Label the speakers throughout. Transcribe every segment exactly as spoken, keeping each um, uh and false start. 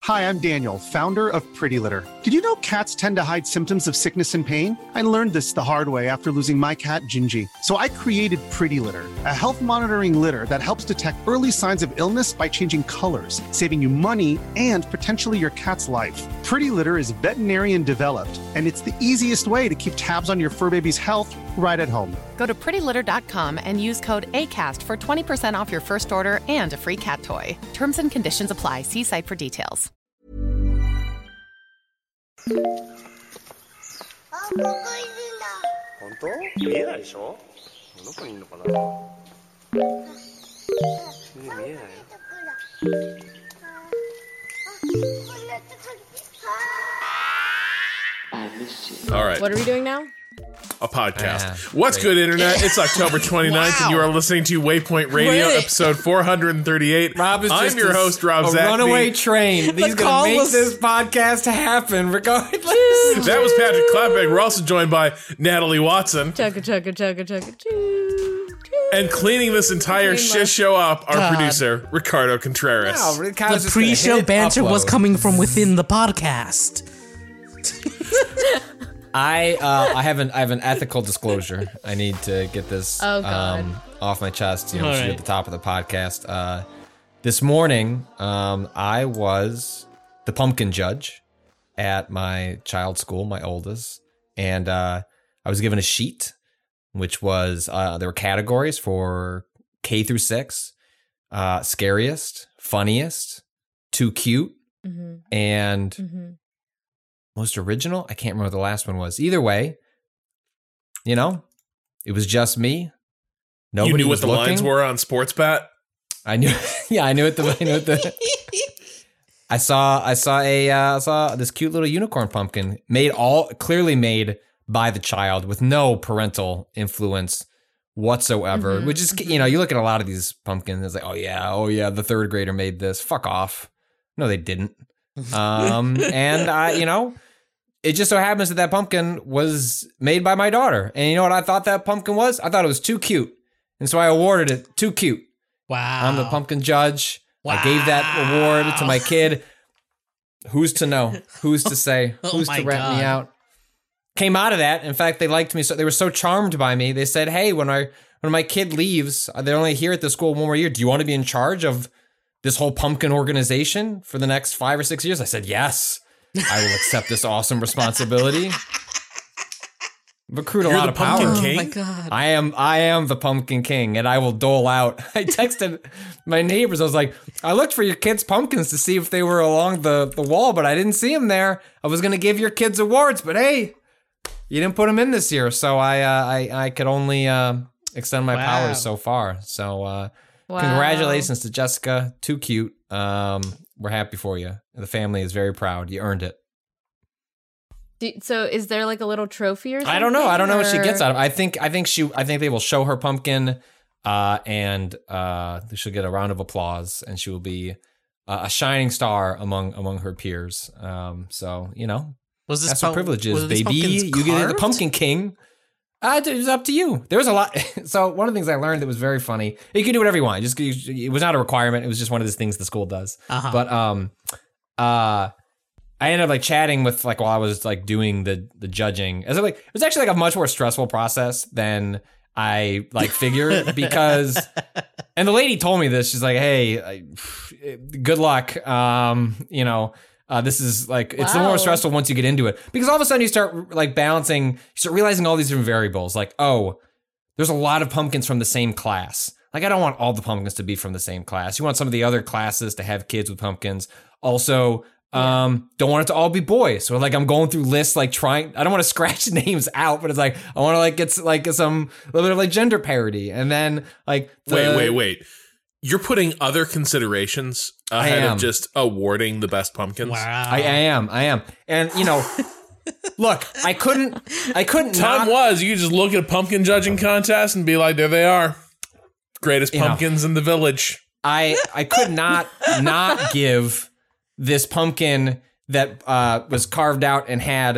Speaker 1: Hi, I'm Daniel, founder of Pretty Litter. Did you know cats tend to hide symptoms of sickness and pain? I learned this the hard way after losing my cat, Gingy. So I created Pretty Litter, a health monitoring litter that helps detect early signs of illness by changing colors, saving you money and potentially your cat's life. Pretty Litter is veterinarian developed, and it's the easiest way to keep tabs on your fur baby's health right at home.
Speaker 2: Go to pretty litter dot com and use code ACAST for twenty percent off your first order and a free cat toy. Terms and conditions apply. See site for details.
Speaker 3: あ、ここいるんだ。本当？見えないでしょ？どこにいるのかな？見えないよ。
Speaker 4: All right.
Speaker 5: What are we doing now?
Speaker 4: A podcast.
Speaker 6: Uh,
Speaker 4: What's
Speaker 6: wait.
Speaker 4: good, Internet? It's October twenty-ninth,
Speaker 5: Wow.
Speaker 4: and you are listening to Waypoint Radio,
Speaker 5: Wait.
Speaker 4: episode four thirty-eight.
Speaker 6: Rob is
Speaker 4: I'm
Speaker 6: just
Speaker 4: your
Speaker 6: a,
Speaker 4: host, Rob
Speaker 6: a
Speaker 4: Zachney.
Speaker 6: runaway train. He's
Speaker 5: call
Speaker 6: going to make
Speaker 5: was-
Speaker 6: this podcast happen regardless.
Speaker 4: That was Patrick Clapping. We're also joined by Natalie Watson.
Speaker 5: Chugga chugga chugga chugga choo. choo.
Speaker 4: And cleaning this entire
Speaker 5: Clean
Speaker 4: shit
Speaker 5: my-
Speaker 4: show up, our
Speaker 5: God.
Speaker 4: producer, Ricardo Contreras.
Speaker 6: No, Ricardo's
Speaker 7: The
Speaker 6: just gonna
Speaker 7: pre-show
Speaker 6: hit
Speaker 7: banter was
Speaker 6: upload.
Speaker 7: coming from within the podcast.
Speaker 6: I uh, I have an I have an ethical disclosure. I need to get this
Speaker 5: Oh, God.
Speaker 6: um, off my chest. You know,
Speaker 7: All
Speaker 6: we should
Speaker 7: right.
Speaker 6: at the top of the podcast. Uh, this morning, um, I was the pumpkin judge at my child's school, my oldest, and uh, I was given a sheet, which was uh, there were categories for K through six, uh, scariest, funniest, too cute,
Speaker 5: Mhm.
Speaker 6: and
Speaker 5: Mhm.
Speaker 6: most original. I can't remember what the last one was. Either way, you know, it was just me. Nobody
Speaker 4: you knew what
Speaker 6: was
Speaker 4: the
Speaker 6: looking.
Speaker 4: lines were on SportsBet?
Speaker 6: I knew. Yeah, I knew what the. I knew what the. I saw. I saw a. Uh, I saw this cute little unicorn pumpkin made all clearly made by the child with no parental influence whatsoever.
Speaker 5: Mhm,
Speaker 6: Which is, you know, you look at a lot of these pumpkins. It's like, oh yeah, oh yeah, the third grader made this. Fuck off. No, they didn't. Um, and I, you know, it just so happens that that pumpkin was made by my daughter. And you know what I thought that pumpkin was? I thought it was too cute. And so I awarded it too cute.
Speaker 7: Wow.
Speaker 6: I'm the pumpkin judge. I gave that award to my kid. Who's to know? Who's to say?
Speaker 7: Oh
Speaker 6: Who's
Speaker 7: my
Speaker 6: to rat
Speaker 7: God.
Speaker 6: me out? Came out of that. In fact, they liked me so they were so charmed by me. They said, "Hey, when I when my kid leaves, they're only here at the school one more year. Do you want to be in charge of this whole pumpkin organization for the next five or six years?" I said, "Yes, I will accept this awesome responsibility." I've accrued a
Speaker 4: You're
Speaker 6: lot
Speaker 4: the
Speaker 6: of power.
Speaker 4: pumpkin
Speaker 7: Oh
Speaker 4: king?
Speaker 7: my god.
Speaker 6: I am I am the pumpkin king, and I will dole out. I texted my neighbors. I was like, I looked for your kids' pumpkins to see if they were along the, the wall, but I didn't see them there. I was going to give your kids awards, but hey, you didn't put them in this year, so I uh, I I could only uh, extend my
Speaker 7: Wow.
Speaker 6: powers so far. So uh,
Speaker 5: Wow.
Speaker 6: congratulations to Jessica. Too cute. Um, we're happy for you. The family is very proud. You earned it.
Speaker 5: Do, so is there like a little trophy or something?
Speaker 6: I don't know. I don't know what she
Speaker 5: or-
Speaker 6: gets out of it. I think I think she I think they will show her pumpkin uh, and uh, she'll get a round of applause and she will be uh, a shining star among among her peers. Um, so, you know,
Speaker 7: Was this
Speaker 6: that's
Speaker 7: pump-
Speaker 6: what privilege is,
Speaker 7: was these
Speaker 6: baby.
Speaker 7: pumpkins
Speaker 6: You get the
Speaker 7: carved?
Speaker 6: pumpkin king. Uh, it was up to you. There was a lot. So one of the things I learned that was very funny. You can do whatever you want. Just it was not a requirement. It was just one of those things the school does.
Speaker 7: Uh-huh.
Speaker 6: But um, uh, I ended up like chatting with like while I was like doing the the judging. As like it was actually like a much more stressful process than I like figured because. And the lady told me this. She's like, "Hey, I, good luck. Um, you know." Uh, this is like, it's the
Speaker 5: Wow.
Speaker 6: more stressful once you get into it because all of a sudden you start like balancing, you start realizing all these different variables. Like, oh, there's a lot of pumpkins from the same class. Like, I don't want all the pumpkins to be from the same class. You want some of the other classes to have kids with pumpkins. Also, um, don't want it to all be boys. So like, I'm going through lists, like trying, I don't want to scratch names out, but it's like, I want to like get like some, a little bit of like gender parity. And then like, the-
Speaker 4: Wait, wait, wait. You're putting other considerations ahead
Speaker 6: am.
Speaker 4: of just awarding the best pumpkins?
Speaker 7: Wow.
Speaker 6: I, I am, I am. And you know, look, I couldn't, I couldn't
Speaker 4: Time
Speaker 6: not-
Speaker 4: was you could just look at a pumpkin judging contest and be like, there they are. Greatest
Speaker 6: You know.
Speaker 4: pumpkins in the village.
Speaker 6: I I could not not give this pumpkin that uh, was carved out and had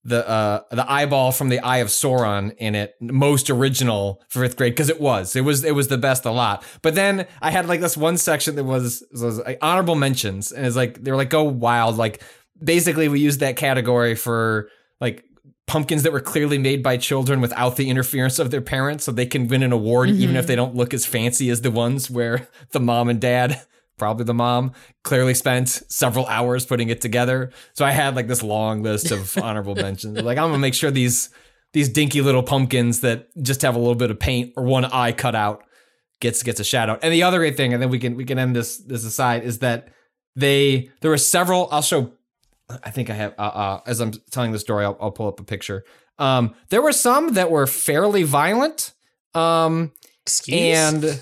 Speaker 6: the uh, the eyeball from the Eye of Sauron in it, most original for fifth grade, because it was. It was it was the best a lot. But then I had like this one section that was, was like honorable mentions, and it's like they were like go wild. Like basically we used that category for like pumpkins that were clearly made by children without the interference of their parents, so they can win an award mm-hmm. even if they don't look as fancy as the ones where the mom and dad, probably the mom, clearly spent several hours putting it together. So I had like this long list of honorable mentions. Like I'm gonna make sure these these dinky little pumpkins that just have a little bit of paint or one eye cut out gets gets a shout out. And the other great thing, and then we can we can end this this aside, is that they there were several. I'll show. I think I have, uh, uh, as I'm telling the story, I'll, I'll pull up a picture. Um, there were some that were fairly violent. Um,
Speaker 7: Excuse?
Speaker 6: And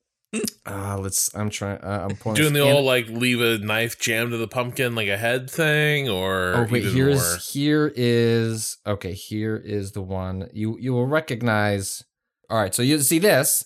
Speaker 6: uh, let's, I'm trying, uh, I'm pulling
Speaker 4: Doing the
Speaker 6: and,
Speaker 4: old, like, leave a knife jammed to the pumpkin like a head thing, or
Speaker 6: oh, wait,
Speaker 4: even
Speaker 6: here's,
Speaker 4: more?
Speaker 6: here is, okay, here is the one. You, you will recognize, all right, so you see this.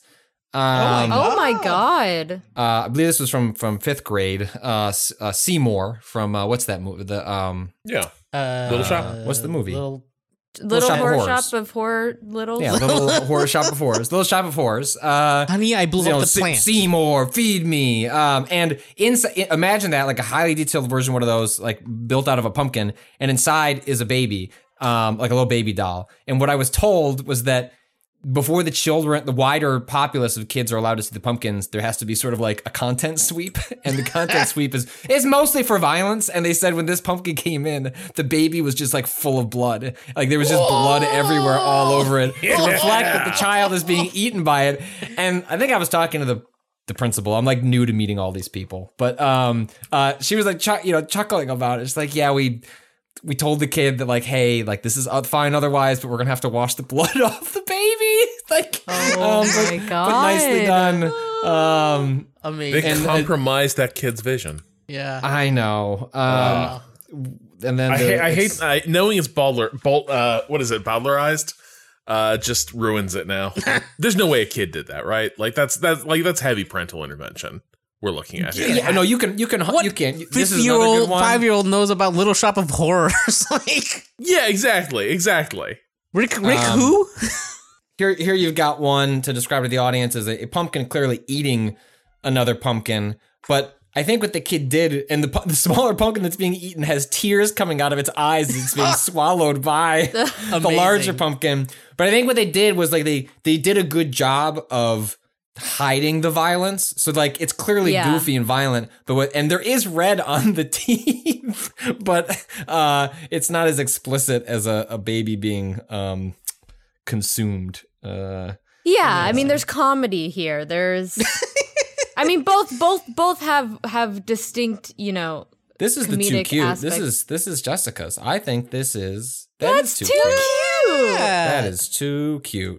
Speaker 6: Um,
Speaker 5: Oh my god.
Speaker 6: Uh, I believe this was from from fifth grade. Uh, S- uh Seymour from uh, what's that movie? The um,
Speaker 4: Yeah.
Speaker 7: Uh,
Speaker 4: Little Shop?
Speaker 6: What's the movie?
Speaker 7: Little,
Speaker 5: Little
Speaker 6: Shop of
Speaker 5: horror
Speaker 6: Horrors.
Speaker 5: shop of horror little.
Speaker 6: yeah, Little Horror Shop of Horrors. Little Shop of Horrors. Uh,
Speaker 7: honey, I blew
Speaker 6: you know,
Speaker 7: up the
Speaker 6: Se-
Speaker 7: plant.
Speaker 6: Seymour, feed me. Um, and inside, imagine that like a highly detailed version, one of those like built out of a pumpkin, and inside is a baby, um, like a little baby doll. And what I was told was that before the children, the wider populace of kids are allowed to see the pumpkins, there has to be sort of like a content sweep. And the content sweep is is mostly for violence. And they said when this pumpkin came in, the baby was just like full of blood. Like there was just blood everywhere all over it to reflect that the child is being eaten by it. And I think I was talking to the the principal. I'm like new to meeting all these people. But um, uh, she was like, ch- you know, chuckling about it. It's like, yeah, we... We told the kid that like, hey, like this is fine otherwise, but we're gonna have to wash the blood off the baby. Like,
Speaker 5: Oh
Speaker 6: um,
Speaker 5: my
Speaker 6: but,
Speaker 5: god.
Speaker 6: but nicely done. Um,
Speaker 7: Amazing.
Speaker 4: They
Speaker 6: And-
Speaker 4: compromised that kid's vision.
Speaker 7: yeah.
Speaker 6: I know. Um,
Speaker 7: Uh,
Speaker 6: and then
Speaker 4: I,
Speaker 6: the-
Speaker 4: hate, I
Speaker 6: it's-
Speaker 4: hate I, knowing it's Baldler, Bald, uh, what is it, Baldlerized? Uh, just ruins it now. There's no way a kid did that, right? Like that's that's like that's heavy parental intervention we're looking at here.
Speaker 6: Yeah, no, you can, you can,
Speaker 7: what
Speaker 6: you can. This is another
Speaker 7: fifty-year-old,
Speaker 6: good one.
Speaker 7: five-year-old knows about Little Shop of Horrors? Like,
Speaker 4: Yeah, exactly, exactly.
Speaker 7: Rick, Rick
Speaker 6: Um,
Speaker 7: who?
Speaker 6: Here, here you've got one to describe to the audience as a, a pumpkin clearly eating another pumpkin. But I think what the kid did, and the, pu- the smaller pumpkin that's being eaten has tears coming out of its eyes as it's being swallowed by the
Speaker 7: Amazing.
Speaker 6: larger pumpkin. But I think what they did was like they they did a good job of hiding the violence. So like it's clearly
Speaker 5: Yeah.
Speaker 6: goofy and violent, but what, and there is red on the teeth, but uh, it's not as explicit as a, a baby being um, consumed. Uh,
Speaker 5: Yeah, I mean there's comedy here. There's I mean both both both have have distinct, you know,
Speaker 6: this is the too
Speaker 5: comedic
Speaker 6: cute.
Speaker 5: aspects.
Speaker 6: This is this is Jessica's. I think this is that
Speaker 5: That's
Speaker 6: is
Speaker 5: too cute.
Speaker 6: That is too cute.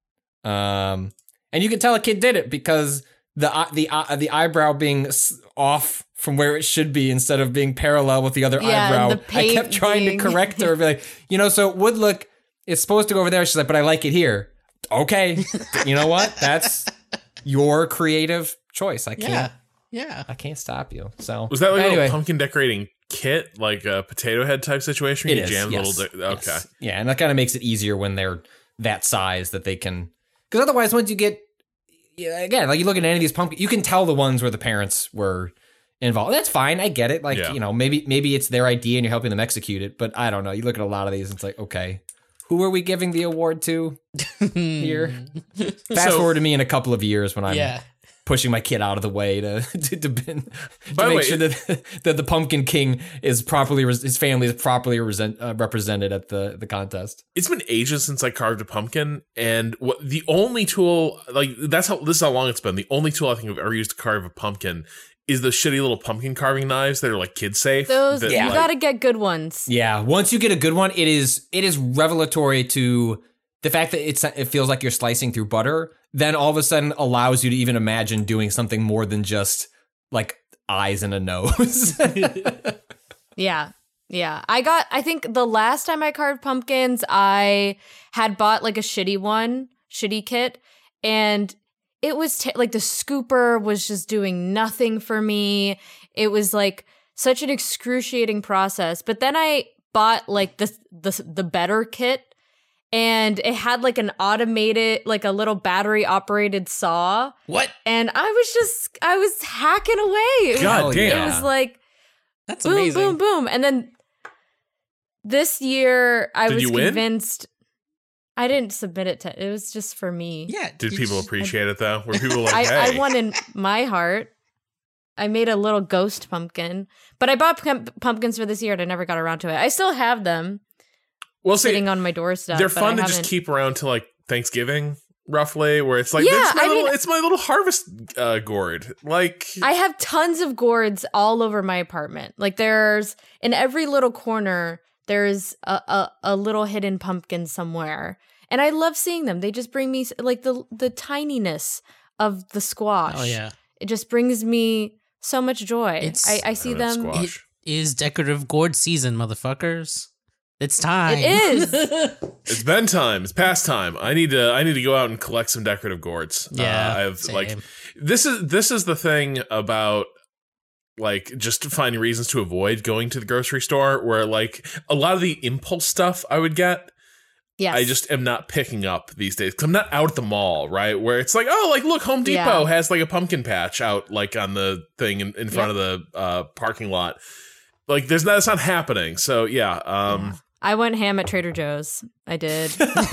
Speaker 6: Um, and you can tell a kid did it because the eye- the eye- the eyebrow being s- off from where it should be instead of being parallel with the other
Speaker 5: Yeah,
Speaker 6: eyebrow.
Speaker 5: the
Speaker 6: I kept
Speaker 5: paint
Speaker 6: trying
Speaker 5: being-
Speaker 6: to correct her, be like, you know, so it would look. It's supposed to go over there. She's like, but I like it here. Okay, you know what? That's your creative choice. I can't.
Speaker 7: Yeah. Yeah.
Speaker 6: I can't stop you. So
Speaker 4: Was that like a
Speaker 6: anyway.
Speaker 4: little pumpkin decorating kit, like a potato head type situation?
Speaker 6: It
Speaker 4: you
Speaker 6: is,
Speaker 4: jam
Speaker 6: yes,
Speaker 4: little. De- okay.
Speaker 6: yes. Yeah, and that kind of makes it easier when they're that size that they can. Because otherwise, once you get, yeah, again, like you look at any of these pumpkins, you can tell the ones where the parents were involved. That's fine. I get it. Like
Speaker 4: Yeah.
Speaker 6: you know, maybe maybe it's their idea and you're helping them execute it. But I don't know. You look at a lot of these, it's like, okay, who are we giving the award to here? Fast
Speaker 4: So-
Speaker 6: forward to me in a couple of years when I'm
Speaker 7: Yeah.
Speaker 6: pushing my kid out of the way to to, to, to
Speaker 4: By the
Speaker 6: make
Speaker 4: way,
Speaker 6: sure that that the Pumpkin King is properly his family is properly resent, uh, represented at the the contest.
Speaker 4: It's been ages since I carved a pumpkin, and what the only tool, like that's how this is how long it's been. The only tool I think I've ever used to carve a pumpkin is the shitty little pumpkin carving knives that are like kid safe.
Speaker 5: Those
Speaker 4: that,
Speaker 5: you
Speaker 4: like-
Speaker 5: gotta get good ones.
Speaker 6: Yeah, once you get a good one, it is it is revelatory to the fact that it's it feels like you're slicing through butter. Then all of a sudden allows you to even imagine doing something more than just like eyes and a nose.
Speaker 5: Yeah. Yeah. I got, I think the last time I carved pumpkins, I had bought like a shitty one, shitty kit. And it was t- like the scooper was just doing nothing for me. It was like such an excruciating process. But then I bought like the the the better kit, and it had like an automated, like a little battery operated saw.
Speaker 7: What?
Speaker 5: And I was just, I was hacking away. It
Speaker 4: God
Speaker 5: was,
Speaker 4: damn.
Speaker 5: It was like
Speaker 7: That's
Speaker 5: boom,
Speaker 7: amazing.
Speaker 5: boom, boom, and then this year I
Speaker 4: Did
Speaker 5: was
Speaker 4: you win?
Speaker 5: convinced. I didn't submit it to. It was just for me.
Speaker 7: Yeah.
Speaker 4: Did
Speaker 7: you
Speaker 4: people
Speaker 7: just-
Speaker 4: appreciate it though? Were people like,
Speaker 5: I,
Speaker 4: hey?
Speaker 5: I won in my heart. I made a little ghost pumpkin, but I bought pump- pumpkins for this year and I never got around to it. I still have them
Speaker 4: Well, see,
Speaker 5: sitting on my doorstep.
Speaker 4: they're
Speaker 5: but
Speaker 4: fun
Speaker 5: I
Speaker 4: to just
Speaker 5: haven't-
Speaker 4: keep around to like Thanksgiving, roughly, where it's like,
Speaker 5: Yeah,
Speaker 4: it's, my
Speaker 5: I
Speaker 4: little,
Speaker 5: mean-
Speaker 4: it's my little harvest uh, gourd. Like,
Speaker 5: I have tons of gourds all over my apartment. Like there's in every little corner, there's a, a, a little hidden pumpkin somewhere. And I love seeing them. They just bring me like the the tininess of the squash.
Speaker 7: Oh yeah.
Speaker 5: It just brings me so much joy.
Speaker 7: It's-
Speaker 5: I, I see
Speaker 4: I love
Speaker 5: them.
Speaker 4: squash.
Speaker 7: It is decorative gourd season, motherfuckers. It's time.
Speaker 5: It is.
Speaker 4: it's been time. It's past time. I need to. I need to go out and collect some decorative gourds.
Speaker 7: Yeah,
Speaker 4: uh, I've
Speaker 7: same.
Speaker 4: like this is this is the thing about like just finding reasons to avoid going to the grocery store, where like a lot of the impulse stuff I would get,
Speaker 5: Yes.
Speaker 4: I just am not picking up these days. 'Cause I'm not out at the mall, right? Where it's like, oh, like look, Home Depot
Speaker 5: Yeah.
Speaker 4: has like a pumpkin patch out like on the thing in, in front of the uh, parking lot. Like there's not, that's not happening. So yeah, um,
Speaker 5: I went ham at Trader Joe's. I did.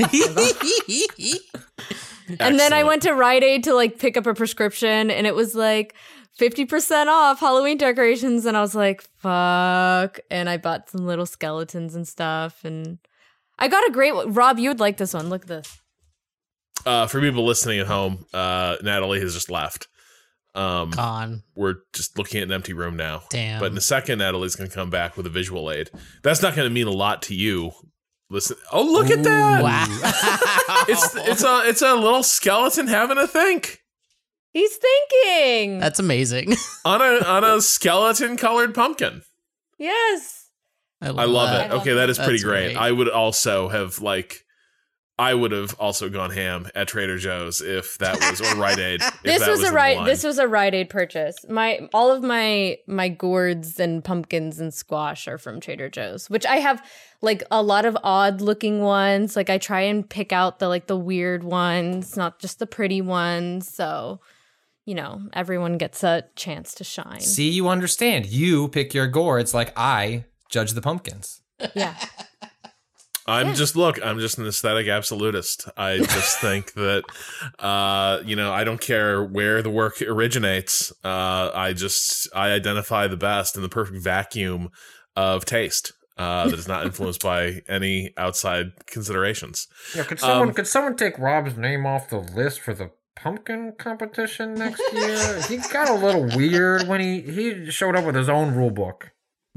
Speaker 5: And then I
Speaker 4: excellent.
Speaker 5: went to Rite Aid to like pick up a prescription and it was like fifty percent off Halloween decorations. And I was like, fuck. And I bought some little skeletons and stuff. And I got a great one. Rob, you would like this one. Look at this.
Speaker 4: Uh, for people listening at home, uh, Natalie has just left. Um,
Speaker 7: Gone.
Speaker 4: we're just looking at an empty room now.
Speaker 7: Damn.
Speaker 4: But in a second, Natalie's going to come back with a visual aid. That's not going to mean a lot to you. Listen. Oh, look at that!
Speaker 7: Wow.
Speaker 4: It's it's a it's a little skeleton having a think
Speaker 5: He's thinking.
Speaker 7: That's amazing.
Speaker 4: on a on a skeleton colored pumpkin.
Speaker 5: yes.
Speaker 4: I love
Speaker 5: that.
Speaker 4: it. Okay, that is pretty
Speaker 7: That's
Speaker 4: great.
Speaker 7: great.
Speaker 4: I would also have like. I would have also gone ham at Trader Joe's if that was or Rite Aid. if
Speaker 5: This
Speaker 4: that
Speaker 5: was, a
Speaker 4: in
Speaker 5: right.
Speaker 4: line.
Speaker 5: This was a Rite Aid purchase. My all of my my gourds and pumpkins and squash are from Trader Joe's, which I have like a lot of odd looking ones. Like I try and pick out the like the weird ones, not just the pretty ones. So, you know, everyone gets a chance to shine.
Speaker 6: See, you understand. You pick your gourds like I judge the pumpkins.
Speaker 5: Yeah.
Speaker 4: I'm
Speaker 5: Yeah.
Speaker 4: just look. I'm just an aesthetic absolutist. I just think that, uh, you know, I don't care where the work originates. Uh, I just I identify the best in the perfect vacuum of taste uh, that is not influenced by any outside considerations.
Speaker 6: Yeah, could
Speaker 4: someone- Um,
Speaker 6: could someone take Rob's name off the list for the pumpkin competition next year? He got a little weird when he he showed up with his own rule book.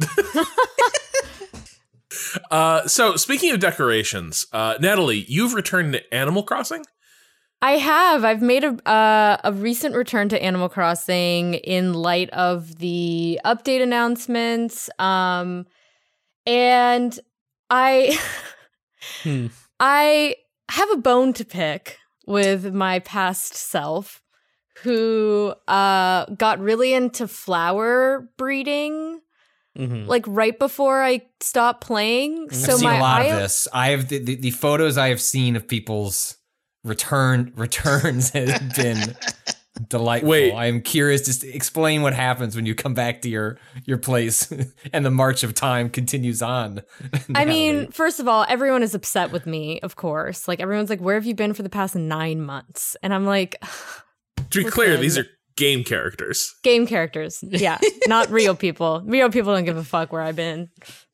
Speaker 4: Uh, so speaking of decorations, uh, Natalie, you've returned to Animal Crossing.
Speaker 5: I have. I've made a uh, a recent return to Animal Crossing in light of the update announcements. Um, and I
Speaker 7: Hmm.
Speaker 5: I have a bone to pick with my past self, who uh got really into flower breeding
Speaker 7: Mhm.
Speaker 5: like right before I stopped playing.
Speaker 6: I've
Speaker 5: So
Speaker 6: seen
Speaker 5: my
Speaker 6: a lot
Speaker 5: eye-
Speaker 6: of this. I have the, the, the photos I have seen of people's return returns have been delightful.
Speaker 4: Wait.
Speaker 6: I am curious. Just explain what happens when you come back to your your place and the march of time continues on.
Speaker 5: I
Speaker 6: Natalie.
Speaker 5: mean, first of all, everyone is upset with me, of course. Like everyone's like, "Where have you been for the past nine months?" And I'm like,
Speaker 4: To be clear,
Speaker 5: Listen.
Speaker 4: these are game characters.
Speaker 5: game characters. Yeah, not real people. Real people don't give a fuck where I've been.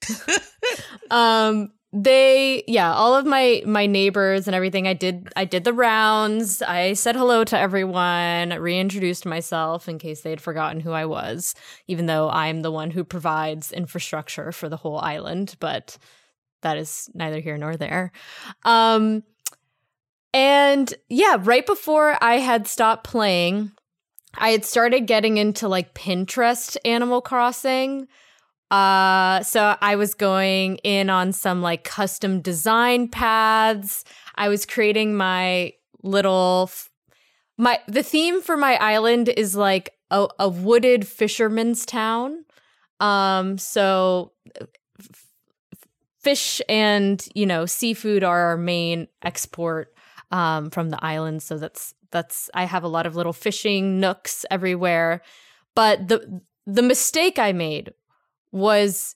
Speaker 5: um, they, yeah, all of my my neighbors and everything. I did, I did the rounds. I said hello to everyone. Reintroduced myself in case they had forgotten who I was, even though I'm the one who provides infrastructure for the whole island. But that is neither here nor there. Um, and yeah, right before I had stopped playing, I had started getting into like Pinterest Animal Crossing. Uh, so I was going in on some like custom design paths. I was creating my little f- my the theme for my island is like a, a wooded fisherman's town. Um, so f- fish and, you know, seafood are our main export um, from the island. So that's that's I have a lot of little fishing nooks everywhere. But the the mistake I made was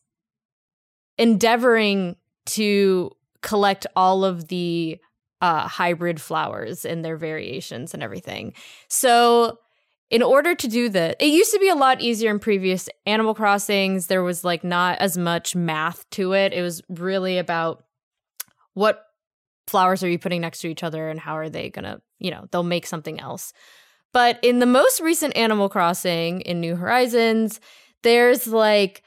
Speaker 5: endeavoring to collect all of the uh, hybrid flowers and their variations and everything. So in order to do that, it used to be a lot easier in previous Animal Crossings. There was like not as much math to it. It was really about what flowers are you putting next to each other and how are they gonna, you know, they'll make something else. But in the most recent Animal Crossing in New Horizons, there's like,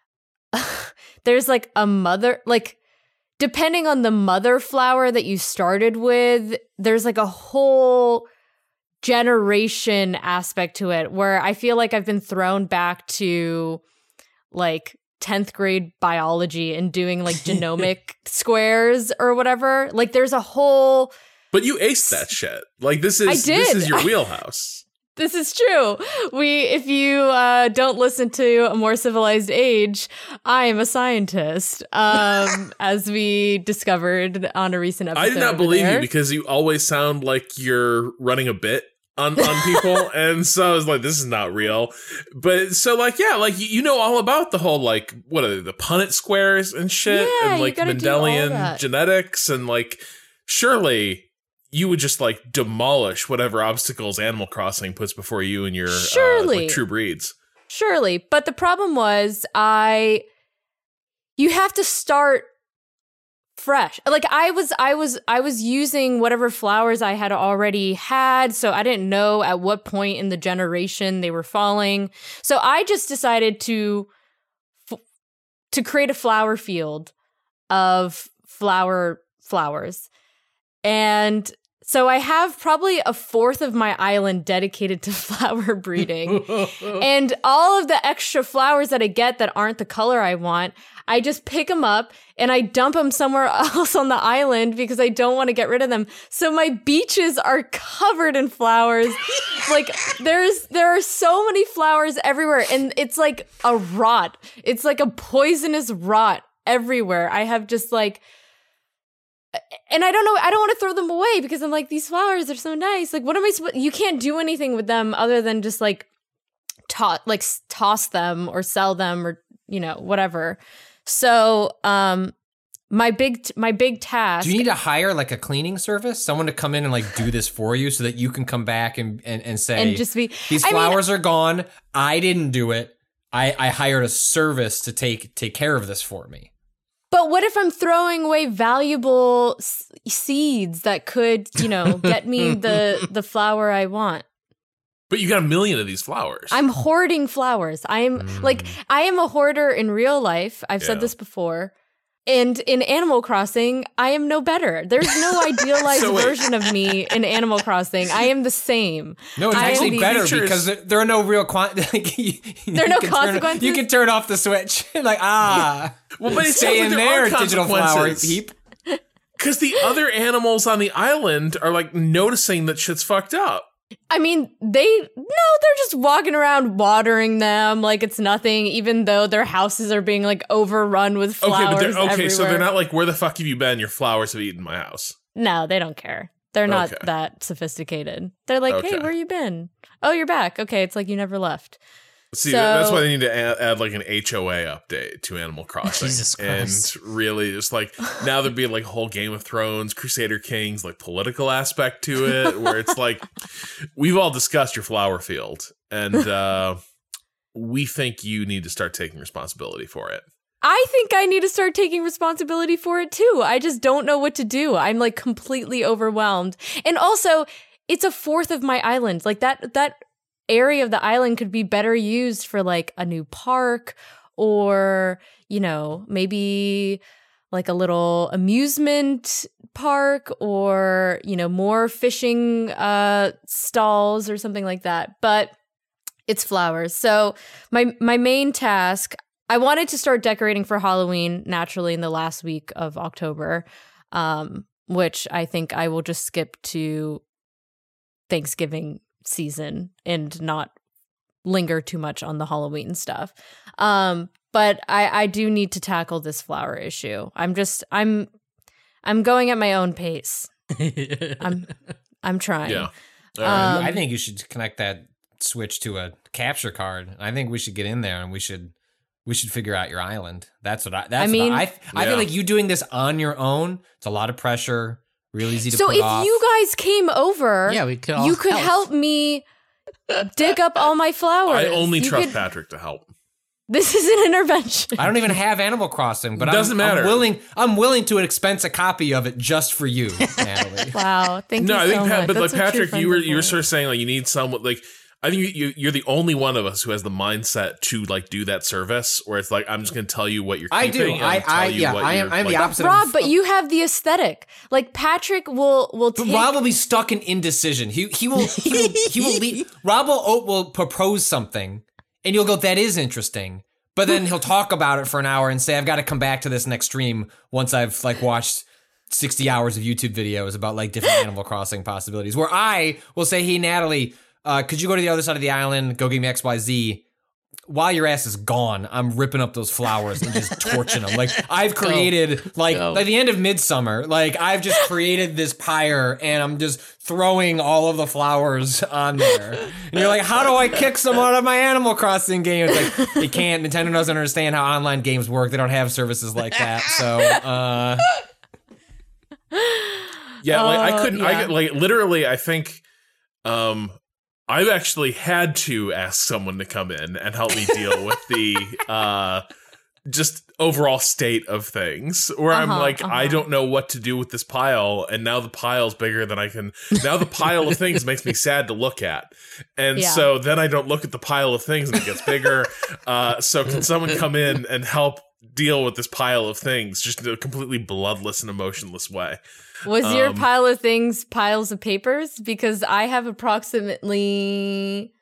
Speaker 5: there's like a mother, like depending on the mother flower that you started with, there's like a whole generation aspect to it where I feel like I've been thrown back to like tenth grade biology and doing like genomic squares or whatever. Like there's a whole
Speaker 4: But you aced that shit. Like this is
Speaker 5: I did.
Speaker 4: this is your wheelhouse.
Speaker 5: This is true. We, if you uh, don't listen to A More Civilized Age, I am a scientist, um, as we discovered on a recent episode.
Speaker 4: I did not believe
Speaker 5: there.
Speaker 4: you because you always sound like you're running a bit on, on people. And so I was like, this is not real. But so like, yeah, like you, you know all about the whole, like, what are they, the Punnett squares and shit?
Speaker 5: Yeah,
Speaker 4: and
Speaker 5: you
Speaker 4: like
Speaker 5: gotta do all
Speaker 4: Mendelian
Speaker 5: that.
Speaker 4: genetics and like, surely you would just like demolish whatever obstacles Animal Crossing puts before you and your
Speaker 5: Surely.
Speaker 4: Uh, like, true breeds.
Speaker 5: Surely. But the problem was I, you have to start fresh. Like I was, I was, I was using whatever flowers I had already had. So I didn't know at what point in the generation they were falling. So I just decided to, to create a flower field of flower flowers. And so I have probably a fourth of my island dedicated to flower breeding. And all of the extra flowers that I get that aren't the color I want, I just pick them up and I dump them somewhere else on the island because I don't want to get rid of them. So my beaches are covered in flowers. Like there's there are so many flowers everywhere and it's like a rot. It's like a poisonous rot everywhere. I have just like And I don't know, I don't want to throw them away because I'm like, these flowers are so nice. Like, what am I supposed, you can't do anything with them other than just like, to- like toss them or sell them or, you know, whatever. So, um, my big, t- my big task.
Speaker 6: Do you need to hire like a cleaning service? Someone to come in and like do this for you so that you can come back and, and, and say,
Speaker 5: and just be,
Speaker 6: these
Speaker 5: I mean,
Speaker 6: flowers are gone. I didn't do it. I, I hired a service to take, take care of this for me.
Speaker 5: But what if I'm throwing away valuable s- seeds that could, you know, get me the the flower I want?
Speaker 4: But you got a million of these flowers.
Speaker 5: I'm hoarding flowers. I am
Speaker 6: Mm.
Speaker 5: like I am a hoarder in real life. I've
Speaker 4: Yeah.
Speaker 5: said this before. And in Animal Crossing, I am no better. There's no idealized
Speaker 4: So wait.
Speaker 5: version of me in Animal Crossing. I am the same.
Speaker 6: No, it's
Speaker 5: I am
Speaker 6: actually
Speaker 5: the-
Speaker 6: better
Speaker 4: features-
Speaker 6: because there, there are no real con- like, you,
Speaker 5: There are no
Speaker 6: you can turn-
Speaker 5: consequences?
Speaker 6: you can turn off the switch. Like, ah.
Speaker 4: Well, but it
Speaker 6: stay
Speaker 4: sounds
Speaker 6: in
Speaker 4: like there
Speaker 6: there,
Speaker 4: are
Speaker 6: digital flower
Speaker 4: consequences.
Speaker 6: peep.
Speaker 4: Because the other animals on the island are like noticing that shit's fucked up.
Speaker 5: I mean, they, no, they're just walking around watering them like it's nothing, even though their houses are being like overrun with flowers.
Speaker 4: Okay, but they're okay,
Speaker 5: everywhere.
Speaker 4: so they're not like, where the fuck have you been? Your flowers have eaten my house.
Speaker 5: No, they don't care. They're not
Speaker 4: Okay.
Speaker 5: that sophisticated. They're like, hey,
Speaker 4: Okay.
Speaker 5: where you been? Oh, you're back. Okay, it's like you never left.
Speaker 4: See,
Speaker 5: So-
Speaker 4: that's why they need to add, add like an H O A update to Animal Crossing.
Speaker 7: Jesus Christ.
Speaker 4: And really just like, now there'd be like a whole Game of Thrones, Crusader Kings, like political aspect to it, where it's like, we've all discussed your flower field, and uh, we think you need to start taking responsibility for it.
Speaker 5: I think I need to start taking responsibility for it too. I just don't know what to do. I'm like completely overwhelmed. And also, it's a fourth of my island. Like that that area of the island could be better used for like a new park or, you know, maybe like a little amusement park or, you know, more fishing uh stalls or something like that. But it's flowers. So my my main task, I wanted to start decorating for Halloween naturally in the last week of October, um, which I think I will just skip to Thanksgiving season and not linger too much on the Halloween stuff. Um, but I, I do need to tackle this flower issue. I'm just I'm I'm going at my own pace. I'm I'm trying.
Speaker 4: Yeah.
Speaker 5: Um,
Speaker 6: I think you should connect that switch to a capture card. I think we should get in there and we should we should figure out your island. That's what I. That's
Speaker 5: I mean,
Speaker 6: what I. I
Speaker 4: Yeah.
Speaker 6: feel like you doing this on your own. It's a lot of pressure. Real easy to
Speaker 5: So
Speaker 6: put
Speaker 5: if
Speaker 6: off.
Speaker 5: you guys came over,
Speaker 7: Yeah, we could all
Speaker 5: you could
Speaker 7: help.
Speaker 5: help me dig up all my flowers.
Speaker 4: I only
Speaker 5: You
Speaker 4: trust
Speaker 5: could-
Speaker 4: Patrick to help.
Speaker 5: This is an intervention.
Speaker 6: I don't even have Animal Crossing, but
Speaker 4: Doesn't
Speaker 6: I'm,
Speaker 4: matter.
Speaker 6: I'm willing. I'm willing to expense a copy of it just for you, Natalie.
Speaker 5: Wow, thank
Speaker 4: No,
Speaker 5: you
Speaker 4: I think
Speaker 5: so
Speaker 4: Pat,
Speaker 5: much.
Speaker 4: but like
Speaker 5: That's what true
Speaker 4: Patrick,
Speaker 5: friends
Speaker 4: you were
Speaker 5: are
Speaker 4: you were
Speaker 5: for.
Speaker 4: sort of saying like you need someone like I think you, you you're the only one of us who has the mindset to like do that service where it's like I'm just going to tell you what you're
Speaker 6: I
Speaker 4: keeping.
Speaker 6: do.
Speaker 4: and
Speaker 6: I-
Speaker 4: tell
Speaker 6: I-
Speaker 4: you
Speaker 6: yeah,
Speaker 4: what
Speaker 6: I am-
Speaker 4: you're,
Speaker 6: I'm the
Speaker 4: like-
Speaker 6: opposite.
Speaker 5: Rob, but you have the aesthetic. Like Patrick will will
Speaker 6: But
Speaker 5: take.
Speaker 6: Rob will be stuck in indecision. He he will he will, he will leave. Rob will, oh, will propose something, and you'll go, "That is interesting," but then he'll talk about it for an hour and say, "I've got to come back to this next stream once I've like watched sixty hours of YouTube videos about like different Animal Crossing possibilities." Where I will say, "Hey, Natalie, uh, could you go to the other side of the island, go give me X Y Z?" While your ass is gone, I'm ripping up those flowers and just torching them. Like I've created, like
Speaker 7: Go.
Speaker 6: by the end of Midsummer, like I've just created this pyre and I'm just throwing all of the flowers on there. And you're like, how do I kick someone out of my Animal Crossing game? It's like they can't. Nintendo doesn't understand how online games work. They don't have services like that. So, uh,
Speaker 4: Yeah, like I
Speaker 5: Oh,
Speaker 4: couldn't.
Speaker 5: yeah.
Speaker 4: I like literally. I think, um, I've actually had to ask someone to come in and help me deal with the uh, just overall state of things. Where I'm
Speaker 5: Uh-huh,
Speaker 4: like, I
Speaker 5: uh-huh.
Speaker 4: don't know what to do with this pile, and now the pile's bigger than I can. Now the pile of things makes me sad to look at, and
Speaker 5: Yeah.
Speaker 4: so then I don't look at the pile of things, and it gets bigger. uh, so can someone come in and help deal with this pile of things, just in a completely bloodless and emotionless way?
Speaker 5: Was your
Speaker 4: Um,
Speaker 5: pile of things piles of papers? Because I have approximately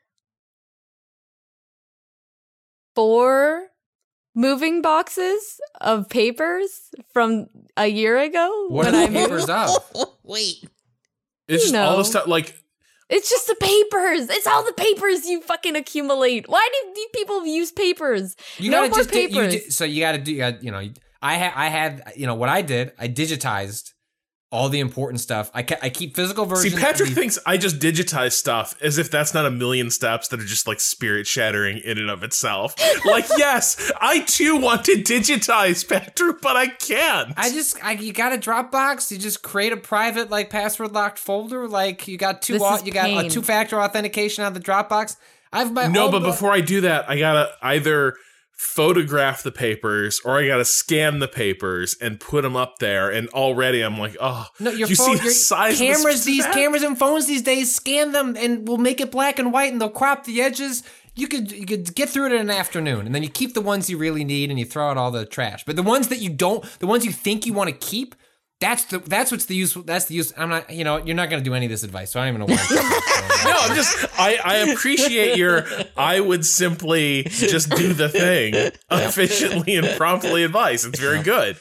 Speaker 5: four moving boxes of papers from a year ago.
Speaker 6: what are
Speaker 5: when I
Speaker 6: the
Speaker 5: moved.
Speaker 6: papers of?
Speaker 7: Wait.
Speaker 4: It's
Speaker 5: You
Speaker 4: just all
Speaker 5: know.
Speaker 4: the stuff like.
Speaker 5: It's just the papers. It's all the papers you fucking accumulate. Why do these people use papers?
Speaker 6: You
Speaker 5: no
Speaker 6: gotta
Speaker 5: more
Speaker 6: just di-
Speaker 5: papers.
Speaker 6: you di- so you got to do. You, gotta, you know, I had I had you know what I did. I digitized all the important stuff. I ca- I keep physical versions.
Speaker 4: See, Patrick
Speaker 6: of these-
Speaker 4: thinks I just digitize stuff as if that's not a million steps that are just like spirit shattering in and of itself. Like, yes, I too want to digitize, Patrick, but I can't.
Speaker 6: I just I, you got a Dropbox. You just create a private like password locked folder. Like you got two
Speaker 5: This
Speaker 6: au-
Speaker 5: is
Speaker 6: you got a
Speaker 5: pain.
Speaker 6: two factor authentication on the Dropbox. I've my
Speaker 4: no,
Speaker 6: all
Speaker 4: but
Speaker 6: the-
Speaker 4: before I do that, I gotta either photograph the papers or I gotta scan the papers and put them up there. And already I'm like, oh,
Speaker 6: No, your
Speaker 4: you
Speaker 6: phone,
Speaker 4: see the
Speaker 6: your
Speaker 4: size
Speaker 6: cameras.
Speaker 4: of
Speaker 6: These
Speaker 4: this
Speaker 6: cameras and phones these days scan them and will make it black and white, and they'll crop the edges. You could you could get through it in an afternoon, and then you keep the ones you really need, and you throw out all the trash. But the ones that you don't, the ones you think you want to keep, that's the that's what's the useful. That's the use. I'm not. You know, you're not going to do any of this advice, so I don't even know why. I'm talking about this.
Speaker 4: No, I'm just, I, I appreciate your, I would simply just do the thing efficiently and promptly advice. It's very good.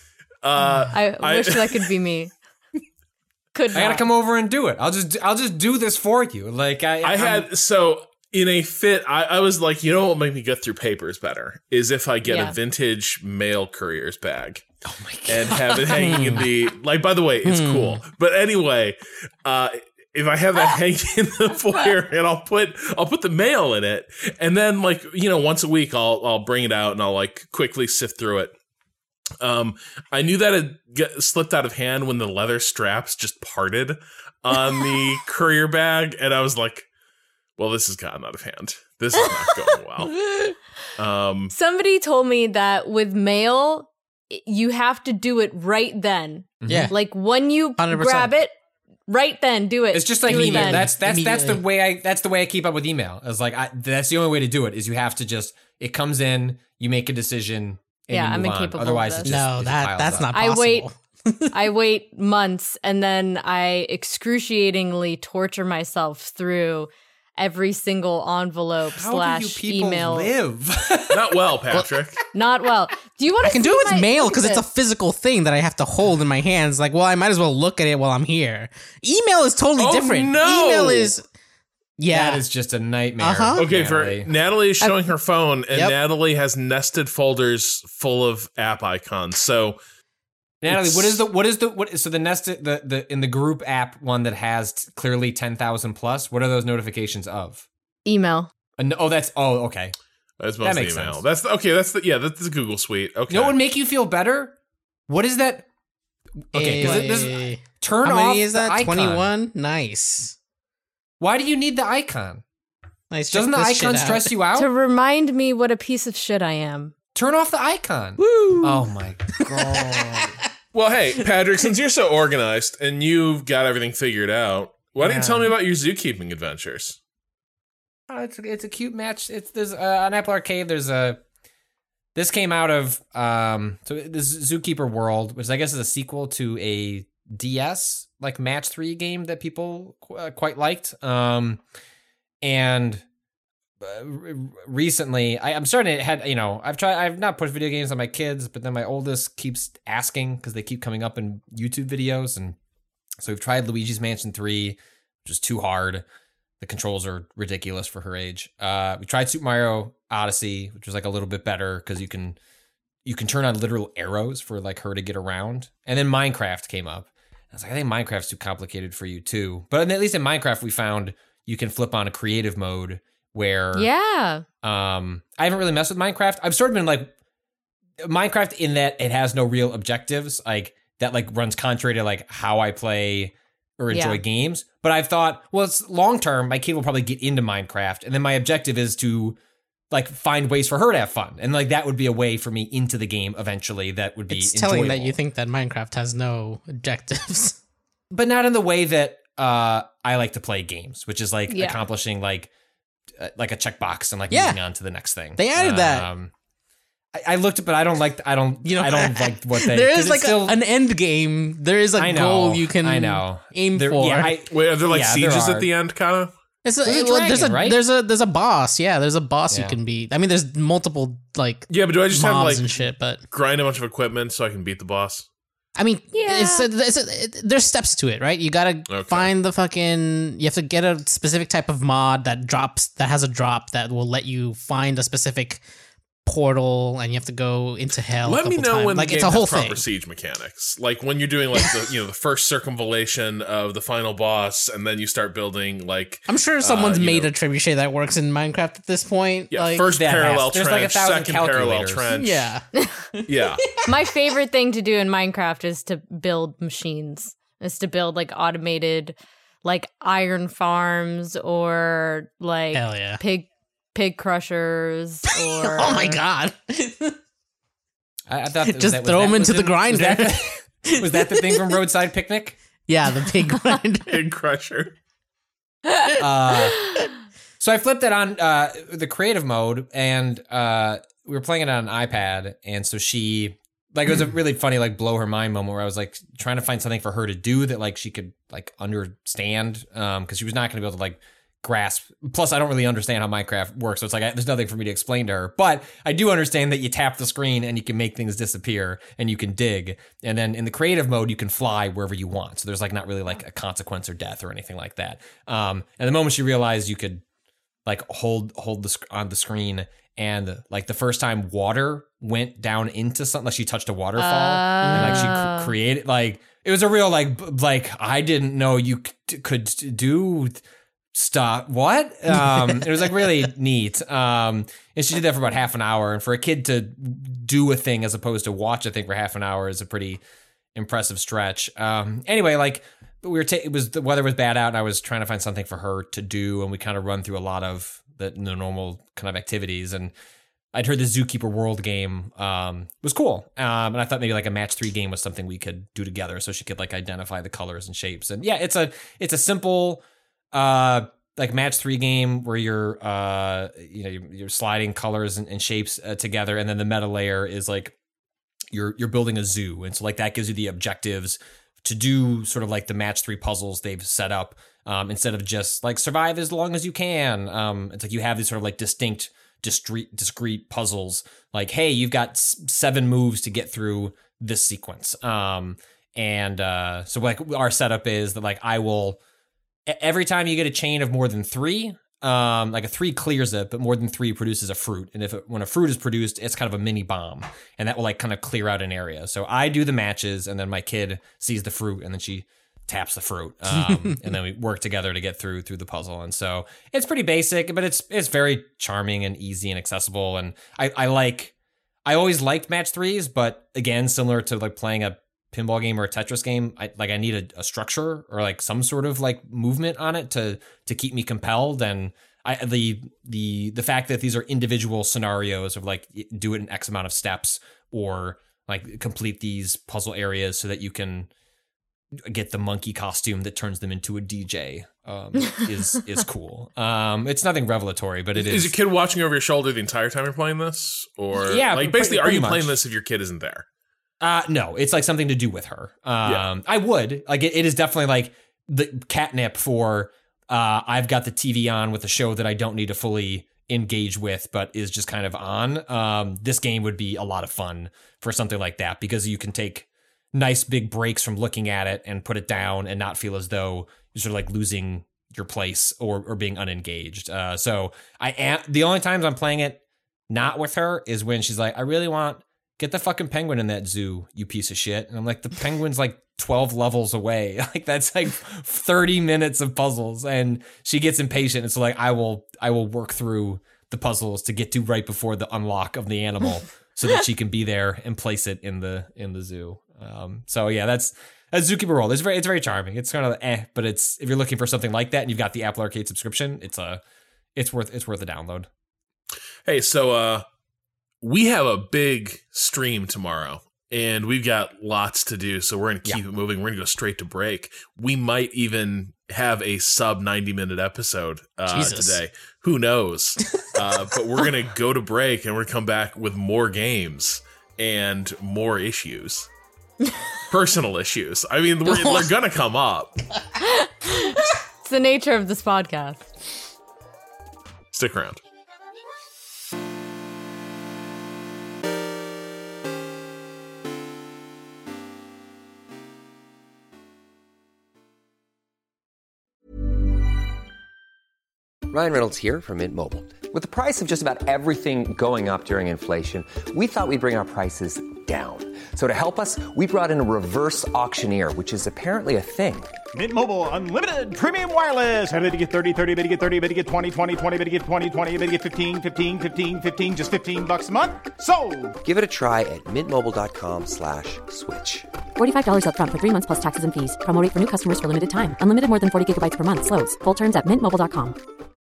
Speaker 4: Uh,
Speaker 5: I,
Speaker 4: I-
Speaker 5: wish that could be me. Could
Speaker 6: I gotta
Speaker 5: not.
Speaker 6: come over and do it. I'll just I'll just do this for you. Like I
Speaker 4: I
Speaker 6: I'm-
Speaker 4: had, so in a fit, I, I was like, you know what will make me get through papers better is if I get
Speaker 5: Yeah.
Speaker 4: a vintage mail courier's bag.
Speaker 6: Oh my god.
Speaker 4: And have it hanging in the, like, by the way, it's cool. But anyway, uh, if I have that hanging in the foyer and I'll put I'll put the mail in it, and then like you know once a week I'll I'll bring it out and I'll like quickly sift through it. Um, I knew that it get, slipped out of hand when the leather straps just parted on the courier bag, and I was like, "Well, this has gotten out of hand. This is not going well." Um,
Speaker 5: Somebody told me that with mail, you have to do it right then.
Speaker 7: Yeah.
Speaker 5: Like when you
Speaker 7: one hundred percent.
Speaker 5: grab it, right then, do it.
Speaker 6: It's just like
Speaker 5: Do it
Speaker 6: email.
Speaker 5: then.
Speaker 6: That's that's that's the
Speaker 7: Immediately.
Speaker 6: way I that's the way I keep up with email. It's like I, that's the only way to do it is you have to just it comes in, you make a decision. And
Speaker 5: Yeah,
Speaker 6: you
Speaker 5: I'm
Speaker 6: move on.
Speaker 5: incapable of
Speaker 6: Otherwise,
Speaker 5: this.
Speaker 6: it just,
Speaker 7: No,
Speaker 6: it just
Speaker 7: that
Speaker 6: piles
Speaker 7: that's
Speaker 6: up.
Speaker 7: not
Speaker 5: I
Speaker 7: possible.
Speaker 5: wait- I wait months and then I excruciatingly torture myself through every single envelope
Speaker 6: How
Speaker 5: slash
Speaker 6: do you people
Speaker 5: email.
Speaker 6: live?
Speaker 4: not well, Patrick.
Speaker 5: Not well. Do you want to?
Speaker 7: I can do it with mail because it's a physical thing that I have to hold in my hands. Like, well, I might as well look at it while I'm here. Email is totally
Speaker 4: Oh,
Speaker 7: different.
Speaker 4: no.
Speaker 7: Email is Yeah.
Speaker 6: That is just a nightmare.
Speaker 7: Uh-huh.
Speaker 4: Okay,
Speaker 6: Natalie.
Speaker 4: for Natalie is showing her phone, and
Speaker 7: Yep.
Speaker 4: Natalie has nested folders full of app icons. So
Speaker 6: Natalie,
Speaker 4: It's-
Speaker 6: what is the what is the what? So the nested the the in the group app one that has t- clearly ten thousand plus. What are those notifications of?
Speaker 5: Email.
Speaker 6: Uh, no- oh, that's oh okay.
Speaker 4: that's
Speaker 6: That
Speaker 4: mostly
Speaker 6: makes
Speaker 4: email.
Speaker 6: sense.
Speaker 4: That's the, okay. That's the yeah. That's the Google Suite. Okay.
Speaker 6: You know what would make you feel better? What is that? Okay, because this
Speaker 7: Hey.
Speaker 6: turn
Speaker 7: How
Speaker 6: off
Speaker 7: many is
Speaker 6: the
Speaker 7: that?
Speaker 6: icon.
Speaker 7: twenty-one? Nice.
Speaker 6: Why do you need the icon?
Speaker 7: Nice.
Speaker 6: Doesn't the icon stress you out?
Speaker 5: To remind me what a piece of shit I am.
Speaker 6: Turn off the icon.
Speaker 7: Woo!
Speaker 6: Oh my god.
Speaker 4: Well, hey, Patrick, since you're so organized and you've got everything figured out, why don't
Speaker 6: Yeah.
Speaker 4: you tell me about your zookeeping adventures?
Speaker 6: Oh, it's a, it's a cute match. It's there's uh, on Apple Arcade. There's a this came out of um so this Zookeeper World, which I guess is a sequel to a D S like match three game that people qu- uh, quite liked. Um, and uh, re- recently I, I'm starting to had you know I've tried I've not pushed video games on my kids, but then my oldest keeps asking because they keep coming up in YouTube videos, and so we've tried Luigi's Mansion three, which is too hard. The controls are ridiculous for her age. Uh, we tried Super Mario Odyssey, which was like a little bit better because you can you can turn on literal arrows for like her to get around. And then Minecraft came up. I was like, I think Minecraft's too complicated for you too. But at least in Minecraft, we found you can flip on a creative mode where
Speaker 5: Yeah.
Speaker 6: um, I haven't really messed with Minecraft. I've sort of been like Minecraft in that it has no real objectives, like that like runs contrary to like how I play or enjoy
Speaker 5: Yeah.
Speaker 6: games. But I've thought, well, it's long term. My kid will probably get into Minecraft, and then my objective is to like find ways for her to have fun, and like that would be a way for me into the game eventually. That would be
Speaker 7: It's telling that
Speaker 6: enjoyable.
Speaker 7: you think that Minecraft has no objectives.
Speaker 6: but not in the way that uh, I like to play games, which is like
Speaker 5: Yeah.
Speaker 6: accomplishing like uh, like a checkbox and like
Speaker 7: Yeah.
Speaker 6: moving on to the next thing.
Speaker 7: They added that.
Speaker 6: Um, I, I looked, but I don't like. I don't.
Speaker 7: You know,
Speaker 6: I don't like what they.
Speaker 7: There
Speaker 6: 'cause
Speaker 7: is
Speaker 6: it's
Speaker 7: like a-
Speaker 6: still,
Speaker 7: an end game. There is a
Speaker 6: I know,
Speaker 7: goal you can
Speaker 6: I know.
Speaker 7: aim
Speaker 6: There-
Speaker 7: for.
Speaker 6: Yeah, I,
Speaker 4: Wait, are there like
Speaker 6: Yeah, there
Speaker 4: sieges
Speaker 6: are.
Speaker 4: at the end, kind of?
Speaker 7: It's a,
Speaker 6: There's a
Speaker 7: well, there's a
Speaker 6: dragon, right?
Speaker 7: there's a there's a boss. Yeah, there's a boss
Speaker 6: Yeah.
Speaker 7: you can beat. I mean, there's multiple like
Speaker 4: Yeah, but do I just have
Speaker 7: mobs
Speaker 4: like
Speaker 7: and shit. But
Speaker 4: grind a bunch of equipment so I can beat the boss?
Speaker 7: I mean,
Speaker 5: Yeah.
Speaker 7: it's, it's, it, there's steps to it, right? You gotta
Speaker 4: Okay.
Speaker 7: find the fucking. You have to get a specific type of mod that drops that has a drop that will let you find a specific portal, and you have to go into hell. a
Speaker 4: Let me
Speaker 7: couple
Speaker 4: know
Speaker 7: times.
Speaker 4: when
Speaker 7: like
Speaker 4: the
Speaker 7: it's
Speaker 4: game
Speaker 7: a whole
Speaker 4: has proper
Speaker 7: thing.
Speaker 4: siege mechanics. Like when you're doing like the you know the first circumvallation of the final boss, and then you start building like
Speaker 7: I'm sure someone's
Speaker 4: uh, you
Speaker 7: made
Speaker 4: know-
Speaker 7: a trebuchet that works in Minecraft at this point.
Speaker 4: yeah
Speaker 7: like,
Speaker 4: first
Speaker 6: that
Speaker 4: parallel
Speaker 6: has- there's like a
Speaker 4: trench,
Speaker 6: thousand
Speaker 4: second parallel
Speaker 6: calculators.
Speaker 4: trench.
Speaker 7: yeah.
Speaker 4: yeah.
Speaker 5: My favorite thing to do in Minecraft is to build machines. Is to build like automated like iron farms or like
Speaker 7: Hell yeah.
Speaker 5: pig pig crushers or
Speaker 7: Oh my god.
Speaker 6: I, I thought was
Speaker 7: Just
Speaker 6: that- was
Speaker 7: throw
Speaker 6: that-
Speaker 7: 'em
Speaker 6: was
Speaker 7: into the
Speaker 6: in- Was that,
Speaker 7: grinder.
Speaker 6: the, was that the thing from Roadside Picnic?
Speaker 7: Yeah, the pig grinder.
Speaker 4: Pig crusher.
Speaker 6: Uh, so I flipped it on uh, the creative mode, and uh, we were playing it on an iPad, and so she like it was a really funny like blow her mind moment where I was like trying to find something for her to do that like she could like understand um because she was not going to be able to like grasp. Plus, I don't really understand how Minecraft works, so it's like I, there's nothing for me to explain to her. But I do understand that you tap the screen and you can make things disappear, and you can dig, and then in the creative mode you can fly wherever you want. So there's like not really like a consequence or death or anything like that. Um, and the moment she realized you could like hold hold the sc- on the screen, and like the first time water went down into something, like she touched a waterfall, and like she
Speaker 5: Oh.
Speaker 6: cr- created like it was a real like b- like I didn't know you c- could do. Stop. What? Um, it was like really neat. Um, and she did that for about half an hour. And for a kid to do a thing as opposed to watch a thing for half an hour is a pretty impressive stretch. Um, anyway, like we were, ta- it was the weather was bad out, and I was trying to find something for her to do, and we kind of run through a lot of the, the normal kind of activities. And I'd heard the Zookeeper World game um, was cool, um, and I thought maybe like a match three game was something we could do together, so she could like identify the colors and shapes. And yeah, it's a it's a simple. Uh, like match three game where you're, uh, you know, you're, you're sliding colors and, and shapes uh, together, and then the meta layer is like you're you're building a zoo, and so like that gives you the objectives to do sort of like the match three puzzles they've set up, um, instead of just like survive as long as you can. Um, it's like you have these sort of like distinct, discrete, discrete puzzles. Like, hey, you've got s- seven moves to get through this sequence, um, and uh, so like our setup is that like I will. every time you get a chain of more than three, um, like a three clears it, but more than three produces a fruit. And if it, when a fruit is produced, it's kind of a mini bomb, and that will like kind of clear out an area. So I do the matches, and then my kid sees the fruit, and then she taps the fruit, um, and then we work together to get through through the puzzle. And so it's pretty basic, but it's it's very charming and easy and accessible. And I, I like I always liked match threes, but again, similar to like playing a pinball game or a Tetris game, I like I need a, a structure or like some sort of like movement on it to to keep me compelled. And I the the the fact that these are individual scenarios of like do it in X amount of steps or like complete these puzzle areas so that you can get the monkey costume that turns them into a D J um, is is cool. Um, it's nothing revelatory, but it is.
Speaker 4: Is your kid watching over your shoulder the entire time you're playing this, or
Speaker 6: yeah,
Speaker 4: like
Speaker 6: pretty,
Speaker 4: basically, are you
Speaker 6: much.
Speaker 4: playing this if your kid isn't there?
Speaker 6: Uh, no, it's like something to do with her. Um,
Speaker 4: Yeah.
Speaker 6: I would like it, it is definitely like the catnip for. Uh, I've got the T V on with a show that I don't need to fully engage with, but is just kind of on. Um, this game would be a lot of fun for something like that because you can take nice big breaks from looking at it and put it down and not feel as though you're sort of like losing your place or or being unengaged. Uh, so I am the only times I'm playing it not with her is when she's like, I really want get the fucking penguin in that zoo, you piece of shit. And I'm like, the penguin's like twelve levels away. Like that's like thirty minutes of puzzles. And she gets impatient. And so like I will I will work through the puzzles to get to right before the unlock of the animal so that she can be there and place it in the in the zoo. Um, so yeah, that's that's Zookeeper World. It's very it's very charming. It's kind of eh, but it's if you're looking for something like that and you've got the Apple Arcade subscription, it's a it's worth it's worth a download.
Speaker 4: Hey, so uh, we have a big stream tomorrow, and we've got lots to do. So we're gonna keep
Speaker 6: Yeah.
Speaker 4: it moving. We're gonna go straight to break. We might even have a sub ninety minute episode uh,
Speaker 7: Jesus.
Speaker 4: today. Who knows? uh, but we're gonna go to break, and we're gonna come back with more games and more issues. Personal issues. I mean, we're, they're gonna come up.
Speaker 5: It's the nature of this podcast.
Speaker 4: Stick around.
Speaker 8: Ryan Reynolds here from Mint Mobile. With the price of just about everything going up during inflation, we thought we'd bring our prices down. So to help us, we brought in a reverse auctioneer, which is apparently a thing.
Speaker 9: Mint Mobile Unlimited Premium Wireless. How to get thirty, thirty, bit to get thirty, bit to get twenty, twenty, twenty, bit to get twenty, twenty, bit to get fifteen, fifteen, fifteen, fifteen, just fifteen bucks a month? Sold!
Speaker 8: Give it a try at mintmobile.com slash switch.
Speaker 10: forty-five dollars up front for three months plus taxes and fees. Promo rate for new customers for limited time. Unlimited more than forty gigabytes per month. Slows full terms at mint mobile dot com.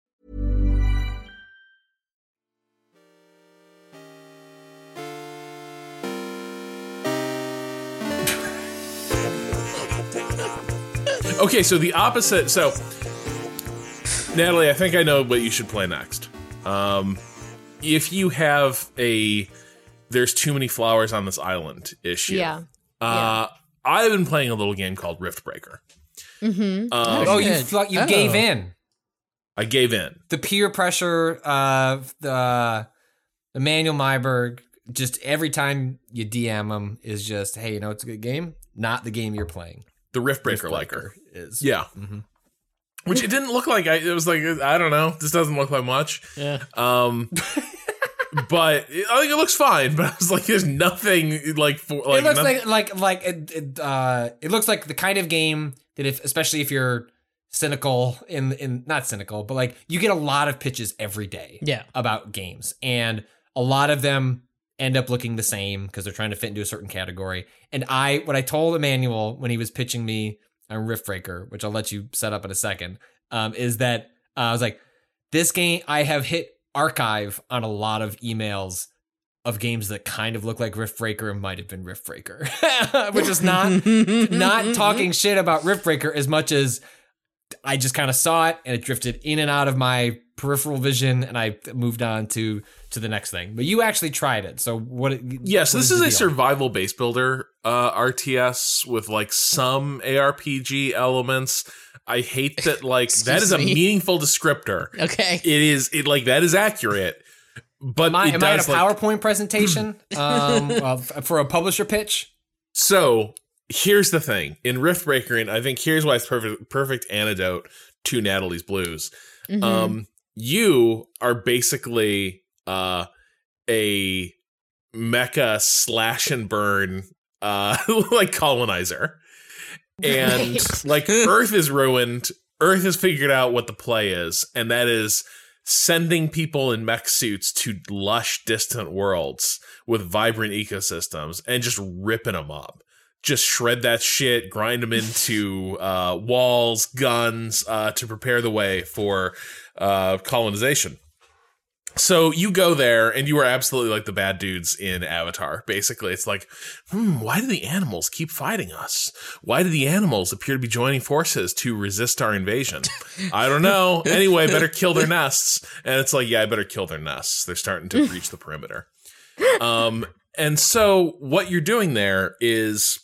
Speaker 4: Okay, so the opposite. So, Natalie, I think I know what you should play next. Um, if you have a "there's too many flowers on this island" issue,
Speaker 5: Yeah.
Speaker 4: Uh, I've been playing a little game called Riftbreaker.
Speaker 5: Mm-hmm.
Speaker 4: Um,
Speaker 6: Oh, you
Speaker 7: Good.
Speaker 6: thought you
Speaker 7: Oh.
Speaker 6: gave in.
Speaker 4: I gave in.
Speaker 6: The peer pressure of the Emmanuel Myberg, just every time you D M him is just, hey, you know, it's a good game. Not the game you're playing.
Speaker 4: The Riftbreaker liker.
Speaker 6: is.
Speaker 4: Yeah.
Speaker 6: Mm-hmm.
Speaker 4: Which it didn't look like. I, it was like, I don't know. This doesn't look like much.
Speaker 7: Yeah.
Speaker 4: Um, but it, I think it looks fine. But I was like, there's nothing like for like.
Speaker 6: It looks
Speaker 4: nothing-
Speaker 6: like like like it, it, uh, it looks like the kind of game that if, especially if you're cynical in in not cynical, but like you get a lot of pitches every day.
Speaker 7: Yeah.
Speaker 6: About games, and a lot of them end up looking the same because they're trying to fit into a certain category. And I, what I told Emmanuel when he was pitching me on Riftbreaker, which I'll let you set up in a second, um, is that uh, I was like, this game, I have hit archive on a lot of emails of games that kind of look like Riftbreaker and might have been Riftbreaker, which is not not talking shit about Riftbreaker as much as I just kind of saw it and it drifted in and out of my peripheral vision, and I moved on to to the next thing. But you actually tried it, so what?
Speaker 4: Yeah, so
Speaker 6: what
Speaker 4: this is
Speaker 6: the
Speaker 4: a
Speaker 6: deal?
Speaker 4: survival base builder uh, R T S with like some A R P G elements. I hate that like that is a
Speaker 7: me?
Speaker 4: meaningful descriptor.
Speaker 7: Okay.
Speaker 4: It is it like that is accurate. But
Speaker 6: Am I,
Speaker 4: it
Speaker 6: am I at
Speaker 4: does
Speaker 6: a
Speaker 4: like,
Speaker 6: PowerPoint presentation um, uh, f- for a publisher pitch?
Speaker 4: so here's the thing in Riftbreaker, and I think here's why it's perfect perfect antidote to Natalie's Blues.
Speaker 5: Mhm.
Speaker 4: Um, you are basically uh, a mecha slash and burn uh, like colonizer. And
Speaker 5: Right.
Speaker 4: like Earth is ruined. Earth has figured out what the play is, and that is sending people in mech suits to lush, distant worlds with vibrant ecosystems and just ripping them up. Just shred that shit, grind them into uh, walls, guns, uh, to prepare the way for uh, colonization. So you go there, and you are absolutely like the bad dudes in Avatar. Basically, it's like, hmm, why do the animals keep fighting us? Why do the animals appear to be joining forces to resist our invasion? I don't know. Anyway, better kill their nests. And it's like, yeah, I better kill their nests. They're starting to breach the perimeter. Um, and so what you're doing there is,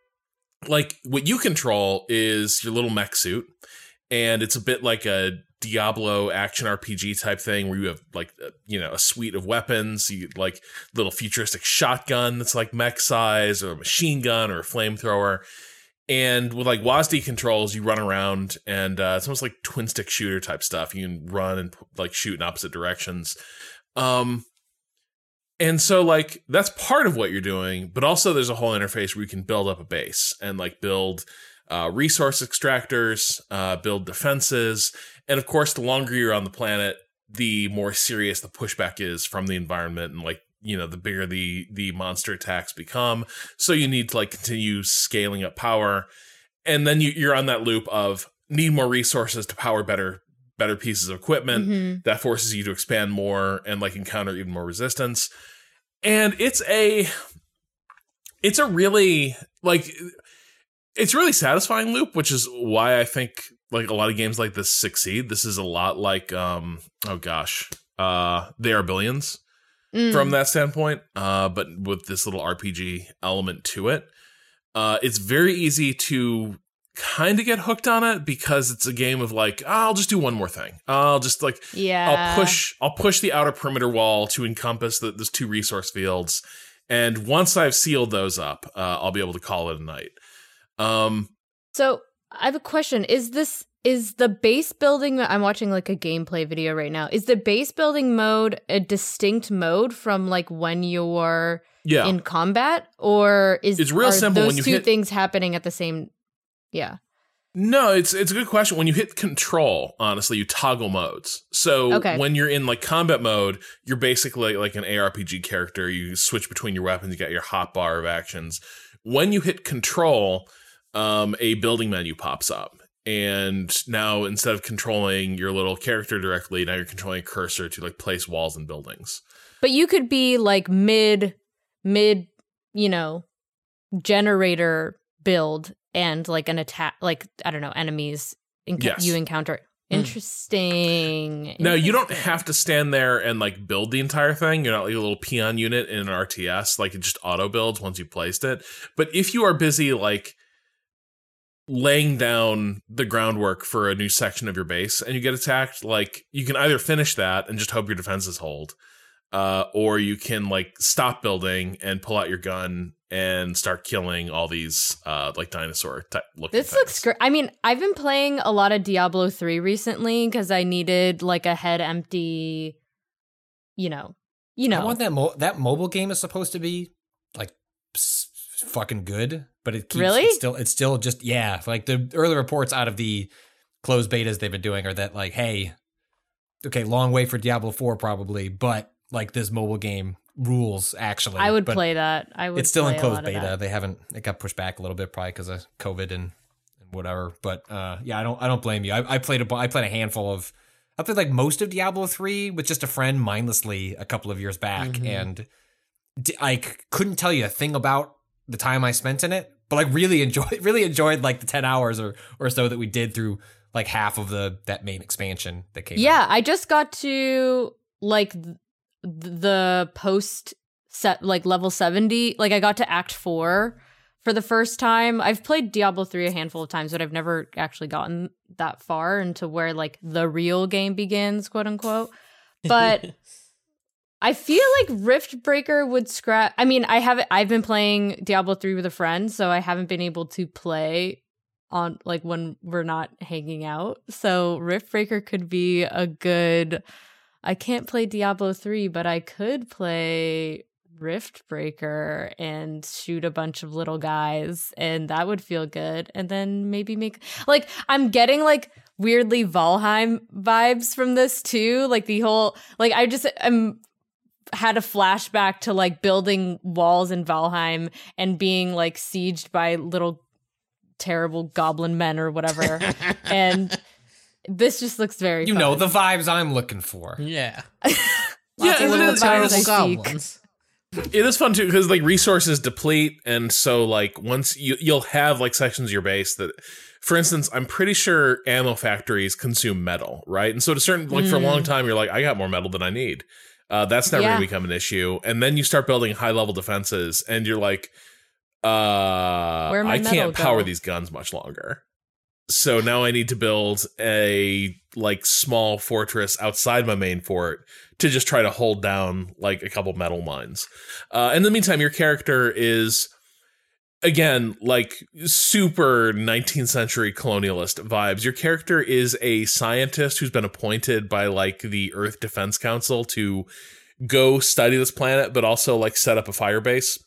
Speaker 4: like, what you control is your little mech suit. And it's a bit like a Diablo action R P G type thing where you have like, you know, a suite of weapons, you like little futuristic shotgun that's like mech size, or a machine gun or a flamethrower. And with like W A S D controls, you run around, and uh, it's almost like twin stick shooter type stuff. You can run and like shoot in opposite directions. Um, and so like that's part of what you're doing, but also there's a whole interface where you can build up a base and like build uh, resource extractors, uh, build defenses. And of course, the longer you're on the planet, the more serious the pushback is from the environment, and like, you know, the bigger the the monster attacks become. So you need to like continue scaling up power, and then you, you're on that loop of need more resources to power better better pieces of equipment.
Speaker 5: Mm-hmm.
Speaker 4: That forces you to expand more and like encounter even more resistance. And it's a it's a really like it's really satisfying loop, which is why I think like a lot of games like this succeed. This is a lot like um oh gosh, uh They Are Billions mm. from that standpoint, uh but with this little R P G element to it. Uh it's very easy to kind of get hooked on it because it's a game of like, oh, I'll just do one more thing. I'll just like
Speaker 5: yeah.
Speaker 4: I'll push I'll push the outer perimeter wall to encompass the, those two resource fields, and once I've sealed those up, uh, I'll be able to call it a night. Um
Speaker 5: So I have a question. Is this, is the base building, I'm watching like a gameplay video right now. Is the base building mode a distinct mode from like when you're
Speaker 4: yeah.
Speaker 5: in combat? Or is
Speaker 4: it's real
Speaker 5: are
Speaker 4: simple
Speaker 5: those
Speaker 4: when you
Speaker 5: two
Speaker 4: hit,
Speaker 5: things happening at the same, yeah.
Speaker 4: No, it's it's a good question. When you hit control, honestly, you toggle modes. So
Speaker 5: okay.
Speaker 4: when you're in like combat mode, you're basically like an A R P G character. You switch between your weapons, you got your hotbar of actions. When you hit control, Um, a building menu pops up, and now instead of controlling your little character directly, now you're controlling a cursor to like place walls and buildings.
Speaker 5: But you could be like mid, mid, you know, generator build and like an attack, like, I don't know, enemies enc-
Speaker 4: yes.
Speaker 5: you encounter. Interesting.
Speaker 4: Now, you don't have to stand there and like build the entire thing. You're not like a little peon unit in an R T S, like it just auto builds once you placed it. But if you are busy like laying down the groundwork for a new section of your base and you get attacked, like you can either finish that and just hope your defenses hold, uh, or you can like stop building and pull out your gun and start killing all these uh, like dinosaur type looking
Speaker 5: This
Speaker 4: things.
Speaker 5: looks great. I mean, I've been playing a lot of Diablo three recently because I needed like a head empty, you know, you know.
Speaker 6: I want that mo- that mobile game is supposed to be like s- fucking good, but it keeps
Speaker 5: really
Speaker 6: it's still it's still just yeah. Like the early reports out of the closed betas they've been doing are that like, hey, okay, long way for Diablo four probably, but like this mobile game rules actually.
Speaker 5: I would
Speaker 6: but
Speaker 5: play that. I would.
Speaker 6: It's still
Speaker 5: play
Speaker 6: in
Speaker 5: a
Speaker 6: closed
Speaker 5: lot of
Speaker 6: beta.
Speaker 5: that.
Speaker 6: They haven't. It got pushed back a little bit probably because of COVID and, and whatever. But uh, yeah, I don't. I don't blame you. I, I played a. I played a handful of. I played like most of Diablo three with just a friend mindlessly a couple of years back,
Speaker 7: Mm-hmm.
Speaker 6: and d- I c- couldn't tell you a thing about the time I spent in it, but like really enjoyed. Really enjoyed like the ten hours or or so that we did through like half of the that main expansion that came.
Speaker 5: Yeah,
Speaker 6: out.
Speaker 5: I just got to like th- the post set like level seventy. Like I got to Act four for the first time. I've played Diablo three a handful of times, but I've never actually gotten that far into where like the real game begins, quote unquote. But I feel like Rift Breaker would scratch. I mean, I haven't. I've been playing Diablo three with a friend, so I haven't been able to play on like when we're not hanging out. So Riftbreaker could be a good. I can't play Diablo three, but I could play Riftbreaker and shoot a bunch of little guys, and that would feel good. And then maybe make like I'm getting like weirdly Valheim vibes from this too. Like the whole like I just am had a flashback to like building walls in Valheim and being like sieged by little terrible goblin men or whatever. And this just looks very
Speaker 6: You
Speaker 5: fun.
Speaker 6: know, the vibes I'm looking for.
Speaker 7: Yeah.
Speaker 4: Yeah,
Speaker 7: of little
Speaker 4: it is-
Speaker 7: terrible
Speaker 5: I
Speaker 7: goblins.
Speaker 4: It is fun too because like resources deplete, and so like once you you'll have like sections of your base that, for instance, I'm pretty sure ammo factories consume metal, right? And so to certain like for a long time you're like, I got more metal than I need. Uh, that's never
Speaker 5: Yeah.
Speaker 4: gonna become an issue, and then you start building high level defenses, and you're like, uh,
Speaker 5: Where'd my
Speaker 4: I
Speaker 5: metal
Speaker 4: can't power
Speaker 5: go?
Speaker 4: these guns much longer. So now I need to build a like small fortress outside my main fort to just try to hold down like a couple metal mines. Uh, in the meantime, your character is again like super nineteenth century colonialist vibes. Your character is a scientist who's been appointed by like the Earth Defense Council to go study this planet, but also like set up a fire base.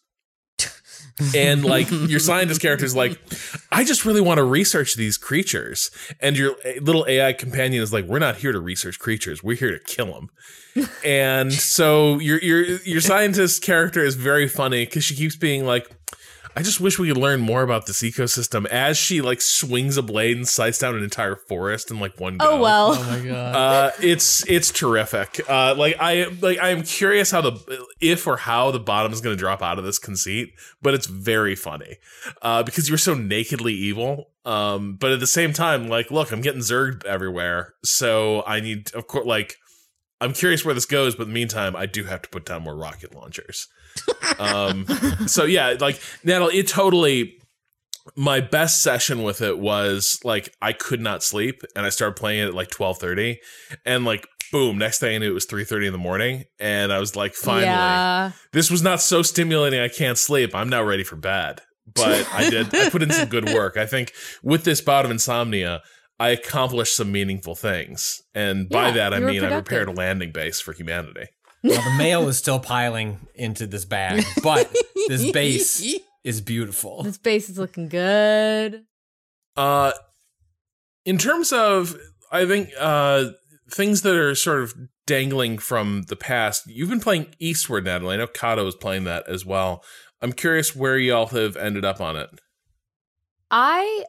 Speaker 4: And like your scientist character is like, I just really want to research these creatures. And your little A I companion is like, we're not here to research creatures. We're here to kill them. And so your your your scientist character is very funny because she keeps being like, I just wish we could learn more about this ecosystem, as she like swings a blade and slices down an entire forest in like one go.
Speaker 5: Oh well.
Speaker 7: Oh my god.
Speaker 4: Uh, it's it's terrific. Uh, like I like I am curious how the if or how the bottom is going to drop out of this conceit, but it's very funny uh, because you're so nakedly evil. Um, but at the same time, like, look, I'm getting zerged everywhere, so I need, of course, like, I'm curious where this goes. But in the meantime, I do have to put down more rocket launchers. um, so yeah, like Natalie, it totally. My best session with it was like I could not sleep, and I started playing it at like twelve thirty, and like boom, next thing I knew it was three thirty in the morning, and I was like, finally,
Speaker 5: Yeah.
Speaker 4: this was not so stimulating. I can't sleep. I'm now ready for bed. But I did. I put in some good work. I think with this bout of insomnia, I accomplished some meaningful things, and by
Speaker 5: Yeah,
Speaker 4: that I
Speaker 5: you were
Speaker 4: mean I
Speaker 5: productive.
Speaker 4: repaired a landing base for humanity.
Speaker 6: Well, the mail is still piling into this bag, but this base is beautiful.
Speaker 5: This base is looking good.
Speaker 4: Uh, in terms of, I think, uh, things that are sort of dangling from the past, you've been playing Eastward, Natalie. I know Kato is playing that as well. I'm curious where y'all have ended up on it.
Speaker 5: I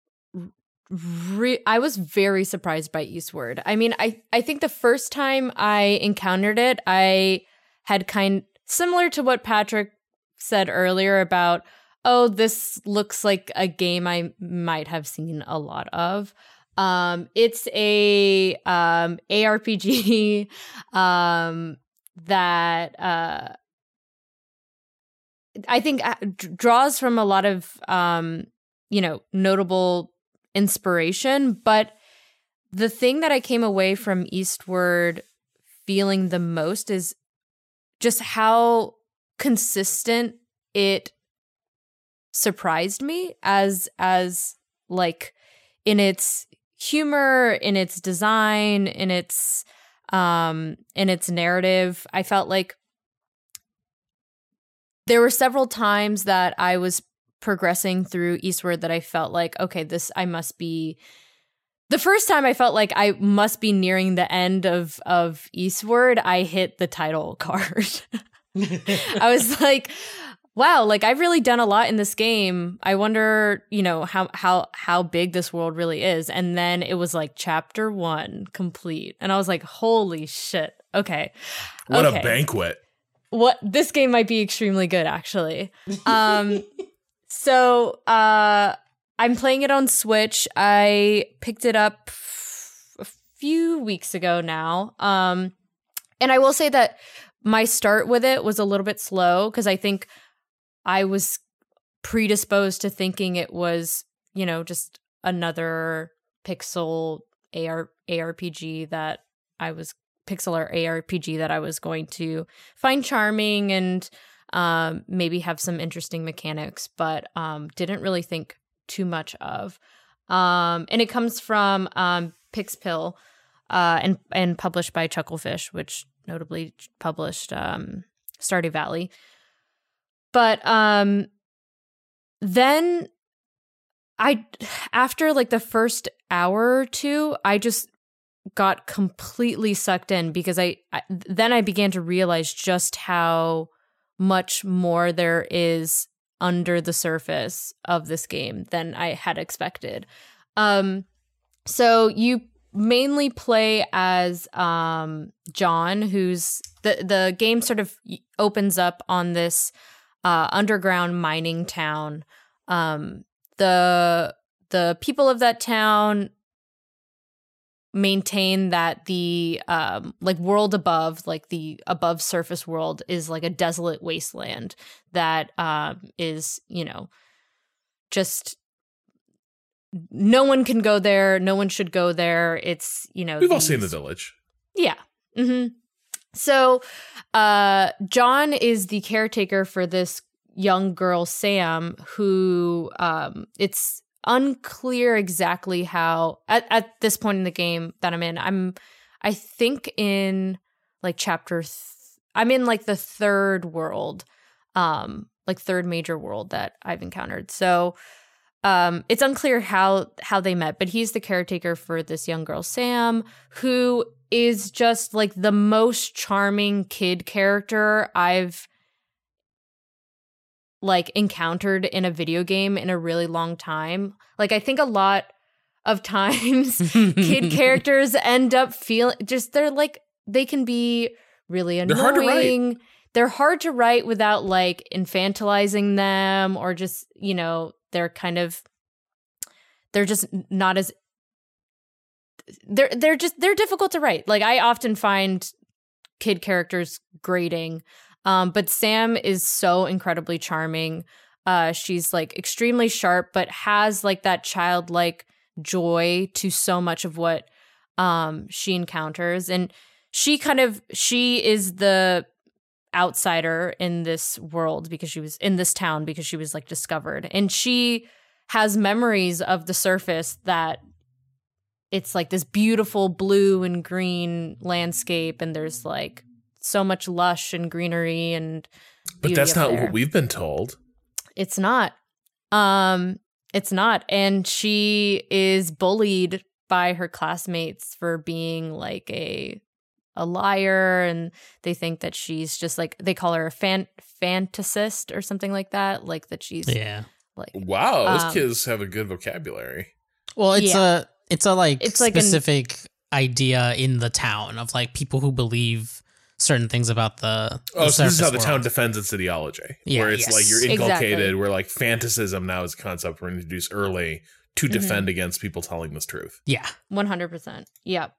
Speaker 5: re- I was very surprised by Eastward. I mean, I I think the first time I encountered it, I had kind similar to what Patrick said earlier about, oh, this looks like a game I might have seen a lot of. Um, it's a um, A R P G um, that uh, I think uh, d- draws from a lot of um, you know, notable inspiration. But the thing that I came away from Eastward feeling the most is just how consistent it surprised me as as like in its humor, in its design, in its um in its narrative. I felt like there were several times that I was progressing through Eastward that I felt like, okay, this I must be the first time I felt like I must be nearing the end of of Eastward, I hit the title card. I was like, wow, like I've really done a lot in this game. I wonder, you know, how how how big this world really is. And then it was like chapter one complete. And I was like, holy shit. Okay.
Speaker 4: What
Speaker 5: okay.
Speaker 4: a banquet.
Speaker 5: What this game might be extremely good, actually. Um so uh I'm playing it on Switch. I picked it up a few weeks ago now. Um and I will say that my start with it was a little bit slow because I think I was predisposed to thinking it was, you know, just another pixel A R A R P G that I was pixel art A R P G that I was going to find charming and um, maybe have some interesting mechanics, but um, didn't really think too much of. Um, and it comes from um, Pixpill uh, and and published by Chucklefish, which notably published um, Stardew Valley. But um, then I, after like the first hour or two, I just got completely sucked in because I, I then I began to realize just how much more there is under the surface of this game than I had expected. Um, so you mainly play as um, John, who's the the game sort of opens up on this uh, underground mining town. Um, the the people of that town maintain that the um like world above, like the above surface world, is like a desolate wasteland that um is, you know, just no one can go there, no one should go there. It's, you know,
Speaker 4: we've all
Speaker 5: these,
Speaker 4: seen The Village.
Speaker 5: Yeah. Mm-hmm. So uh John is the caretaker for this young girl, Sam, who um it's unclear exactly how at, at this point in the game that I'm in. I'm I think in like chapter th- I'm in like the third world, um, like third major world that I've encountered. So um it's unclear how how they met, but he's the caretaker for this young girl, Sam, who is just like the most charming kid character I've like encountered in a video game in a really long time. Like, I think a lot of times kid characters end up feeling just, they're like, they can be really annoying.
Speaker 4: They're hard to write.
Speaker 5: They're hard to write without like infantilizing them, or just, you know, they're kind of, they're just not as, they're, they're just, they're difficult to write. Like, I often find kid characters grating. Um, but Sam is so incredibly charming. Uh, she's like extremely sharp, but has like that childlike joy to so much of what um, she encounters. And she kind of, she is the outsider in this world because she was in this town because she was like discovered. And she has memories of the surface that it's like this beautiful blue and green landscape. And there's like so much lush and greenery and
Speaker 4: but that's not
Speaker 5: there.
Speaker 4: what we've been told.
Speaker 5: It's not. Um, it's not. And she is bullied by her classmates for being like a a liar, and they think that she's just like, they call her a fan fantasist or something like that. Like that she's
Speaker 7: yeah.
Speaker 5: Like
Speaker 4: wow, those
Speaker 5: um,
Speaker 4: kids have a good vocabulary.
Speaker 7: Well, it's
Speaker 5: Yeah.
Speaker 7: a it's a like
Speaker 5: It's like an-
Speaker 7: specific idea in the town of like people who believe certain things about the, the
Speaker 4: Oh, so this is how the
Speaker 7: surface
Speaker 4: town
Speaker 7: world.
Speaker 4: defends its ideology.
Speaker 7: Yeah,
Speaker 4: where it's
Speaker 7: yes.
Speaker 4: like you're inculcated,
Speaker 5: Exactly.
Speaker 4: where like fantasism now is a concept we're introduced early to defend against people telling this truth.
Speaker 7: Yeah.
Speaker 5: one hundred percent. Yep.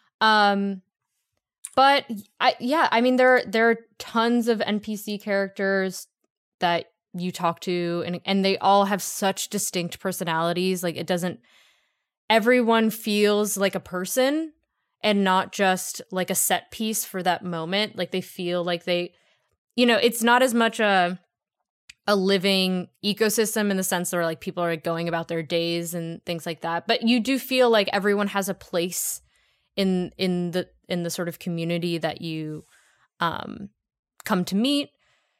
Speaker 5: Um, but I, yeah, I mean, there, there are tons of N P C characters that you talk to, and, and they all have such distinct personalities. Like, it doesn't, everyone feels like a person and not just like a set piece for that moment. Like, they feel like they, you know, it's not as much a, a living ecosystem in the sense where like people are going about their days and things like that. But you do feel like everyone has a place in in the in the sort of community that you um, come to meet,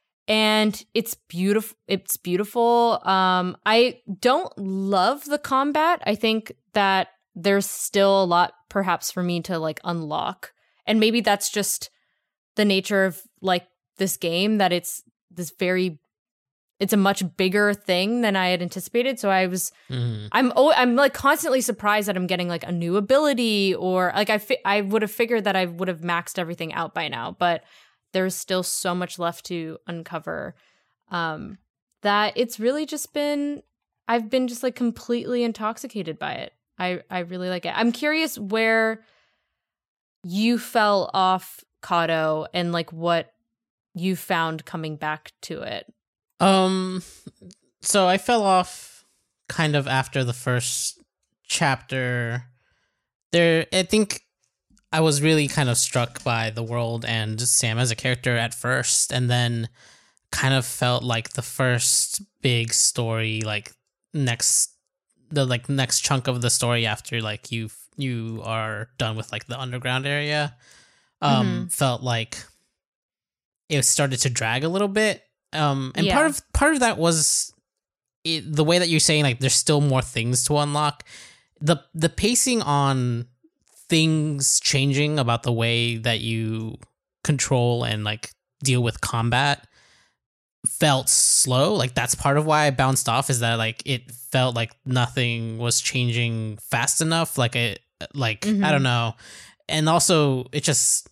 Speaker 5: and it's beautiful. It's beautiful. Um, I don't love the combat. I think that there's still a lot, perhaps, for me to like unlock, and maybe that's just the nature of like this game, that it's this very it's a much bigger thing than I had anticipated. So I was,
Speaker 7: Mm-hmm.
Speaker 5: I'm, oh, I'm like constantly surprised that I'm getting like a new ability, or like I, fi- I would have figured that I would have maxed everything out by now, but there's still so much left to uncover. Um, that it's really just been, I've been just like completely intoxicated by it. I, I really like it. I'm curious where you fell off, Kato, and like what you found coming back to it.
Speaker 7: Um, so I fell off kind of after the first chapter. There, I think I was really kind of struck by the world and Sam as a character at first, and then kind of felt like the first big story, like next the like next chunk of the story after like you you are done with like the underground area um
Speaker 5: Mm-hmm.
Speaker 7: felt like it started to drag a little bit. Um, and
Speaker 5: Yeah.
Speaker 7: part of part of that was it, the way that you're saying like there's still more things to unlock. The the pacing on things changing about the way that you control and like deal with combat felt slow. Like that's part of why I bounced off, is that like it felt like nothing was changing fast enough. Like it like
Speaker 5: Mhm.
Speaker 7: I don't know. And also it just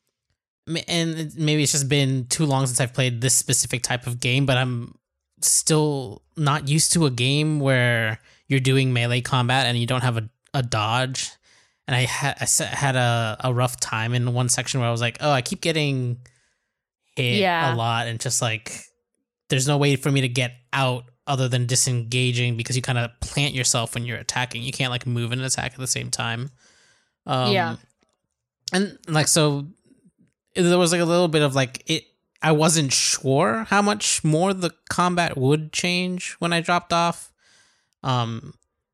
Speaker 7: and maybe it's just been too long since I've played this specific type of game, but I'm still not used to a game where you're doing melee combat and you don't have a, a dodge. And I, ha- I sa- had a, a rough time in one section where I was like, oh, I keep getting hit
Speaker 5: Yeah.
Speaker 7: a lot, and just like there's no way for me to get out other than disengaging, because you kind of plant yourself when you're attacking. You can't like move and attack at the same time. Um,
Speaker 5: Yeah.
Speaker 7: And like, so there was like a little bit of like it. I wasn't sure how much more the combat would change when I dropped off. Um,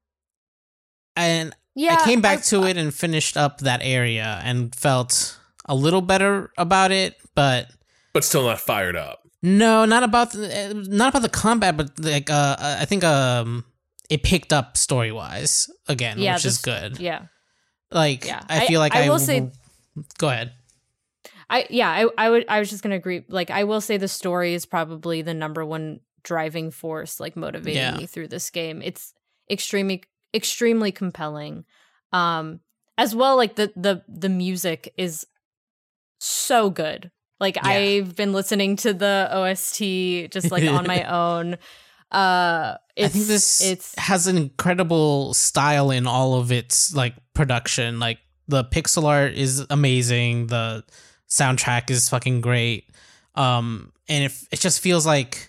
Speaker 7: and
Speaker 5: Yeah,
Speaker 7: I came back
Speaker 5: I-
Speaker 7: to it and finished up that area and felt a little better about it, but
Speaker 4: But still not fired up.
Speaker 7: no, not about the, not about the combat, but like uh, I think um it picked up story wise again,
Speaker 5: Yeah,
Speaker 7: which is
Speaker 5: this-
Speaker 7: good.
Speaker 5: Yeah.
Speaker 7: Like
Speaker 5: Yeah.
Speaker 7: I feel like I,
Speaker 5: I will say-
Speaker 7: go ahead.
Speaker 5: I yeah, I, I would I was just gonna agree. Like I will say the story is probably the number one driving force, like motivating
Speaker 7: Yeah.
Speaker 5: me through this game. It's extremely extremely compelling. Um as well, like the the the music is so good. Like
Speaker 7: Yeah.
Speaker 5: I've been listening to the O S T just like on my own. Uh it's,
Speaker 7: I think this
Speaker 5: it's
Speaker 7: has an incredible style in all of its like production. Like the pixel art is amazing. The soundtrack is fucking great. Um, and it it just feels like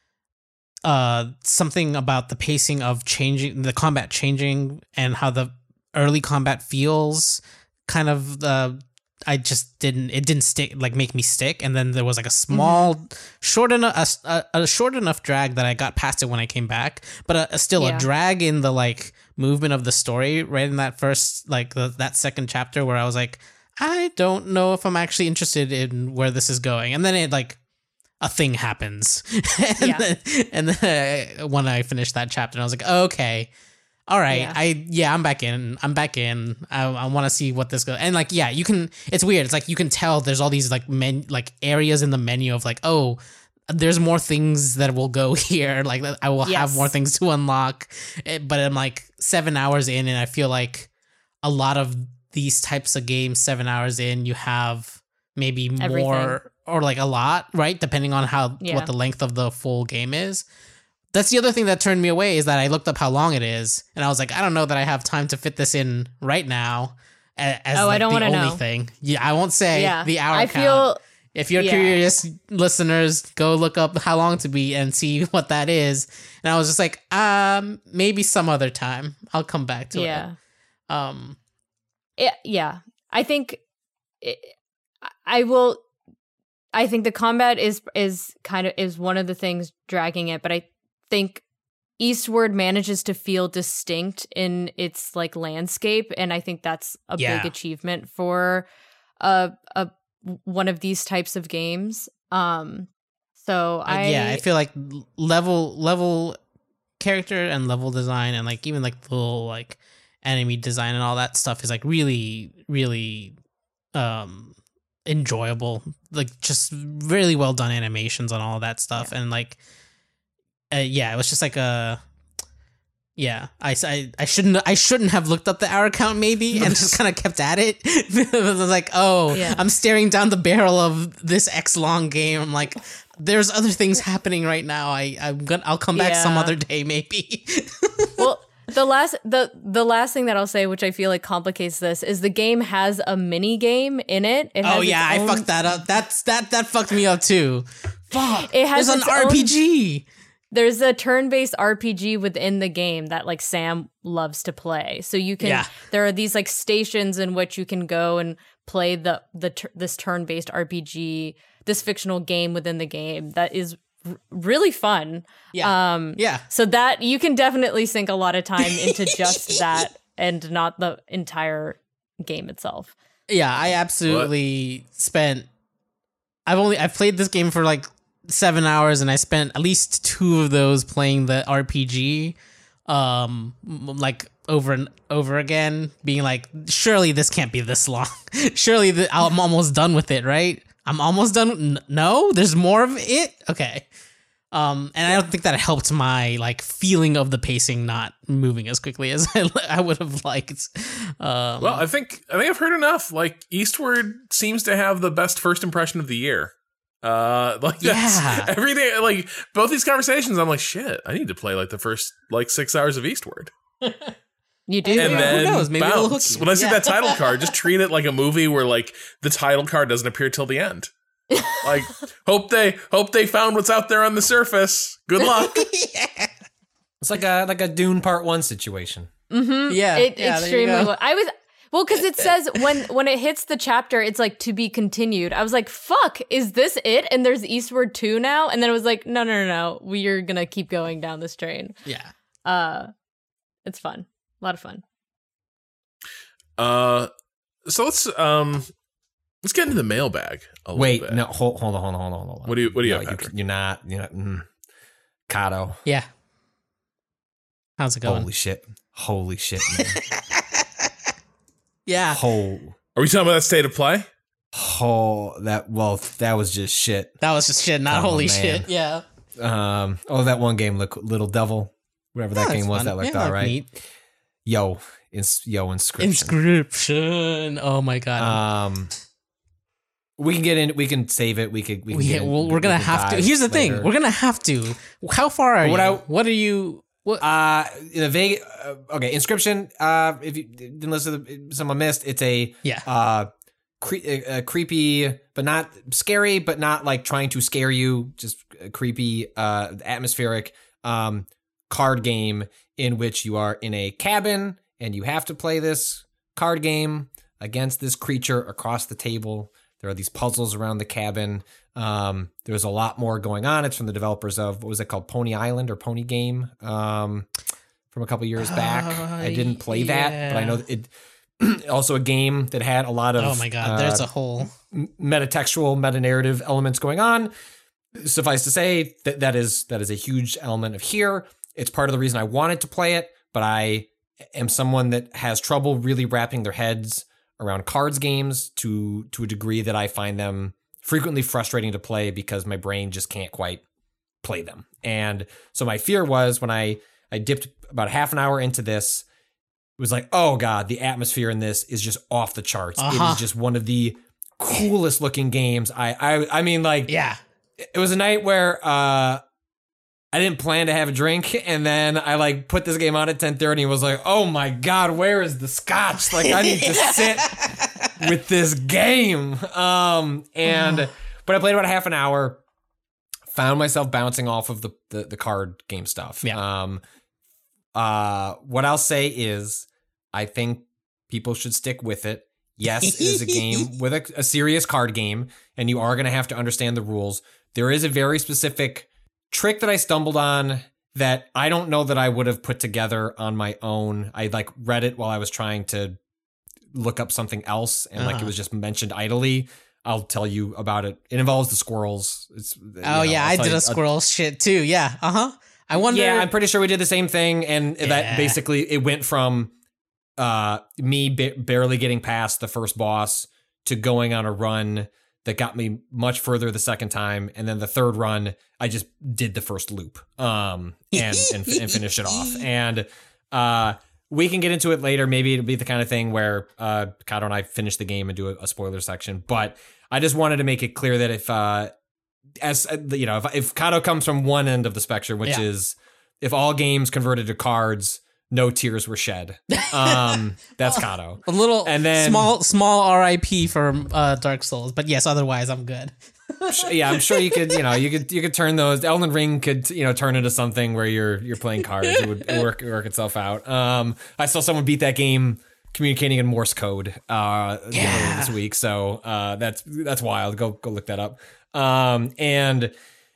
Speaker 7: uh something about the pacing of changing the combat changing and how the early combat feels kind of uh I just didn't it didn't stick like make me stick, and then there was like a small
Speaker 5: Mm-hmm.
Speaker 7: short enough a, a short enough drag that I got past it when I came back, but a, a still
Speaker 5: Yeah.
Speaker 7: a drag in the like movement of the story right in that first like the, that second chapter where I was like, I don't know if I'm actually interested in where this is going, and then it like a thing happens, and
Speaker 5: Yeah.
Speaker 7: then, and then uh, when I finished that chapter, I was like, okay. All right,
Speaker 5: Yeah.
Speaker 7: I yeah, I'm back in. I'm back in. I, I want to see what this goes. And like, yeah, you can. It's weird. It's like you can tell there's all these like men like areas in the menu of like, oh, there's more things that will go here. Like I will have
Speaker 5: Yes.
Speaker 7: more things to unlock. Eh, But I'm like seven hours in, and I feel like a lot of these types of games, seven hours in, you have maybe
Speaker 5: Everything.
Speaker 7: more or like a lot, right? Depending on how
Speaker 5: Yeah.
Speaker 7: what the length of the full game is. That's the other thing that turned me away, is that I looked up how long it is, and I was like, I don't know that I have time to fit this in right now. a- As
Speaker 5: Oh, I
Speaker 7: like
Speaker 5: don't
Speaker 7: the
Speaker 5: wanna
Speaker 7: only
Speaker 5: know.
Speaker 7: thing. Yeah, I won't say
Speaker 5: yeah.
Speaker 7: the hour
Speaker 5: I
Speaker 7: count.
Speaker 5: feel
Speaker 7: If you're
Speaker 5: yeah.
Speaker 7: curious, listeners, go look up how long to be and see what that is. And I was just like, um, maybe some other time I'll come back to
Speaker 5: yeah.
Speaker 7: it. Um,
Speaker 5: it, yeah, I think it, I will. I think the combat is is kind of is one of the things dragging it, but I think Eastward manages to feel distinct in its like landscape, and I think that's a
Speaker 7: Yeah.
Speaker 5: big achievement for a a one of these types of games. Um, so I
Speaker 7: yeah, I feel like level level character and level design, and like even like the little like enemy design and all that stuff is like really really um enjoyable. Like just really well done animations on all that stuff, and like uh, yeah, it was just like a yeah. I, I I shouldn't I shouldn't have looked up the hour count maybe and just kind of kept at it. It was like, oh,
Speaker 5: Yeah.
Speaker 7: I'm staring down the barrel of this X long game. I'm like, there's other things happening right now. I I'm gonna I'll come back some
Speaker 5: Yeah.
Speaker 7: other day maybe.
Speaker 5: well the last the the last thing that I'll say, which I feel like complicates this, is the game has a mini game in it. It has
Speaker 7: oh yeah,
Speaker 5: its
Speaker 7: I
Speaker 5: own-
Speaker 7: fucked that up. That's that that fucked me up too. Fuck.
Speaker 5: It has
Speaker 7: There's an
Speaker 5: its own-
Speaker 7: R P G.
Speaker 5: There's a turn-based R P G within the game that like Sam loves to play. So you can
Speaker 7: Yeah.
Speaker 5: there are these like stations in which you can go and play the the tur- this turn-based R P G, this fictional game within the game that is r- really fun.
Speaker 7: Yeah.
Speaker 5: Um,
Speaker 7: yeah.
Speaker 5: So that you can definitely sink a lot of time into just that and not the entire game itself.
Speaker 7: Yeah, I absolutely what? spent. I've only I've played this game for like seven hours, and I spent at least two of those playing the R P G, um, like over and over again, being like, surely this can't be this long. Surely the, I'm almost done with it, right? I'm almost done. N- no, there's more of it. Okay. Um, and I don't think that helped my like feeling of the pacing not moving as quickly as I, I would have liked. Um,
Speaker 4: well, I think I think I've heard enough. Like Eastward seems to have the best first impression of the year. Uh, like that's
Speaker 7: yeah.
Speaker 4: every day. Like both these conversations, I'm like, shit. I need to play like the first like six hours of Eastward.
Speaker 5: You do,
Speaker 4: and
Speaker 7: yeah,
Speaker 4: then
Speaker 7: who knows? Maybe it'll hook you.
Speaker 4: When I see
Speaker 7: yeah.
Speaker 4: that title card, just treat it like a movie where like the title card doesn't appear till the end. Like hope they hope they found what's out there on the surface. Good luck.
Speaker 6: yeah. It's like a like a Dune Part One situation.
Speaker 5: Mm-hmm.
Speaker 7: Yeah,
Speaker 5: it,
Speaker 7: yeah
Speaker 5: extremely. Well. I was well because it says when when it hits the chapter, it's like to be continued. I was like, "Fuck, is this it?" And there's Eastward two now, and then it was like, "No, no, no, no, we're gonna keep going down this train."
Speaker 7: Yeah,
Speaker 5: uh, it's fun, a lot of fun.
Speaker 4: Uh, so let's um. Let's get into the mailbag. A
Speaker 6: Wait,
Speaker 4: bit.
Speaker 6: no, hold, hold on, hold on, hold on, hold on.
Speaker 4: What do you, what do you
Speaker 6: no,
Speaker 4: have, Patrick?
Speaker 6: You, you're not, you're not, mm, Kato.
Speaker 7: Yeah. How's it going?
Speaker 6: Holy shit. Holy shit, man.
Speaker 7: yeah.
Speaker 6: Whole.
Speaker 4: Are we talking about that state of play?
Speaker 6: Oh, that, well, that was just shit.
Speaker 7: That was just shit, not
Speaker 6: oh,
Speaker 7: holy
Speaker 6: man.
Speaker 7: shit. Yeah.
Speaker 6: Um. Oh, that one game, Little Devil, whatever that
Speaker 7: oh,
Speaker 6: game was,
Speaker 7: fun.
Speaker 6: that looked
Speaker 7: yeah,
Speaker 6: all right.
Speaker 7: Neat.
Speaker 6: Yo, ins- yo, Inscription.
Speaker 7: Inscription. Oh my god.
Speaker 6: Um. We can get in. We can save it. We could. We can
Speaker 7: we,
Speaker 6: get in,
Speaker 7: well, we're gonna have to. Here's the later. thing. We're gonna have to. How far are
Speaker 6: what
Speaker 7: you?
Speaker 6: I,
Speaker 7: what are you? What?
Speaker 6: Uh, in the Vegas. Uh, okay, Inscription. Uh, if you didn't listen to the, someone missed, it's a
Speaker 7: yeah.
Speaker 6: Uh, cre- uh, creepy, but not scary, but not like trying to scare you. Just a creepy, uh, atmospheric, um, card game in which you are in a cabin and you have to play this card game against this creature across the table. There are these puzzles around the cabin. Um, there's a lot more going on. It's from the developers of, what was it called? Pony Island or Pony Game um, from a couple years back. Uh, I didn't play
Speaker 7: yeah.
Speaker 6: that, but I know that it also a game that had a lot of
Speaker 7: oh my god, uh, there's a whole
Speaker 6: metatextual, meta-narrative elements going on. Suffice to say that that is that is a huge element of here. It's part of the reason I wanted to play it, but I am someone that has trouble really wrapping their heads around cards games to to a degree that I find them frequently frustrating to play because my brain just can't quite play them. And so my fear was when I, I dipped about half an hour into this, it was like, oh God, the atmosphere in this is just off the charts. Uh-huh. It is just one of the coolest looking games. I I, I mean, like,
Speaker 7: yeah,
Speaker 6: it was a night where uh, I didn't plan to have a drink, and then I like put this game on at ten thirty and was like, oh my God, where is the scotch? Like, I need to sit with this game. Um, and but I played about half an hour, found myself bouncing off of the the, the card game stuff.
Speaker 7: Yeah.
Speaker 6: Um, uh, what I'll say is, I think people should stick with it. Yes, it is a game with a, a serious card game, and you are going to have to understand the rules. There is a very specific trick that I stumbled on that I don't know that I would have put together on my own. I like read it while I was trying to look up something else, and uh-huh. like it was just mentioned idly. I'll tell you about it. It involves the squirrels. It's
Speaker 7: oh
Speaker 6: know,
Speaker 7: yeah,
Speaker 6: I'll
Speaker 7: I did
Speaker 6: you,
Speaker 7: a squirrel uh, shit too. Yeah, uh huh. I wonder.
Speaker 6: Yeah, I'm pretty sure we did the same thing, and
Speaker 7: yeah.
Speaker 6: that basically it went from uh, me ba- barely getting past the first boss to going on a run that got me much further the second time, and then the third run, I just did the first loop um, and and, and finished it off. And uh, we can get into it later. Maybe it'll be the kind of thing where uh, Kato and I finish the game and do a, a spoiler section. But I just wanted to make it clear that if, uh, as you know, if, if Kato comes from one end of the spectrum, which yeah. is if all games converted to cards, no tears were shed. Um, that's Kato.
Speaker 7: A little
Speaker 6: and then
Speaker 7: small, small R I P for uh, Dark Souls, but yes, otherwise I'm good.
Speaker 6: Yeah, I'm sure you could, you know, you could, you could turn those. Elden Ring could, you know, turn into something where you're you're playing cards. It would work work itself out. Um, I saw someone beat that game communicating in Morse code uh,
Speaker 7: yeah.
Speaker 6: this week, so uh, that's that's wild. Go go look that up. Um, and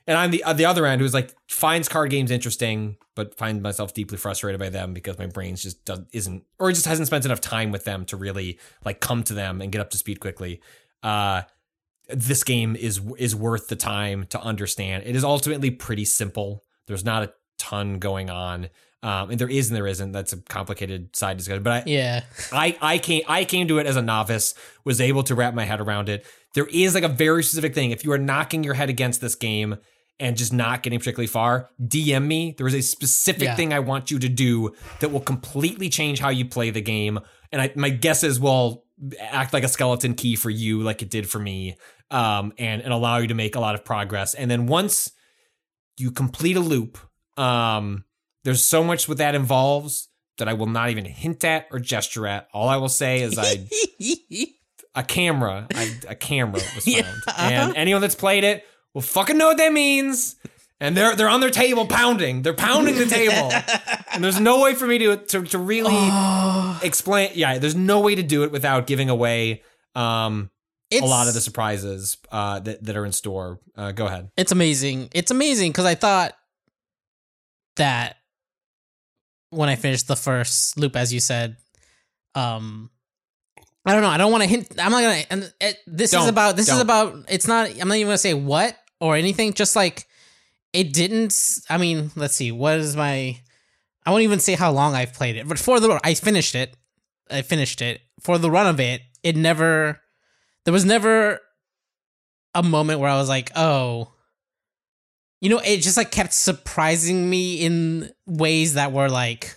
Speaker 6: and I'm the uh, the other end who's like finds card games interesting, but find myself deeply frustrated by them because my brain just does, isn't, or just hasn't spent enough time with them to really like come to them and get up to speed quickly. Uh, this game is is worth the time to understand. It is ultimately pretty simple. There's not a ton going on, um, and there is and there isn't. That's a complicated side discussion. But I,
Speaker 7: yeah,
Speaker 6: I I came I came to it as a novice, was able to wrap my head around it. There is like a very specific thing. If you are knocking your head against this game and just not getting particularly far, D M me. There is a specific
Speaker 7: Yeah.
Speaker 6: thing I want you to do that will completely change how you play the game. And I, my guess is will act like a skeleton key for you, like it did for me, um, and, and allow you to make a lot of progress. And then once you complete a loop, um, there's so much what that involves that I will not even hint at or gesture at. All I will say is I... A camera, I, a camera was found,
Speaker 7: Yeah, uh-huh.
Speaker 6: and anyone that's played it will fucking know what that means. And they're they're on their table pounding, they're pounding the table, and there's no way for me to to, to really explain. Yeah, there's no way to do it without giving away um a
Speaker 7: It's-
Speaker 6: lot of the surprises uh that that are in store. Uh, go ahead.
Speaker 7: It's amazing. It's amazing because I thought that when I finished the first loop, as you said, um, I don't know. I don't want to hint. I'm not gonna. And it, this
Speaker 6: Don't.
Speaker 7: is about. This is
Speaker 6: Don't.
Speaker 7: about. It's not. I'm not even gonna say what or anything. Just like it didn't. I mean, let's see. What is my? I won't even say how long I've played it, but for the I finished it. I finished it for the run of it. It never. There was never a moment where I was like, oh. You know, it just like kept surprising me in ways that were like,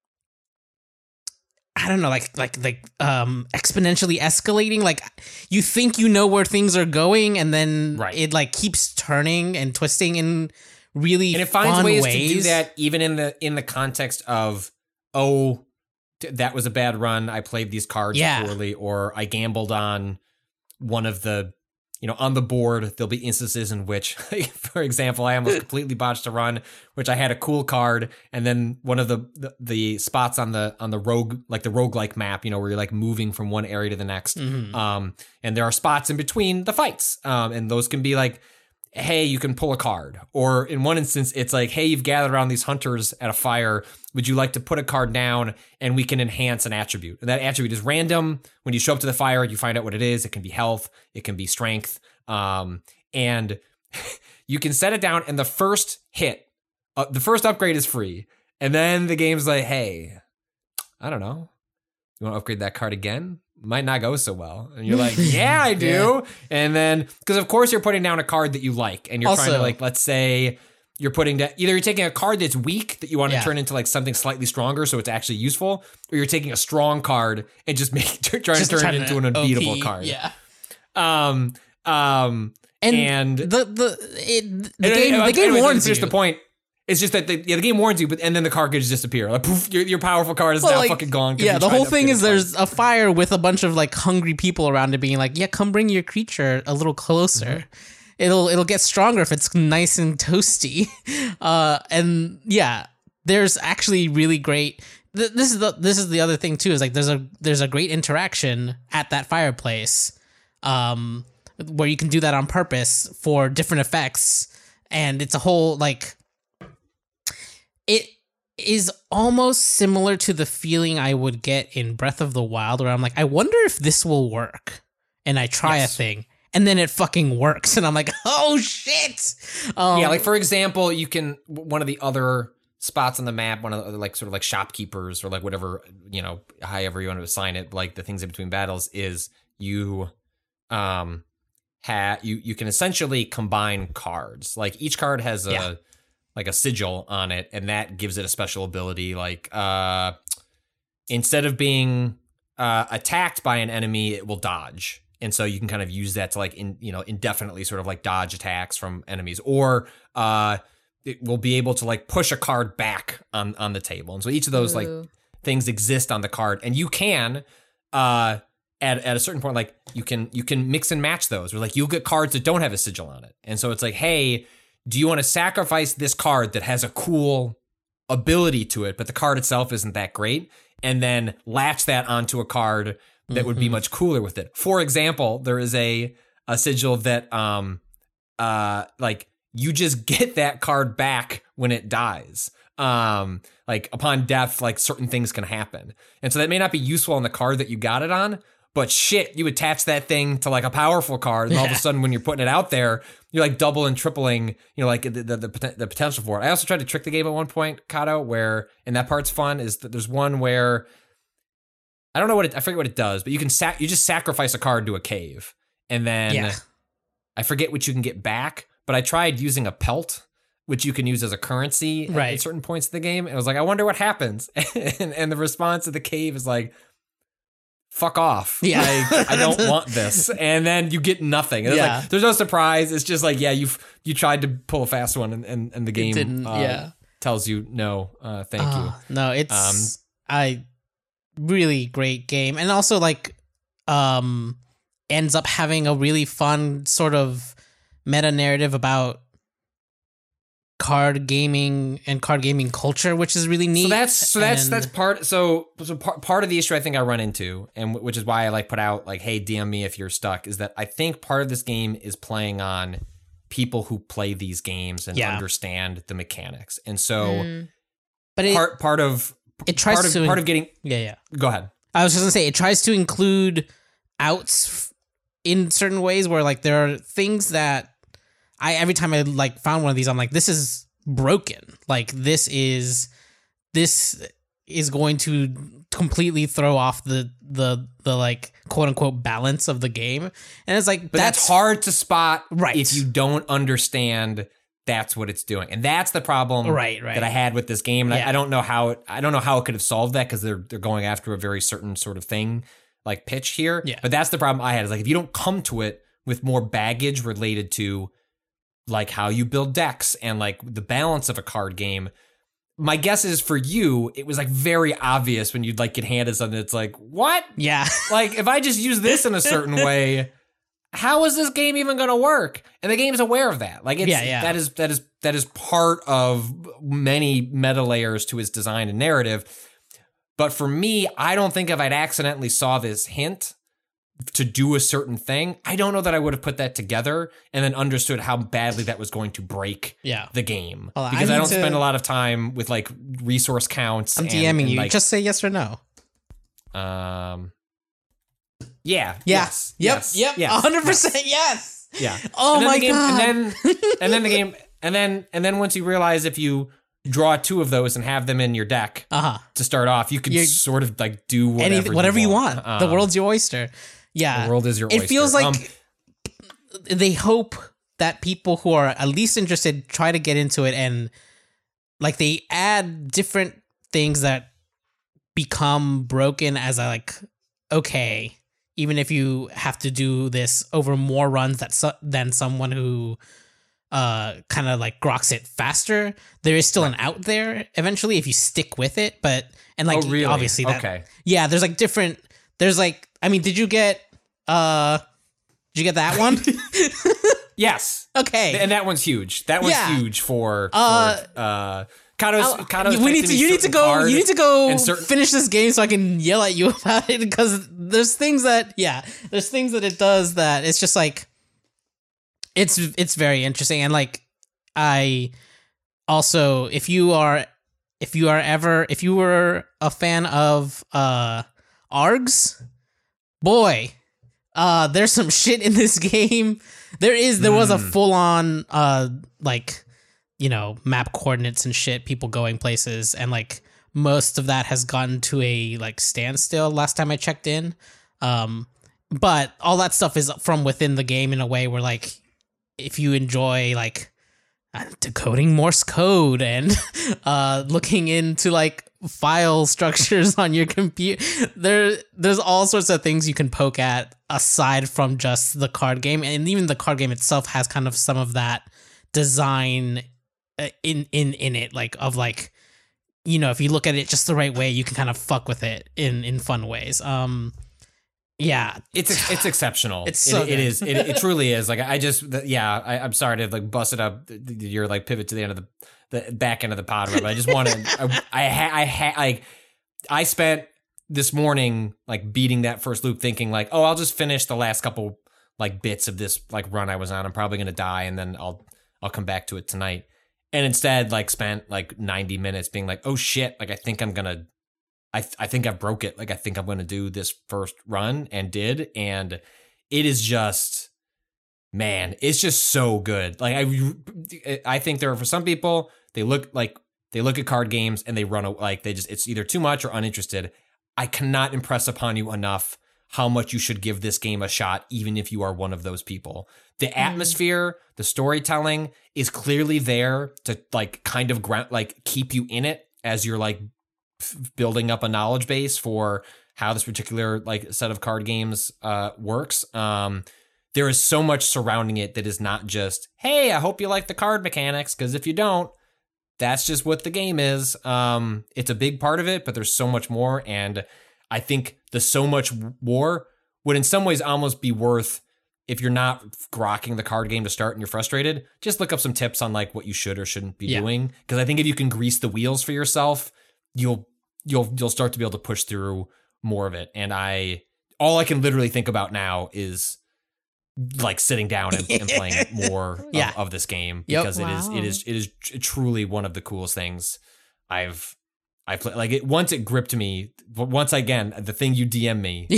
Speaker 7: I don't know, like like like um exponentially escalating. Like you think you know where things are going, and then
Speaker 6: Right.
Speaker 7: it like keeps turning and twisting in really
Speaker 6: And it finds
Speaker 7: fun
Speaker 6: ways,
Speaker 7: ways
Speaker 6: to do that even in the in the context of, oh, t- that was a bad run. I played these cards
Speaker 7: Yeah.
Speaker 6: poorly, or I gambled on one of the, you know, on the board. There'll be instances in which, for example, I almost completely botched a run, which I had a cool card, and then one of the, the the spots on the on the rogue, like the roguelike map, you know, where you're like moving from one area to the next.
Speaker 7: Mhm.
Speaker 6: Um, and there are spots in between the fights. Um, and those can be like, hey, you can pull a card. Or in one instance, it's like, hey, you've gathered around these hunters at a fire. Would you like to put a card down and we can enhance an attribute? And that attribute is random. When you show up to the fire, you find out what it is. It can be health. It can be strength. Um, and you can set it down, and the first hit, uh, the first upgrade is free. And then the game's like, hey, I don't know. You want to upgrade that card again? Might not go so well. And you're like, yeah, I do. And then, because of course you're putting down a card that you like, and you're trying to,
Speaker 7: Also-
Speaker 6: like, let's say you're putting down, either you're taking a card that's weak that you want to
Speaker 7: Yeah.
Speaker 6: turn into like something slightly stronger so it's actually useful, or you're taking a strong card and just make trying
Speaker 7: Just
Speaker 6: to turn
Speaker 7: trying
Speaker 6: it into
Speaker 7: to
Speaker 6: an unbeatable
Speaker 7: O P,
Speaker 6: card.
Speaker 7: Yeah.
Speaker 6: Um, um,
Speaker 7: And,
Speaker 6: and
Speaker 7: the the it, the
Speaker 6: and-
Speaker 7: game
Speaker 6: and-
Speaker 7: the game
Speaker 6: anyways,
Speaker 7: warns you.
Speaker 6: Here's the point. It's just that the, yeah, the game warns you, but and then the card could just disappear. Like, poof, your, your powerful card is
Speaker 7: Well,
Speaker 6: now
Speaker 7: like,
Speaker 6: fucking gone. 'cause
Speaker 7: Yeah,
Speaker 6: you
Speaker 7: the
Speaker 6: tried
Speaker 7: whole
Speaker 6: to
Speaker 7: thing
Speaker 6: upgrade
Speaker 7: is
Speaker 6: it
Speaker 7: there's
Speaker 6: twice.
Speaker 7: a fire with a bunch of like hungry people around it, being like, "Yeah, come bring your creature a little closer.
Speaker 6: Mm-hmm.
Speaker 7: It'll it'll get stronger if it's nice and toasty." Uh, and yeah, there's actually really great. Th- this is the this is the other thing too. Is like there's a there's a great interaction at that fireplace, um, where you can do that on purpose for different effects, and it's a whole like it is almost similar to the feeling I would get in Breath of the Wild, where I'm like, I wonder if this will work. And I try
Speaker 6: Yes.
Speaker 7: a thing, and then it fucking works. And I'm like, oh shit. Um,
Speaker 6: Yeah, like for example, you can, one of the other spots on the map, one of the other like sort of like shopkeepers or like whatever, you know, however you want to assign it, like the things in between battles is you um have you you can essentially combine cards. Like each card has a
Speaker 7: Yeah.
Speaker 6: like a sigil on it, and that gives it a special ability. Like uh instead of being uh attacked by an enemy, it will dodge. And so you can kind of use that to like in you know indefinitely sort of like dodge attacks from enemies, or uh it will be able to like push a card back on on the table. And so each of those like
Speaker 5: Ooh.
Speaker 6: things exist on the card, and you can uh at at a certain point like you can you can mix and match those. Or like you'll get cards that don't have a sigil on it. And so it's like, hey, do you want to sacrifice this card that has a cool ability to it, but the card itself isn't that great, and then latch that onto a card that would be much cooler with it? For example, there is a a sigil that um uh like you just get that card back when it dies. Um, like upon death, like certain things can happen. And so that may not be useful on the card that you got it on, but shit, you attach that thing to like a powerful card, and all of a sudden when you're putting it out there, you're like double and tripling, you know, like the the, the, the potential for it. I also tried to trick the game at one point, Kato, where, and that part's fun, is that there's one where, I don't know what it, I forget what it does, but you can sac- you just sacrifice a card to a cave, and then
Speaker 7: Yeah.
Speaker 6: I forget what you can get back, but I tried using a pelt, which you can use as a currency at-
Speaker 7: Right.
Speaker 6: at certain points of the game. And I was like, I wonder what happens. and, and the response of the cave is like, fuck off.
Speaker 7: Yeah.
Speaker 6: Like, I don't want this. And then you get nothing. And it's
Speaker 7: Yeah.
Speaker 6: like, there's no surprise. It's just like, yeah, you've you tried to pull a fast one, and, and, and the game
Speaker 7: didn't,
Speaker 6: uh,
Speaker 7: yeah.
Speaker 6: tells you no, uh, thank you.
Speaker 7: Ah, no, it's
Speaker 6: Um,
Speaker 7: I really great game, and also like um ends up having a really fun sort of meta narrative about card gaming and card gaming culture, which is really neat.
Speaker 6: So that's so that's
Speaker 7: And-
Speaker 6: that's part. So so part part of the issue I think I run into, and w- which is why I like put out like, hey, D M me if you're stuck, is that I think part of this game is playing on people who play these games and
Speaker 7: Yeah.
Speaker 6: understand the mechanics, and so
Speaker 5: Mm.
Speaker 7: but it
Speaker 6: part part of
Speaker 7: it tries
Speaker 6: part of
Speaker 7: to
Speaker 6: part of getting.
Speaker 7: yeah yeah.
Speaker 6: Go ahead.
Speaker 7: I was just gonna say it tries to include outs f- in certain ways where like there are things that I every time I like found one of these, I'm like, this is broken. Like this is this is going to completely throw off the the the like quote unquote balance of the game. And it's like
Speaker 6: But that's, hard to spot
Speaker 7: Right.
Speaker 6: if you don't understand that's what it's doing. And that's the problem
Speaker 7: Right, right.
Speaker 6: that I had with this game. And
Speaker 7: Yeah.
Speaker 6: I, I don't know how it I don't know how it could have solved that, because they're they're going after a very certain sort of thing, like pitch here.
Speaker 7: Yeah.
Speaker 6: But that's the problem I had, is like, if you don't come to it with more baggage related to like how you build decks and like the balance of a card game, my guess is for you, it was like very obvious when you'd like get handed something. It's like, what?
Speaker 7: yeah.
Speaker 6: Like, if I just use this in a certain way, how is this game even going to work? And the game's aware of that. Like, it's,
Speaker 7: Yeah, yeah.
Speaker 6: that is that is that is part of many meta layers to its design and narrative. But for me, I don't think if I'd accidentally saw this hint to do a certain thing, I don't know that I would have put that together and then understood how badly that was going to break
Speaker 7: Yeah.
Speaker 6: the game.
Speaker 7: Well, I
Speaker 6: because I,
Speaker 7: need
Speaker 6: don't
Speaker 7: to-
Speaker 6: spend a lot of time with like resource counts.
Speaker 7: I'm
Speaker 6: and-
Speaker 7: DMing
Speaker 6: and,
Speaker 7: you.
Speaker 6: like,
Speaker 7: Just say yes or no.
Speaker 6: um, yeah,
Speaker 7: Yeah.
Speaker 6: yes,
Speaker 7: Yep.
Speaker 6: yes,
Speaker 7: Yep.
Speaker 6: yes,
Speaker 7: one hundred
Speaker 6: yes.
Speaker 7: percent yes.
Speaker 6: Yeah.
Speaker 7: Oh
Speaker 6: And then
Speaker 7: my
Speaker 6: the game,
Speaker 7: god.
Speaker 6: And then, and then the game, and then, and then once you realize if you draw two of those and have them in your deck
Speaker 7: Uh-huh.
Speaker 6: to start off, you can
Speaker 7: You're-
Speaker 6: sort of like do whatever,
Speaker 7: Anything, whatever you want. the
Speaker 6: Um,
Speaker 7: world's your oyster. Yeah.
Speaker 6: the world is your
Speaker 7: It
Speaker 6: oyster.
Speaker 7: feels like
Speaker 6: Um,
Speaker 7: they hope that people who are at least interested try to get into it, and like they add different things that become broken as a like, okay, even if you have to do this over more runs that so- than someone who uh kind of like groks it faster, there is still an out there eventually if you stick with it. But and like
Speaker 6: Oh, really?
Speaker 7: obviously that,
Speaker 6: Okay.
Speaker 7: yeah, there's like different there's like I mean, did you get uh did you get that one?
Speaker 6: yes.
Speaker 7: Okay.
Speaker 6: And that one's huge. That one's
Speaker 7: Yeah.
Speaker 6: huge for,
Speaker 7: Uh,
Speaker 6: for uh, Kato's,
Speaker 7: I'll-
Speaker 6: Kato's
Speaker 7: we need to.
Speaker 6: texting me
Speaker 7: You need to
Speaker 6: certain
Speaker 7: go.
Speaker 6: card
Speaker 7: You need to go
Speaker 6: and certain-
Speaker 7: finish this game so I can yell at you about it, because there's things that yeah, there's things that it does that it's just like it's it's very interesting. And like I also, if you are if you are ever if you were a fan of uh ARGs, boy, uh there's some shit in this game. There is there was a
Speaker 6: Mm.
Speaker 7: full on uh like, you know, map coordinates and shit, people going places, and like most of that has gotten to a like standstill last time I checked in. Um but all that stuff is from within the game in a way where like if you enjoy like uh, decoding Morse code and uh looking into like file structures on your computer, there there's all sorts of things you can poke at aside from just the card game. And even the card game itself has kind of some of that design uh, in in in it, like of like, you know, if you look at it just the right way, you can kind of fuck with it in in fun ways. Um yeah,
Speaker 6: It's it's exceptional.
Speaker 7: It's
Speaker 6: It-
Speaker 7: so
Speaker 6: it
Speaker 7: good.
Speaker 6: is. It, it truly is. Like I just th- yeah. I, I'm sorry to like bust it up. th- th- Your like pivot to the end of the the back end of the pod, but I just want to. I I ha, I ha, like I spent this morning like beating that first loop, thinking like, oh, I'll just finish the last couple like bits of this like run I was on. I'm probably gonna die, and then I'll I'll come back to it tonight. And instead, like, spent like ninety minutes being like, oh shit, like, I think I'm gonna, I, th- I think I broke it. Like, I think I'm gonna do this first run, and did. And it is just, man, it's just so good. Like, I, I think there are, for some people, they look like, they look at card games and they run, like, they just, it's either too much or uninterested. I cannot impress upon you enough how much you should give this game a shot, even if you are one of those people. The atmosphere, the storytelling is clearly there to, like, kind of ground, like, keep you in it as you're, like, f- building up a knowledge base for how this particular, like, set of card games uh, works. Um, there is so much surrounding it that is not just, hey, I hope you like the card mechanics, because if you don't, that's just what the game is. Um, it's a big part of it, but there's so much more, and I think the so much more would in some ways almost be worth, if you're not grokking the card game to start and you're frustrated, just look up some tips on like what you should or shouldn't be
Speaker 7: Yeah.
Speaker 6: doing. Because I think if you can grease the wheels for yourself, you'll you'll you'll start to be able to push through more of it. And I all I can literally think about now is like sitting down and, and playing more
Speaker 7: Yeah.
Speaker 6: of, of this game,
Speaker 7: Yep.
Speaker 6: because it is
Speaker 5: Wow.
Speaker 6: it is it is tr- truly one of the coolest things I've I played. Like, it once it gripped me. Once again, the thing you D M me,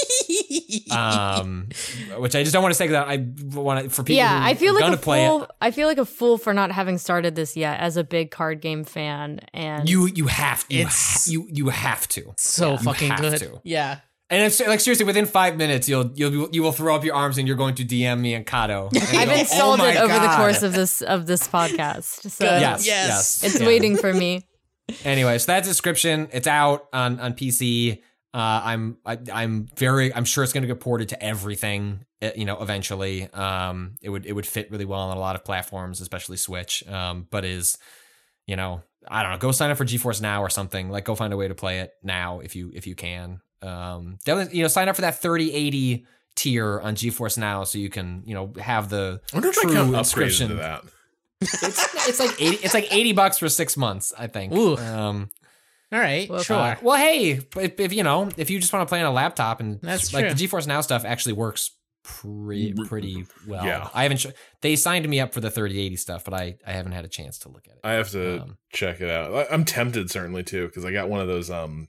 Speaker 6: um, which I just don't want to say that I want to, for people.
Speaker 5: Yeah,
Speaker 6: who
Speaker 5: I feel
Speaker 6: are
Speaker 5: like
Speaker 6: gonna
Speaker 5: a
Speaker 6: play
Speaker 5: fool.
Speaker 6: it,
Speaker 5: I feel like a fool for not having started this yet as a big card game fan. And
Speaker 6: you you have you
Speaker 7: It's-
Speaker 6: ha- you you have to.
Speaker 7: So
Speaker 6: You
Speaker 7: fucking
Speaker 6: have
Speaker 7: good.
Speaker 6: to.
Speaker 7: Yeah.
Speaker 6: And it's like, seriously, within five minutes, you'll you'll you will throw up your arms and you're going to D M me and Kato. And
Speaker 5: I've
Speaker 6: go,
Speaker 5: installed
Speaker 6: "Oh my
Speaker 5: it over the
Speaker 6: God."
Speaker 5: course of this of this podcast. So
Speaker 7: Good.
Speaker 6: Yes,
Speaker 7: Yes.
Speaker 6: yes,
Speaker 5: it's
Speaker 6: yeah.
Speaker 5: waiting for me.
Speaker 6: Anyway, so that's description. It's out on on P C. Uh, I'm I, I'm very I'm sure it's going to get ported to everything. uh, You know, eventually. Um, it would it would fit really well on a lot of platforms, especially Switch. Um, but is you know I don't know. Go sign up for GeForce Now or something. Like, go find a way to play it now if you if you can. Um, definitely, you know, sign up for that thirty eighty tier on GeForce Now so you can you know have the
Speaker 4: I wonder if I
Speaker 6: true
Speaker 4: can upgrade
Speaker 6: inscription.
Speaker 4: to that.
Speaker 6: It's, it's like eighty. It's like eighty bucks for six months. I think.
Speaker 7: Ooh.
Speaker 6: Um,
Speaker 7: All right.
Speaker 5: Well,
Speaker 7: sure.
Speaker 6: uh, well, hey, if, if you know, if you just want to play on a laptop, and
Speaker 7: That's
Speaker 6: like
Speaker 7: true.
Speaker 6: the GeForce Now stuff actually works pretty pretty well.
Speaker 4: Yeah.
Speaker 6: I haven't. Sh- they signed me up for the thirty eighty stuff, but I I haven't had a chance to look at it.
Speaker 4: I have to
Speaker 6: Um,
Speaker 4: check it out. I- I'm tempted certainly too, because I got one of those um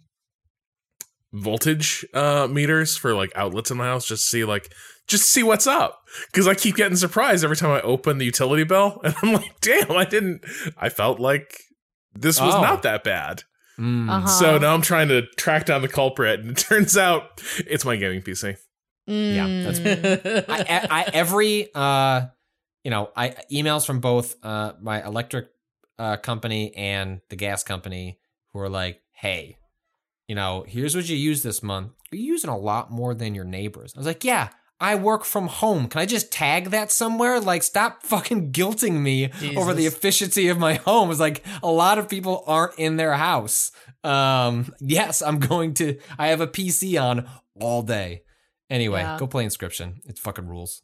Speaker 4: voltage uh meters for like outlets in my house, just to see like just to see what's up, because I keep getting surprised every time I open the utility bill, and I'm like, damn, I didn't. I felt like this was
Speaker 6: Oh.
Speaker 4: not that bad.
Speaker 6: mm.
Speaker 5: Uh-huh.
Speaker 4: So now I'm trying to track down the culprit, and it turns out it's my gaming P C.
Speaker 6: Yeah, that's I, I, I every uh you know I emails from both uh my electric uh company and the gas company who are like, hey, you know, here's what you use this month. You're using a lot more than your neighbors. I was like, yeah, I work from home. Can I just tag that somewhere? Like, stop fucking guilting me over the
Speaker 7: Jesus.
Speaker 6: efficiency of my home. It's like a lot of people aren't in their house. Um, yes, I'm going to. I have a P C on all day. Anyway,
Speaker 5: Yeah.
Speaker 6: go play Inscription. It fucking rules.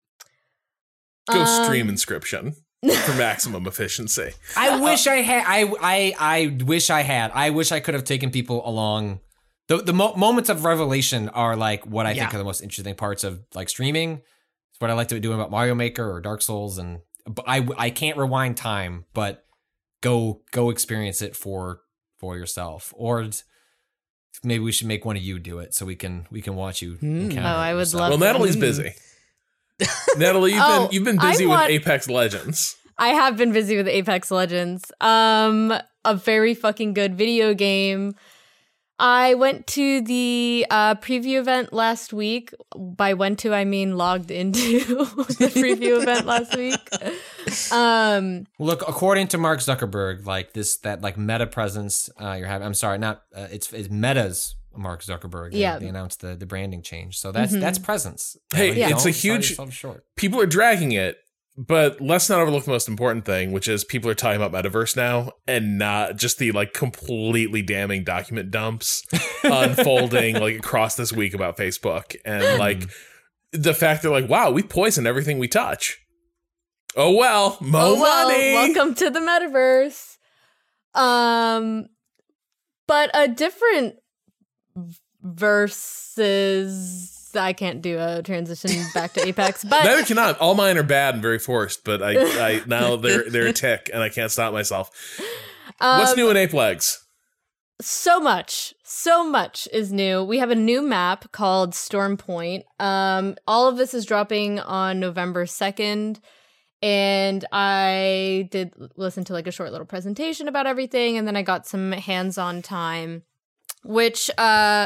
Speaker 4: Go
Speaker 5: Um,
Speaker 4: stream Inscription for maximum efficiency.
Speaker 6: I wish I had. I I I wish I had. I wish I could have taken people along. The the mo- moments of revelation are like what I think
Speaker 7: Yeah.
Speaker 6: are the most interesting parts of like streaming. It's what I like to do about Mario Maker or Dark Souls, and but I I can't rewind time, but go go experience it for for yourself, or maybe we should make one of you do it so we can we can watch you.
Speaker 7: Hmm.
Speaker 6: encounter
Speaker 5: Oh, I would
Speaker 6: yourself.
Speaker 5: love
Speaker 4: Well,
Speaker 5: to.
Speaker 4: Natalie's busy. Natalie, you've
Speaker 5: Oh,
Speaker 4: been you've been
Speaker 5: I
Speaker 4: busy
Speaker 5: want-
Speaker 4: with Apex Legends.
Speaker 5: I have been busy with Apex Legends. Um, a very fucking good video game. I went to the uh, preview event last week. By went to, I mean logged into the preview event last week. Um,
Speaker 6: Look, according to Mark Zuckerberg, like this, that like Meta presence uh, you're having. I'm sorry, not uh, it's it's Meta's Mark Zuckerberg. They-
Speaker 5: Yeah.
Speaker 6: they announced the the branding change, so that's
Speaker 5: Mhm.
Speaker 6: that's presence.
Speaker 4: Hey,
Speaker 6: You know,
Speaker 4: it's a
Speaker 6: don't sell
Speaker 4: huge-
Speaker 6: yourself short.
Speaker 4: People are dragging it, but let's not overlook the most important thing, which is people are talking about metaverse now, and not just the like completely damning document dumps unfolding like across this week about Facebook, and like the fact they're like, wow, we poison everything we touch. Oh well, mo
Speaker 5: oh well,
Speaker 4: money.
Speaker 5: welcome to the metaverse. Um, but a different versus I can't do a transition back to Apex, but
Speaker 4: Neither cannot. All mine are bad and very forced, but I, I now they're they're a tick and I can't stop myself.
Speaker 5: Um,
Speaker 4: What's new in Ape Legs?
Speaker 5: So much, so much is new. We have a new map called Storm Point. Um, all of this is dropping on November second. And I did listen to like a short little presentation about everything. And then I got some hands-on time, which uh,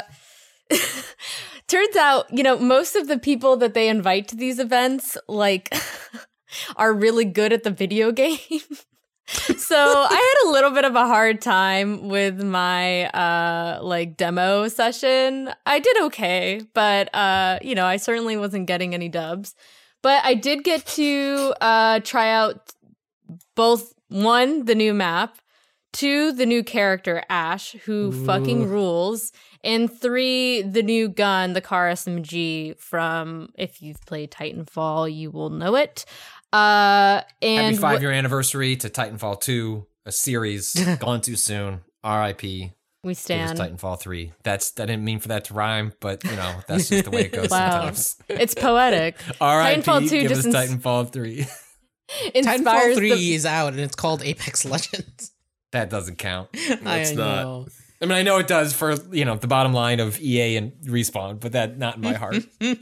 Speaker 5: turns out, you know, most of the people that they invite to these events, like, are really good at the video game. So I had a little bit of a hard time with my uh like demo session. I did okay, but uh you know, I certainly wasn't getting any dubs. But I did get to uh try out both one, the new map, two, the new character Ash, who Ooh. fucking rules, and three, the new gun, the Car S M G from, if you've played Titanfall, you will know it. Uh, and
Speaker 6: Happy five-year wh- anniversary to Titanfall two, a series gone too soon. R I P
Speaker 5: We stand.
Speaker 6: Titanfall three. That's I didn't mean for that to rhyme, but you know that's just the way it goes
Speaker 5: wow.
Speaker 6: sometimes.
Speaker 5: It's poetic.
Speaker 6: R I P
Speaker 5: Titanfall two
Speaker 6: give
Speaker 5: just
Speaker 6: us
Speaker 5: ins-
Speaker 6: Titanfall three.
Speaker 7: Titanfall three
Speaker 5: the-
Speaker 7: is out and it's called Apex Legends.
Speaker 6: That doesn't count.
Speaker 7: It's
Speaker 4: not.
Speaker 6: I mean, I know it does for, you know, the bottom line of E A and Respawn, but that not in my heart.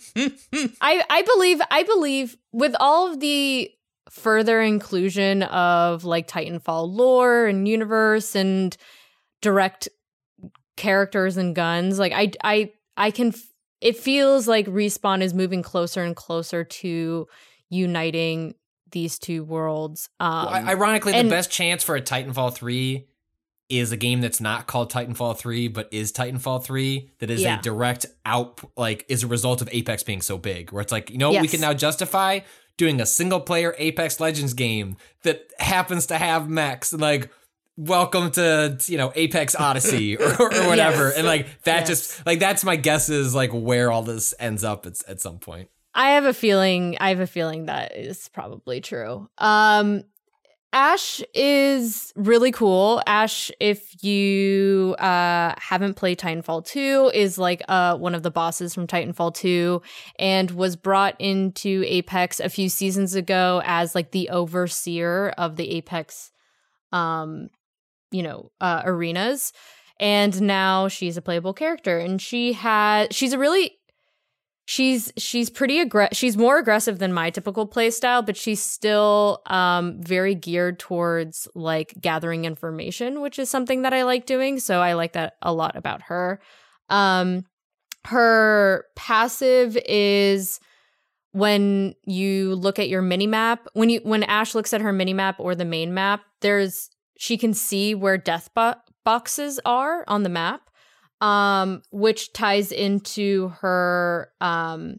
Speaker 5: I, I believe I believe with all of the further inclusion of like Titanfall lore and universe and direct characters and guns, like I I I can f- it feels like Respawn is moving closer and closer to uniting these two worlds. Um,
Speaker 6: well, ironically,
Speaker 5: and-
Speaker 6: the best chance for a Titanfall three is a game that's not called Titanfall three, but is Titanfall three, that is
Speaker 5: Yeah.
Speaker 6: a direct out, like, is a result of Apex being so big, where it's like, you know what, we
Speaker 5: Yes.
Speaker 6: can now justify doing a single player Apex Legends game that happens to have mechs, and like, welcome to, you know, Apex Odyssey or, or whatever.
Speaker 5: Yes.
Speaker 6: And like, that
Speaker 5: Yes.
Speaker 6: just, like, that's my guess is like where all this ends up at, at some point.
Speaker 5: I have a feeling I have a feeling that is probably true. Um Ash is really cool. Ash, if you uh, haven't played Titanfall two, is like uh, one of the bosses from Titanfall two and was brought into Apex a few seasons ago as like the overseer of the Apex, um, you know, uh, arenas. And now she's a playable character, and she has she's a really She's she's pretty aggressive. She's more aggressive than my typical play style, but she's still um, very geared towards like gathering information, which is something that I like doing. So I like that a lot about her. Um, her passive is when you look at your mini map. When you when Ash looks at her mini map or the main map, there's she can see where death bo- boxes are on the map. Um, which ties into her, um,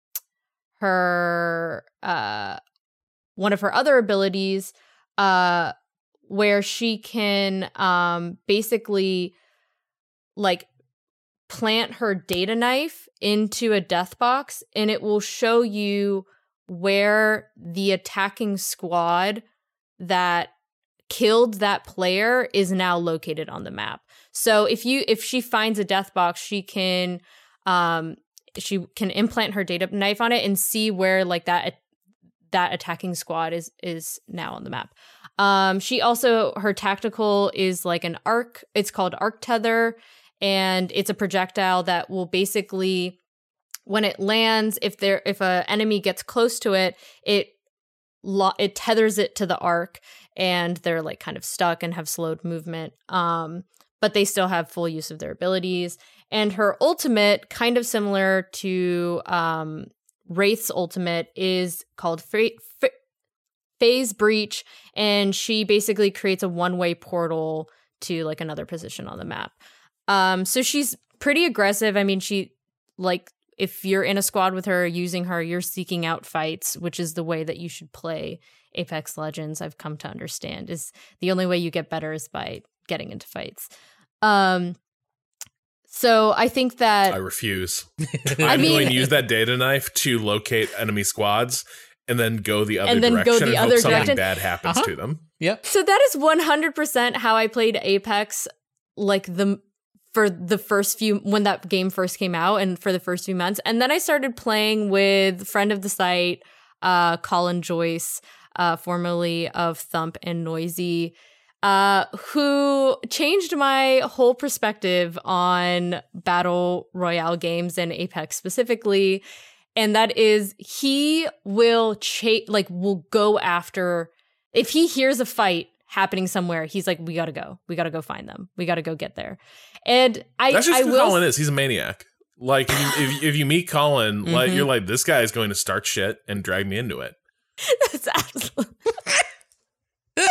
Speaker 5: her, uh, one of her other abilities, uh, where she can, um, basically like plant her data knife into a death box, and it will show you where the attacking squad that killed that player is now located on the map. So if you if she finds a death box, she can um she can implant her data knife on it and see where like that that attacking squad is is now on the map. Um she also her tactical is like an arc. It's called Arc Tether, and it's a projectile that will basically, when it lands, if there if a enemy gets close to it, it lo- it tethers it to the arc, and they're like kind of stuck and have slowed movement. Um but they still have full use of their abilities. And her ultimate, kind of similar to um, Wraith's ultimate, is called Fa- Fa- Phase Breach, and she basically creates a one-way portal to like another position on the map. Um, so she's pretty aggressive. I mean, she, like, if you're in a squad with her, using her, you're seeking out fights, which is the way that you should play Apex Legends, I've come to understand, is the only way you get better is by getting into fights. Um, so I think that
Speaker 4: I refuse. I'm
Speaker 5: mean,
Speaker 4: going to use that data knife to locate enemy squads and then go the other
Speaker 5: And then
Speaker 4: direction
Speaker 5: go the
Speaker 4: and
Speaker 5: other
Speaker 4: hope something
Speaker 5: direction.
Speaker 4: bad happens
Speaker 7: Uh-huh.
Speaker 4: to them.
Speaker 7: Yep.
Speaker 5: So that is one hundred percent how I played Apex, like the for the first few, when that game first came out and for the first few months. And then I started playing with friend of the site, uh, Colin Joyce, uh, formerly of Thump and Noisy, uh, who changed my whole perspective on Battle Royale games and Apex specifically. And that is, he will cha- like will go after, if he hears a fight happening somewhere, he's like, we gotta go. We gotta go find them. We gotta go get there. And I
Speaker 4: That's just
Speaker 5: I
Speaker 4: who
Speaker 5: will
Speaker 4: Colin is. He's a maniac. Like, if you, if, if you meet Colin, like
Speaker 5: Mhm.
Speaker 4: you're like, this guy is going to start shit and drag me into it.
Speaker 5: That's absolutely. But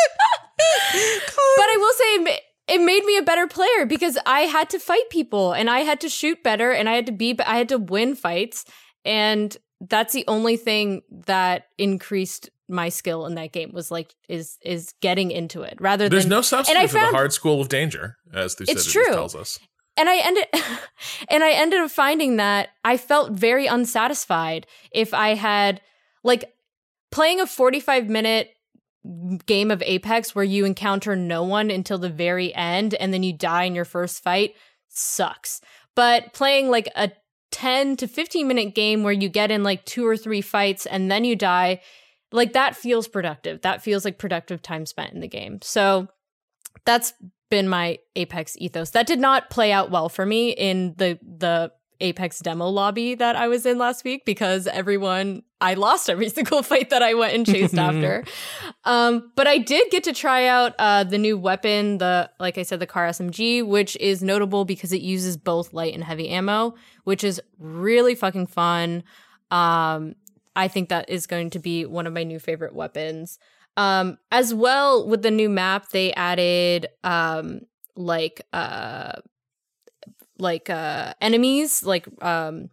Speaker 5: I will say, it ma- it made me a better player because I had to fight people and I had to shoot better and I had to be, I had to win fights, and that's the only thing that increased my skill in that game was like is is getting into it rather
Speaker 4: There's
Speaker 5: than
Speaker 4: no
Speaker 5: and
Speaker 4: substitute
Speaker 5: I
Speaker 4: for
Speaker 5: found,
Speaker 4: the hard school of danger, as Thucydides
Speaker 5: It's true.
Speaker 4: tells us.
Speaker 5: And I ended and I ended up finding that I felt very unsatisfied if I had like playing a forty-five minute game of Apex where you encounter no one until the very end and then you die in your first fight sucks. But playing like a ten to fifteen minute game where you get in like two or three fights and then you die, like that feels productive. That feels like productive time spent in the game. So that's been my Apex ethos. That did not play out well for me in the the Apex demo lobby that I was in last week because everyone, I lost every single fight that I went and chased after. Um, but I did get to try out uh, the new weapon, the like I said, the Car S M G, which is notable because it uses both light and heavy ammo, which is really fucking fun. Um, I think that is going to be one of my new favorite weapons. Um, as well, with the new map, they added um, like uh, like uh, enemies, like um,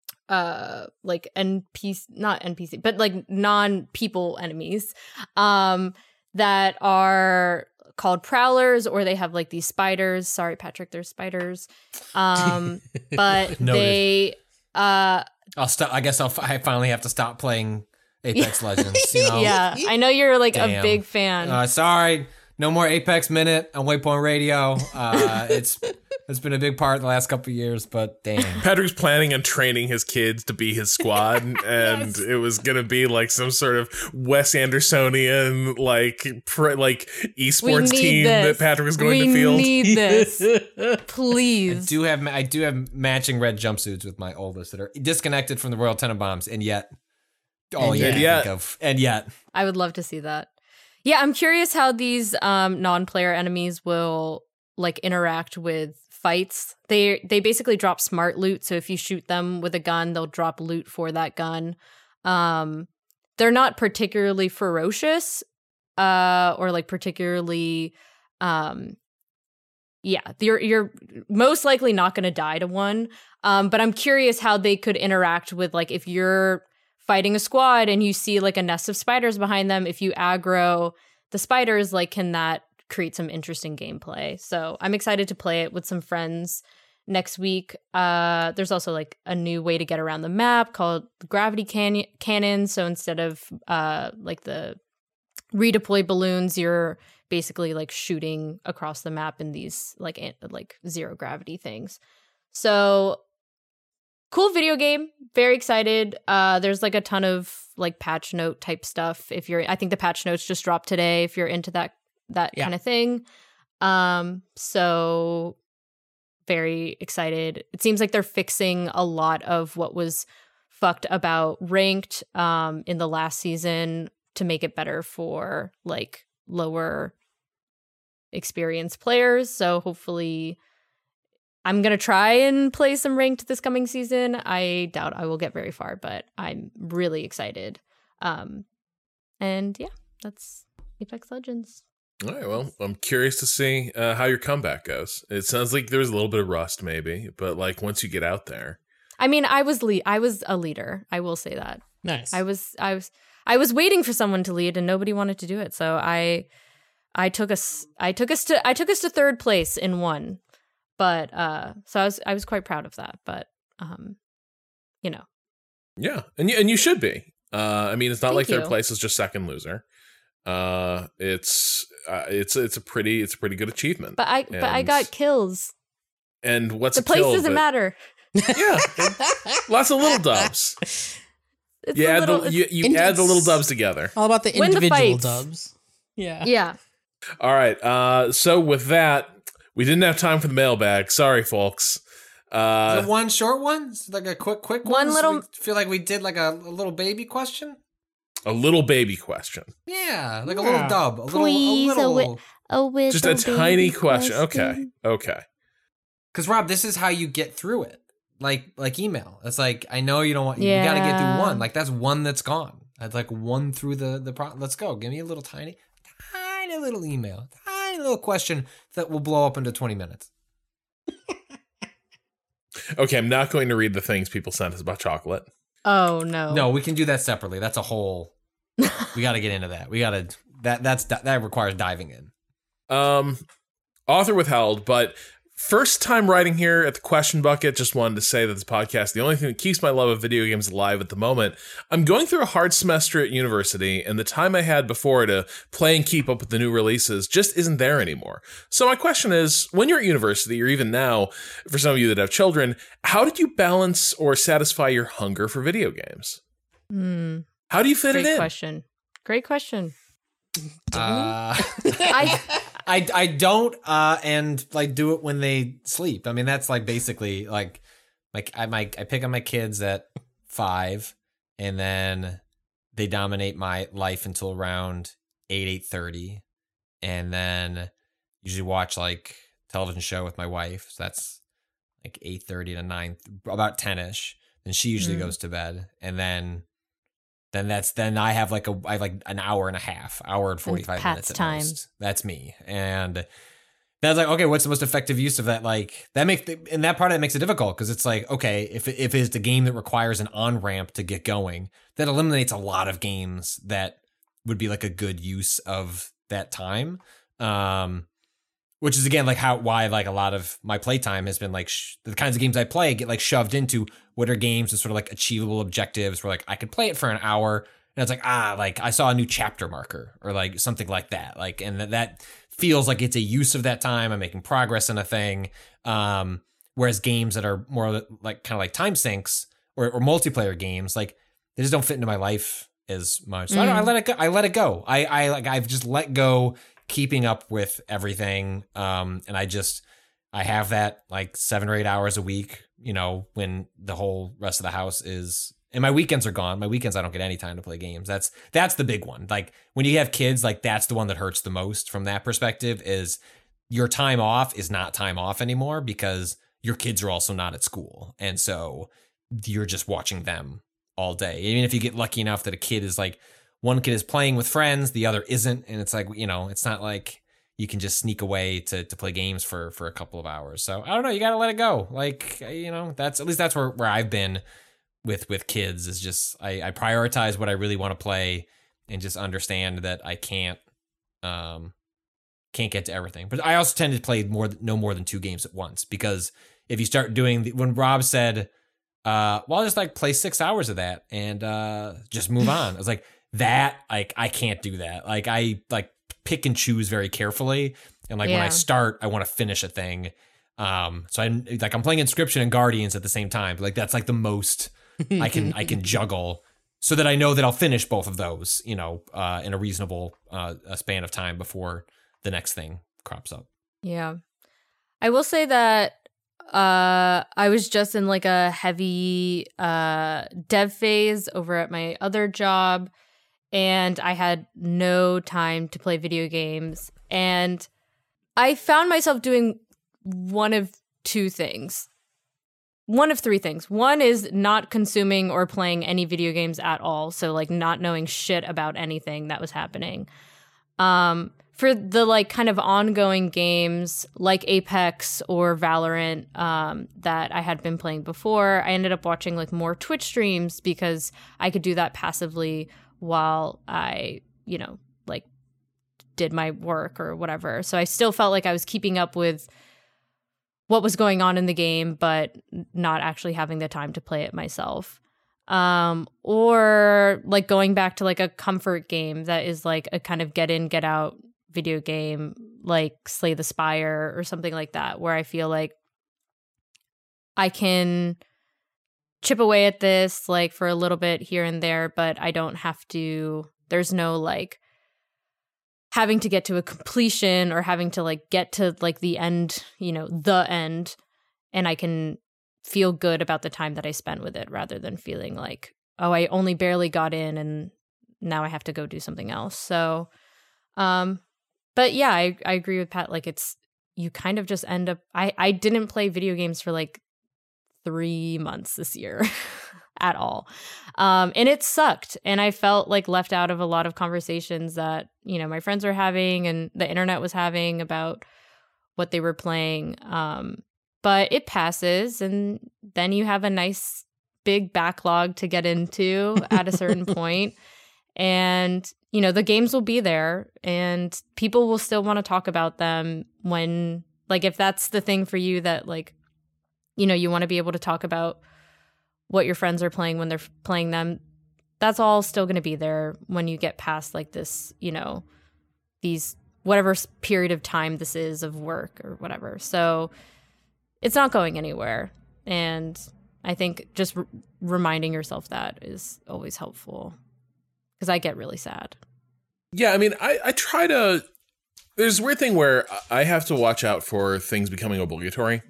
Speaker 5: uh, like N P C, not N P C, but like non-people enemies um, that are called prowlers, or they have like these spiders. Sorry, Patrick, they're spiders. Um, but they. Uh,
Speaker 6: I'll stop. I guess I'll. F- I finally have to stop playing Apex Legends. You know?
Speaker 5: Yeah, I know you're like
Speaker 6: Damn.
Speaker 5: a big fan.
Speaker 6: Uh, sorry, no more Apex Minute on Waypoint Radio. Uh, it's it's been a big part the last couple of years, but damn.
Speaker 4: Patrick's planning on training his kids to be his squad, and yes. It was gonna be like some sort of Wes Andersonian like pre- like esports team
Speaker 5: this.
Speaker 4: that Patrick was going
Speaker 5: we
Speaker 4: to field.
Speaker 5: We need this, please.
Speaker 6: I do have I do have matching red jumpsuits with my oldest that are disconnected from the Royal Tenenbaums, and yet, oh yeah,
Speaker 4: and yet,
Speaker 6: of, and yet,
Speaker 5: I would love to see that. Yeah, I'm curious how these um, non-player enemies will like interact with fights. They they basically drop smart loot, so if you shoot them with a gun, they'll drop loot for that gun. Um, they're not particularly ferocious, uh, or like particularly, um, yeah. You're you're most likely not going to die to one. Um, but I'm curious how they could interact with like if you're fighting a squad and you see like a nest of spiders behind them. If you aggro the spiders, like can that create some interesting gameplay? So I'm excited to play it with some friends next week. Uh, there's also like a new way to get around the map called gravity can- cannon. So instead of uh, like the redeploy balloons, you're basically like shooting across the map in these like an- like zero gravity things. So cool video game. Very excited. Uh, there's like a ton of like patch note type stuff. If you're, I think the patch notes just dropped today. If you're into that that
Speaker 7: Yeah.
Speaker 5: kind of thing. Um, so very excited. It seems like they're fixing a lot of what was fucked about ranked um in the last season to make it better for like lower experienced players. So hopefully I'm going to try and play some ranked this coming season. I doubt I will get very far, but I'm really excited. Um and yeah, that's Apex Legends.
Speaker 4: All right, well, I'm curious to see uh, how your comeback goes. It sounds like there's a little bit of rust, maybe, but like once you get out there,
Speaker 5: I mean, I was lead. I was a leader. I will say that.
Speaker 7: Nice.
Speaker 5: I was. I was. I was waiting for someone to lead, and nobody wanted to do it. So I, I took us. I took us to. I took us to third place in one. But uh, so I was. I was quite proud of that. But um, you know.
Speaker 4: Yeah, and you, and you should be. Uh, I mean, it's not
Speaker 5: Thank
Speaker 4: like third
Speaker 5: you.
Speaker 4: place is just second loser. Uh, it's uh, it's it's a pretty it's a pretty good achievement.
Speaker 5: But I. But I
Speaker 4: And-
Speaker 5: got kills.
Speaker 4: And what's
Speaker 5: The
Speaker 4: a
Speaker 5: place
Speaker 4: kill?
Speaker 5: doesn't
Speaker 4: but-
Speaker 5: matter.
Speaker 4: Yeah, lots of little dubs.
Speaker 5: It's
Speaker 4: You
Speaker 5: a
Speaker 4: add
Speaker 5: little,
Speaker 4: the you, you
Speaker 7: it's-
Speaker 4: add the little dubs together.
Speaker 7: All about the
Speaker 5: Win the
Speaker 7: individual
Speaker 5: fights.
Speaker 7: dubs. Yeah.
Speaker 5: yeah.
Speaker 4: All right. Uh, so with that, we didn't have time for the mailbag. Sorry, folks. Uh,
Speaker 6: Is it one short one? Is it like a quick, quick
Speaker 5: One
Speaker 6: one? So
Speaker 5: little-
Speaker 6: we feel like we did like a, a little baby question.
Speaker 4: a little baby question.
Speaker 6: Yeah, like a
Speaker 7: Yeah.
Speaker 6: little dub. A
Speaker 5: Please,
Speaker 6: little, a
Speaker 5: a
Speaker 6: little.
Speaker 5: A with
Speaker 4: Just a tiny question. Okay. Okay.
Speaker 6: Because Rob, this is how you get through it. Like like email. It's like I know you don't want. You got to get through
Speaker 5: Yeah.
Speaker 6: one. Like that's one that's gone. That's like one through the the. Pro- Let's go. Give me a little tiny, tiny little email, tiny little question that will blow up into twenty minutes.
Speaker 4: Okay. I'm not going to read the things people sent us about chocolate.
Speaker 5: Oh no.
Speaker 6: No, we can do that separately. That's a whole. We got to get into that. We got to. That that's that requires diving in.
Speaker 4: Um, author withheld, but first time writing here at the Question Bucket. Just wanted to say that this podcast, the only thing that keeps my love of video games alive at the moment. I'm going through a hard semester at university, and the time I had before to play and keep up with the new releases just isn't there anymore. So my question is, when you're at university, or even now, for some of you that have children, how did you balance or satisfy your hunger for video games?
Speaker 5: Hmm.
Speaker 4: How do you fit
Speaker 5: Great
Speaker 4: it in?
Speaker 5: question. Great question.
Speaker 6: Uh,
Speaker 5: I
Speaker 6: I I don't uh and like do it when they sleep. I mean that's like basically like like I my I pick up my kids at five and then they dominate my life until around eight eight thirty, and then usually watch like television show with my wife. So that's like eight thirty to nine, about ten ish. Then she usually
Speaker 5: Mm.
Speaker 6: goes to bed, and then. Then that's then I have like a I have like an hour and a half, hour and forty five
Speaker 5: Pat's
Speaker 6: minutes at
Speaker 5: time.
Speaker 6: most. That's me, and that's like okay, what's the most effective use of that? Like that makes in that part of it makes it difficult because it's like okay, if if it's the game that requires an on ramp to get going, that eliminates a lot of games that would be like a good use of that time. Um, which is again like how why like a lot of my playtime has been like sh- the kinds of games I play get like shoved into what are games with sort of like achievable objectives where like I could play it for an hour and it's like ah like I saw a new chapter marker or like something like that like and that that feels like it's a use of that time. I'm making progress in a thing. Um, whereas games that are more like kind of like time sinks or, or multiplayer games like they just don't fit into my life as much. So
Speaker 5: Mm.
Speaker 6: I, don't, I let it go. I let it go. I I like I've just let go. Keeping up with everything. Um, and I just, I have that like seven or eight hours a week, you know, when the whole rest of the house is, and my weekends are gone. My weekends, I don't get any time to play games. That's, that's the big one. Like when you have kids, like that's the one that hurts the most from that perspective is your time off is not time off anymore because your kids are also not at school. And so you're just watching them all day. Even if you get lucky enough that a kid is like, one kid is playing with friends, the other isn't, and it's like, you know, it's not like you can just sneak away to to play games for for a couple of hours. So I don't know, you got to let it go. Like, you know, that's at least that's where, where I've been with with kids is just I, I prioritize what I really want to play and just understand that I can't um can't get to everything. But I also tend to play more no more than two games at once because if you start doing the, when Rob said, uh, well, I'll just like play six hours of that and uh just move on. I was like. That like I can't do that. Like I like pick and choose very carefully, and like when I
Speaker 5: Yeah.
Speaker 6: start, I want to finish a thing. Um, so I like I'm playing Inscription and Guardians at the same time. Like that's like the most I can I can juggle, so that I know that I'll finish both of those. You know, uh, in a reasonable uh a span of time before the next thing crops up.
Speaker 5: Yeah. I will say that uh I was just in like a heavy uh dev phase over at my other job and I had no time to play video games and I found myself doing one of two things. One of three things. One is not consuming or playing any video games at all, so like not knowing shit about anything that was happening. Um For the like kind of ongoing games like Apex or Valorant um, that I had been playing before, I ended up watching like more Twitch streams because I could do that passively while I, you know, like did my work or whatever. So I still felt like I was keeping up with what was going on in the game, but not actually having the time to play it myself. Um, or like going back to like a comfort game that is like a kind of get in, get out video game like Slay the Spire or something like that, where I feel like I can chip away at this like for a little bit here and there, but I don't have to, there's no like having to get to a completion or having to like get to like the end, you know, the end. And I can feel good about the time that I spent with it rather than feeling like, oh, I only barely got in and now I have to go do something else. So, um, but yeah, I, I agree with Pat. Like it's, you kind of just end up, I, I didn't play video games for like three months this year at all. Um, and it sucked. And I felt like left out of a lot of conversations that, you know, my friends were having and the internet was having about what they were playing. Um, but it passes. And then you have a nice big backlog to get into at a certain point. And, you know, the games will be there and people will still want to talk about them when, like, if that's the thing for you that, like, you know, you want to be able to talk about what your friends are playing when they're playing them. That's all still going to be there when you get past like this, you know, these whatever period of time this is of work or whatever. So it's not going anywhere. And I think just r- reminding yourself that is always helpful because I get really sad.
Speaker 4: Yeah, I mean, I, I try to, there's a weird thing where I have to watch out for things becoming obligatory.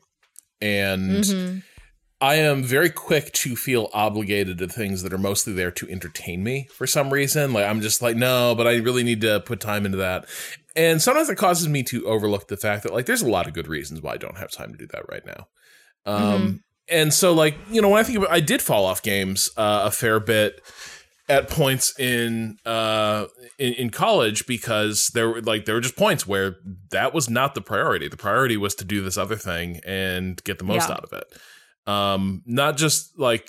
Speaker 4: And mm-hmm. I am very quick to feel obligated to things that are mostly there to entertain me for some reason. Like, I'm just like, no, but I really need to put time into that. And sometimes it causes me to overlook the fact that, like, there's a lot of good reasons why I don't have time to do that right now. Um, mm-hmm. And so, like, you know, when I think about, I did fall off games uh, a fair bit at points in, uh, in in college because there were like there were just points where that was not the priority. The priority was to do this other thing and get the most yeah. out of it. Um, not just like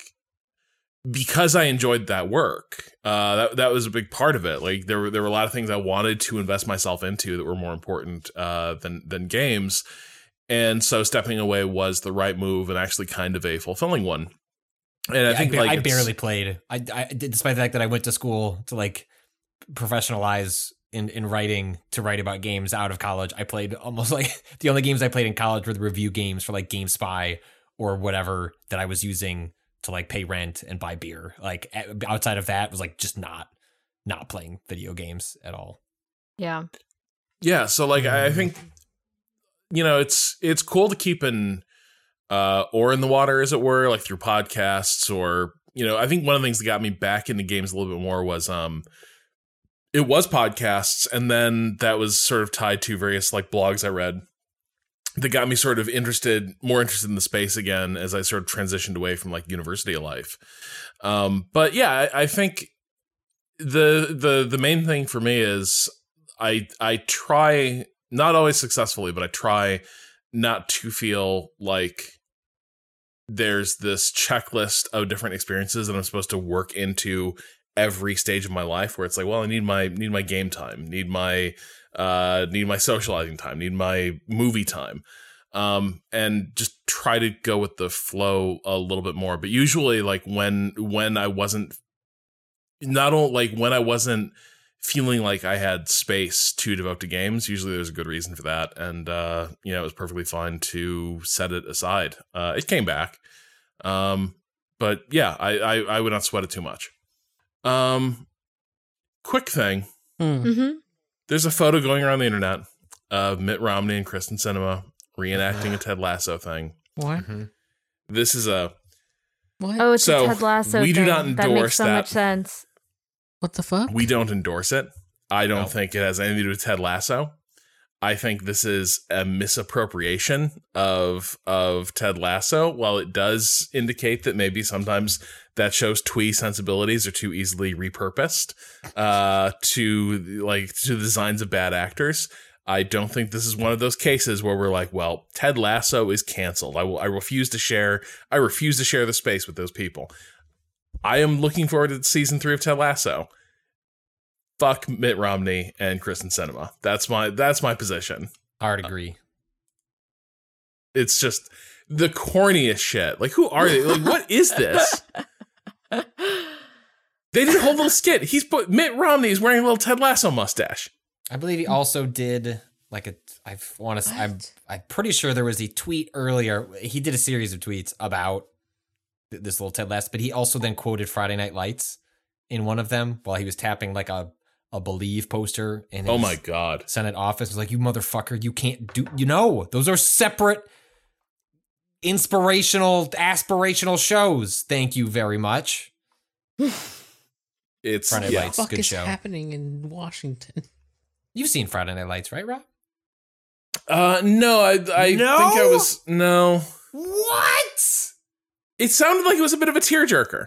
Speaker 4: because I enjoyed that work. Uh, that that was a big part of it. Like there were there were a lot of things I wanted to invest myself into that were more important uh, than than games. And so stepping away was the right move and actually kind of a fulfilling one. And I
Speaker 6: yeah,
Speaker 4: think
Speaker 6: I,
Speaker 4: like
Speaker 6: I barely played. I, I despite the fact that I went to school to like professionalize in, in writing to write about games out of college. I played almost like the only games I played in college were the review games for like GameSpy or whatever that I was using to like pay rent and buy beer. Like outside of that was like just not not playing video games at all.
Speaker 5: Yeah.
Speaker 4: Yeah. So like I think you know it's it's cool to keep an uh, oar in the water, as it were, like through podcasts or you know I think one of the things that got me back into games a little bit more was um it was podcasts, and then that was sort of tied to various like blogs I read that got me sort of interested, more interested in the space again as I sort of transitioned away from like university life. Um, but yeah, I, I think the the the main thing for me is I I try, not always successfully, but I try not to feel like there's this checklist of different experiences that I'm supposed to work into every stage of my life where it's like, well, I need my need my game time, need my uh need my socializing time, need my movie time, um and just try to go with the flow a little bit more. But usually like when when I wasn't not only like when I wasn't feeling like I had space to devote to games, usually there's a good reason for that, and uh you know it was perfectly fine to set it aside. Uh it came back, um but yeah, I I, I would not sweat it too much. Um, quick thing.
Speaker 5: Mm-hmm.
Speaker 4: There's a photo going around the internet of Mitt Romney and Kristen Sinema reenacting a Ted Lasso thing.
Speaker 7: What?
Speaker 4: Mm-hmm. This is a
Speaker 5: what? Oh, it's
Speaker 4: so
Speaker 5: a Ted Lasso.
Speaker 4: We do
Speaker 5: thing.
Speaker 4: not endorse
Speaker 5: that. Makes so
Speaker 4: that.
Speaker 5: much sense.
Speaker 7: What the fuck?
Speaker 4: We don't endorse it. I don't
Speaker 6: No.
Speaker 4: think it has anything to do with Ted Lasso. I think this is a misappropriation of of Ted Lasso. While it does indicate that maybe sometimes that show's twee sensibilities are too easily repurposed uh, to like to the designs of bad actors, I don't think this is one of those cases where we're like, well, Ted Lasso is canceled. I will. I refuse to share. I refuse to share the space with those people. I am looking forward to season three of Ted Lasso. Fuck Mitt Romney and Kristen Sinema. That's my that's my position.
Speaker 6: Hard agree.
Speaker 4: It's just the corniest shit. Like, who are they? Like, what is this? They did a whole little skit. He's put Mitt Romney is wearing a little Ted Lasso mustache.
Speaker 6: I believe he also did like a, I want to, I'm, I'm pretty sure there was a tweet earlier. He did a series of tweets about th- this little Ted Lasso, but he also then quoted Friday Night Lights in one of them while he was tapping like a, a Believe poster in his
Speaker 4: Oh my God.
Speaker 6: Senate office. It was like, you motherfucker, you can't do, you know, those are separate inspirational, aspirational shows. Thank you very much.
Speaker 4: It's
Speaker 6: Friday Night
Speaker 4: yeah.
Speaker 6: Lights,
Speaker 7: What the fuck
Speaker 6: good
Speaker 7: is
Speaker 6: show.
Speaker 7: happening in Washington?
Speaker 6: You've seen Friday Night Lights, right, Rob?
Speaker 4: Uh, no, I, I
Speaker 6: No?
Speaker 4: think I was, no.
Speaker 6: What?
Speaker 4: It sounded like it was a bit of a tearjerker.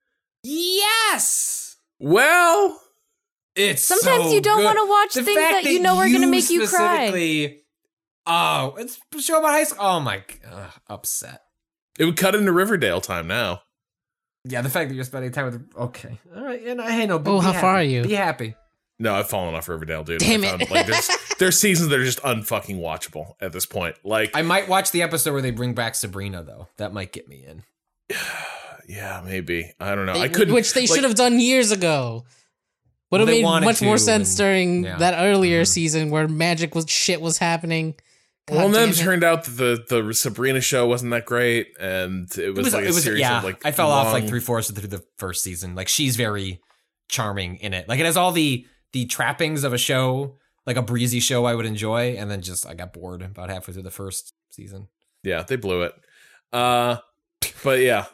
Speaker 6: Yes.
Speaker 4: Well,
Speaker 6: It's
Speaker 5: Sometimes
Speaker 6: so
Speaker 5: you don't
Speaker 6: good.
Speaker 5: want to watch
Speaker 6: The
Speaker 5: things
Speaker 6: fact
Speaker 5: that you know are going to
Speaker 6: you
Speaker 5: make you cry.
Speaker 6: specifically- Oh, it's a show about high school. Oh my, uh, upset.
Speaker 4: it would cut into Riverdale time now.
Speaker 6: Yeah, the fact that you're spending time with. Okay, all right. And hey, no.
Speaker 7: Oh,
Speaker 6: be
Speaker 7: how
Speaker 6: happy.
Speaker 7: far are you?
Speaker 6: Be happy.
Speaker 4: No, I've fallen off Riverdale, dude.
Speaker 7: Damn
Speaker 4: I
Speaker 7: it.
Speaker 4: found, like, there's, there's seasons that are just unfucking watchable at this point. Like,
Speaker 6: I might watch the episode where they bring back Sabrina, though. That might get me in.
Speaker 4: yeah, maybe. I don't know.
Speaker 7: They-
Speaker 4: I couldn't.
Speaker 7: Which they
Speaker 4: like,
Speaker 7: should have done years ago. Would have
Speaker 6: Well, they
Speaker 7: made
Speaker 6: wanted
Speaker 7: much more
Speaker 6: to,
Speaker 7: sense
Speaker 6: and-
Speaker 7: during
Speaker 6: yeah.
Speaker 7: that earlier
Speaker 6: Mhm.
Speaker 7: season where magic was shit was happening. God
Speaker 4: Well, and then
Speaker 7: damn
Speaker 4: it
Speaker 7: it.
Speaker 4: turned out that the, the Sabrina show wasn't that great, and it was, like a series
Speaker 6: yeah.
Speaker 4: of like
Speaker 6: I fell off like
Speaker 4: long-
Speaker 6: three fourths through the first season. Like she's very charming in it. Like it has all the the trappings of a show, like a breezy show I would enjoy, and then just I got bored about halfway through the first season.
Speaker 4: Yeah, they blew it. Uh, but yeah,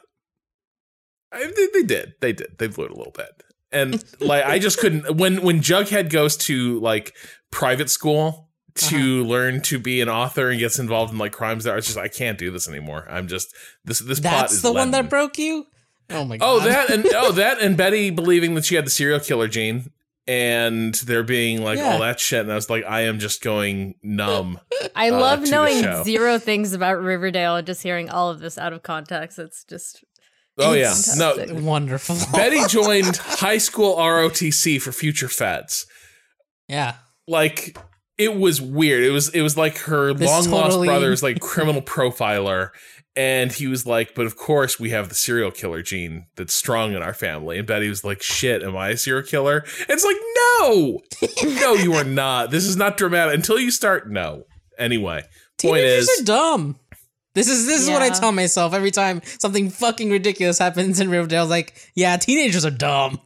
Speaker 4: I, they, they did. They did. They blew it a little bit. And like, I just couldn't. When when Jughead goes to like private school to
Speaker 7: Uh-huh.
Speaker 4: learn to be an author and gets involved in like crimes, that it's just I can't do this anymore. I'm just this this plot
Speaker 7: That's
Speaker 4: is
Speaker 7: the one
Speaker 4: leaden.
Speaker 7: that broke you? Oh my god.
Speaker 4: Oh, that and oh that and Betty believing that she had the serial killer gene. And there being like
Speaker 7: Yeah.
Speaker 4: all that shit, and I was like, I am just going numb.
Speaker 5: I
Speaker 4: uh,
Speaker 5: love
Speaker 4: to the
Speaker 5: knowing
Speaker 4: show.
Speaker 5: zero things about Riverdale and just hearing all of this out of context. It's just
Speaker 4: Oh yeah,
Speaker 5: It's
Speaker 4: no.
Speaker 5: fantastic.
Speaker 7: Wonderful.
Speaker 4: Betty joined high school R O T C for future feds.
Speaker 7: Yeah.
Speaker 4: Like it was weird. It was it was like her
Speaker 7: This
Speaker 4: long lost
Speaker 7: totally-
Speaker 4: brother's like criminal profiler, and he was like, "But of course we have the serial killer gene that's strong in our family." And Betty was like, "Shit, am I a serial killer?" And it's like, no, no, you are not. This is not dramatic until you start. No. Anyway, point
Speaker 7: Teenagers
Speaker 4: is,
Speaker 7: are dumb. This is this is what I
Speaker 5: Yeah.
Speaker 7: tell myself every time something fucking ridiculous happens in Riverdale. Like, yeah, teenagers are dumb.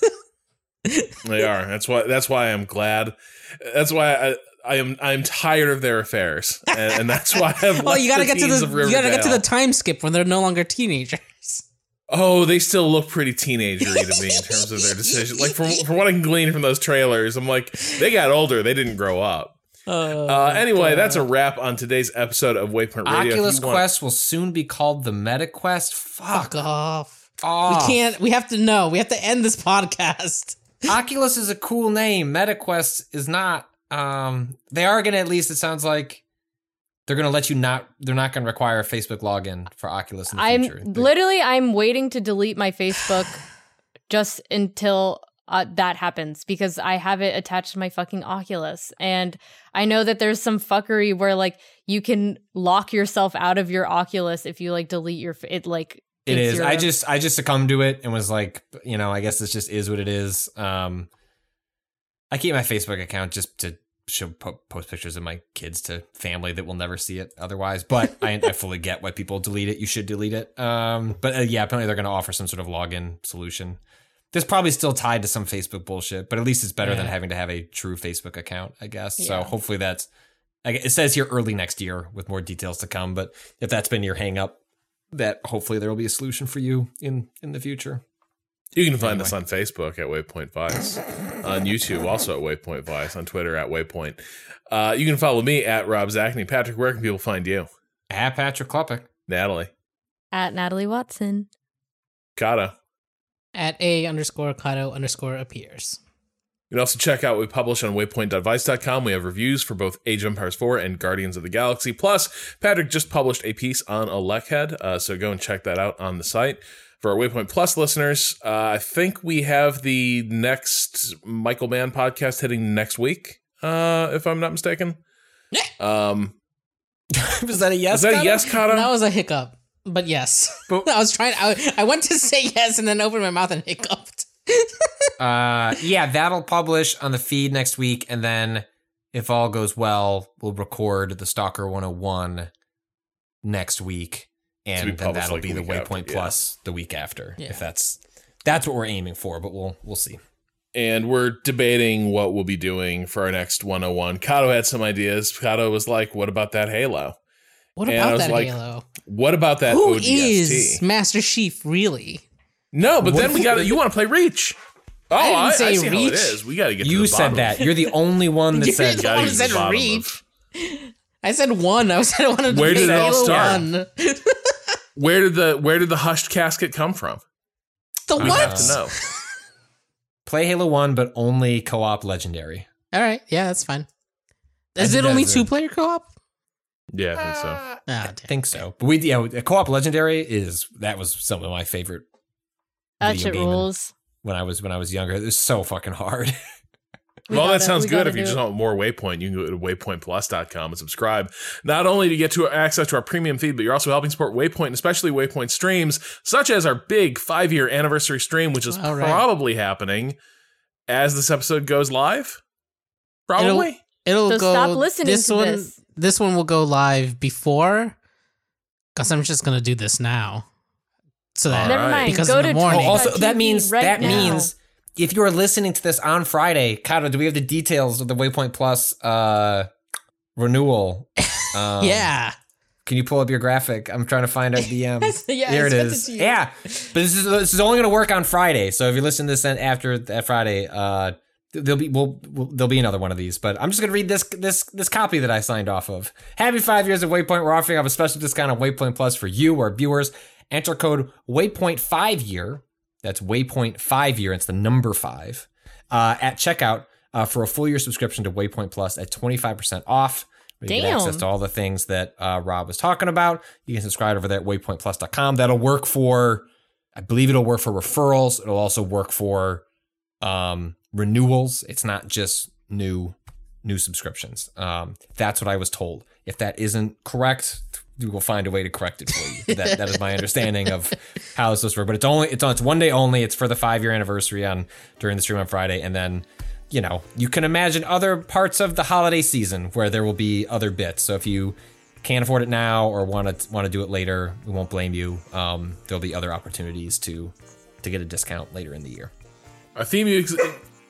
Speaker 4: they are. That's why. That's why I'm glad. That's why I. I am I'm tired of their affairs, and, and that's why I've.
Speaker 7: Oh, you gotta
Speaker 4: left
Speaker 7: get to
Speaker 4: teens
Speaker 7: the
Speaker 4: of
Speaker 7: you gotta get to the
Speaker 4: Riverdale.
Speaker 7: time skip when they're no longer teenagers.
Speaker 4: Oh, they still look pretty teenagery to me in terms of their decisions. Like from from what I can glean from those trailers, I'm like, they got older. They didn't grow up.
Speaker 7: Oh,
Speaker 4: Uh, anyway, that's a wrap on today's episode of Waypoint Radio. If
Speaker 6: Oculus
Speaker 4: you want-
Speaker 6: Quest will soon be called the Meta Quest. Fuck
Speaker 7: fuck off.
Speaker 6: off.
Speaker 7: We can't. We have to know. We have to end this podcast.
Speaker 6: Oculus is a cool name. MetaQuest is not. Um, they are going to, at least it sounds like, they're going to let you not, they're not going to require a Facebook login for Oculus in the
Speaker 5: I'm
Speaker 6: future.
Speaker 5: literally I'm waiting to delete my Facebook just until uh, that happens because I have it attached to my fucking Oculus, and I know that there's some fuckery where like you can lock yourself out of your Oculus if you like delete your f- it like
Speaker 6: It
Speaker 5: takes
Speaker 6: is.
Speaker 5: your-
Speaker 6: I just, I just succumbed to it and was like, you know, I guess this just is what it is. Um, I keep my Facebook account just to show po- post pictures of my kids to family that will never see it otherwise. But I, I fully get why people delete it. You should delete it. Um, but uh, yeah, apparently they're going to offer some sort of login solution. There's probably still tied to some Facebook bullshit, but at least it's better than
Speaker 7: Yeah.
Speaker 6: having to have a true Facebook account, I guess. So
Speaker 5: Yeah.
Speaker 6: hopefully that's. I gu- It says here early next year with more details to come. But if that's been your hang up, that hopefully there will be a solution for you in in the future.
Speaker 4: You can find us on Facebook at Waypoint Vice, on YouTube also at Waypoint Vice, on Twitter at Waypoint. Uh, you can follow me at Rob Zachney. Patrick, where can people find you?
Speaker 6: At Patrick Klepek.
Speaker 4: Natalie,
Speaker 5: at Natalie Watson.
Speaker 4: Kato.
Speaker 7: At a underscore Kato underscore appears.
Speaker 4: You can also check out what we publish on waypoint dot vice dot com. We have reviews for both Age of Empires four and Guardians of the Galaxy. Plus, Patrick just published a piece on Elekhead, uh, so go and check that out on the site. For our Waypoint Plus listeners, uh, I think we have the next Michael Mann podcast hitting next week, uh, if I'm not mistaken. Um,
Speaker 6: Was that a yes?
Speaker 4: is that a
Speaker 6: Kato?
Speaker 4: yes, Kato?
Speaker 7: That was a hiccup, but yes.
Speaker 6: But-
Speaker 7: I was trying. I, I went to say yes and then opened my mouth and hiccuped.
Speaker 6: Uh, yeah, that'll publish on the feed next week, and then if all goes well, we'll record the Stalker one oh one next week, and then that'll
Speaker 4: like
Speaker 6: be the Waypoint
Speaker 4: after,
Speaker 6: Plus yeah. the week after.
Speaker 7: Yeah.
Speaker 6: If that's that's what we're aiming for, but we'll we'll see.
Speaker 4: And we're debating what we'll be doing for our next one oh one. Kato had some ideas. Kato was like, "What about that Halo?"
Speaker 7: What
Speaker 4: and
Speaker 7: about
Speaker 4: I was
Speaker 7: that
Speaker 4: like,
Speaker 7: Halo?
Speaker 4: What about that
Speaker 7: Who
Speaker 4: O D S T?
Speaker 7: is Master Chief really?
Speaker 4: No, but
Speaker 6: What
Speaker 4: then we got you want to play Reach. Oh,
Speaker 7: I didn't
Speaker 4: I,
Speaker 7: say
Speaker 4: I see
Speaker 7: Reach.
Speaker 4: how it is. We got to get to
Speaker 6: You
Speaker 4: the
Speaker 6: said
Speaker 4: bottom
Speaker 6: that.
Speaker 4: of-
Speaker 6: You're the only one that
Speaker 7: You're
Speaker 6: said
Speaker 7: the
Speaker 4: Gotta
Speaker 7: one
Speaker 4: get
Speaker 7: who
Speaker 4: to the
Speaker 7: said
Speaker 4: bottom
Speaker 7: Reach.
Speaker 4: of-
Speaker 7: I said one. I said I wanted to
Speaker 4: Where
Speaker 7: play
Speaker 4: did it all
Speaker 7: Halo
Speaker 4: start?
Speaker 7: one.
Speaker 4: Where did the where did the hushed casket come from?
Speaker 7: The
Speaker 4: We
Speaker 7: what?
Speaker 4: have to know.
Speaker 6: play Halo one, but only co-op Legendary.
Speaker 7: All right. Yeah, that's fine. Is
Speaker 6: I
Speaker 7: it only
Speaker 6: think that's
Speaker 7: two
Speaker 6: a-
Speaker 7: player co-op?
Speaker 4: Yeah, I think so.
Speaker 7: Ah,
Speaker 6: I
Speaker 7: damn.
Speaker 6: think so. But we yeah, co-op Legendary is that was some of my favorite
Speaker 11: That
Speaker 6: video
Speaker 11: shit
Speaker 6: gaming
Speaker 11: rules.
Speaker 6: when I was when I was younger. It was so fucking hard.
Speaker 11: We
Speaker 4: Well, that
Speaker 11: gotta-
Speaker 4: sounds
Speaker 11: we
Speaker 4: good.
Speaker 11: gotta
Speaker 4: If you
Speaker 11: do
Speaker 4: just
Speaker 11: it.
Speaker 4: want more Waypoint, you can go to waypoint plus dot com and subscribe. Not only to get to access to our premium feed, but you're also helping support Waypoint, and especially Waypoint streams, such as our big five-year anniversary stream, which is
Speaker 7: All right.
Speaker 4: probably happening as this episode goes live. Probably.
Speaker 7: It'll
Speaker 11: So
Speaker 7: go.
Speaker 11: stop listening
Speaker 7: this
Speaker 11: to
Speaker 7: one,
Speaker 11: this.
Speaker 7: This one will go live before, because I'm just gonna do this now. So that
Speaker 4: All
Speaker 11: Never
Speaker 4: right.
Speaker 11: mind.
Speaker 7: Because
Speaker 11: Go
Speaker 7: in the
Speaker 11: to
Speaker 7: morning-
Speaker 6: Oh, also,
Speaker 11: Twitch dot T V
Speaker 6: that means
Speaker 11: right
Speaker 6: that
Speaker 11: now.
Speaker 6: means if you are listening to this on Friday, Kato, do we have the details of the Waypoint Plus uh, renewal? Um,
Speaker 7: yeah.
Speaker 6: Can you pull up your graphic? I'm trying to find our D Ms.
Speaker 11: Yeah,
Speaker 6: Here
Speaker 11: I
Speaker 6: it
Speaker 11: sent
Speaker 6: is.
Speaker 11: it to you.
Speaker 6: Yeah, but this is this is only going to work on Friday. So if you listen to this after that Friday, uh, there'll be we'll, we'll there'll be another one of these. But I'm just going to read this this this copy that I signed off of. Happy five years of Waypoint. We're offering up a special discount on Waypoint Plus for you, our viewers. Enter code Waypoint five year. That's Waypoint five year. It's the number five uh, at checkout uh, for a full year subscription to Waypoint Plus at twenty-five percent off. You get
Speaker 11: Damn.
Speaker 6: access to all the things that uh, Rob was talking about. You can subscribe over there at waypoint plus dot com. That'll work for, I believe it'll work for referrals. It'll also work for um, renewals. It's not just new new subscriptions. Um, that's what I was told. If that isn't correct, we will find a way to correct it for you. That that is my understanding of how this works. But it's only it's on it's one day only. It's for the five year anniversary on during the stream on Friday, and then. You know, you can imagine other parts of the holiday season where there will be other bits. So if you can't afford it now or want to want to do it later, we won't blame you. Um, there'll be other opportunities to to get a discount later in the year.
Speaker 4: Our theme music,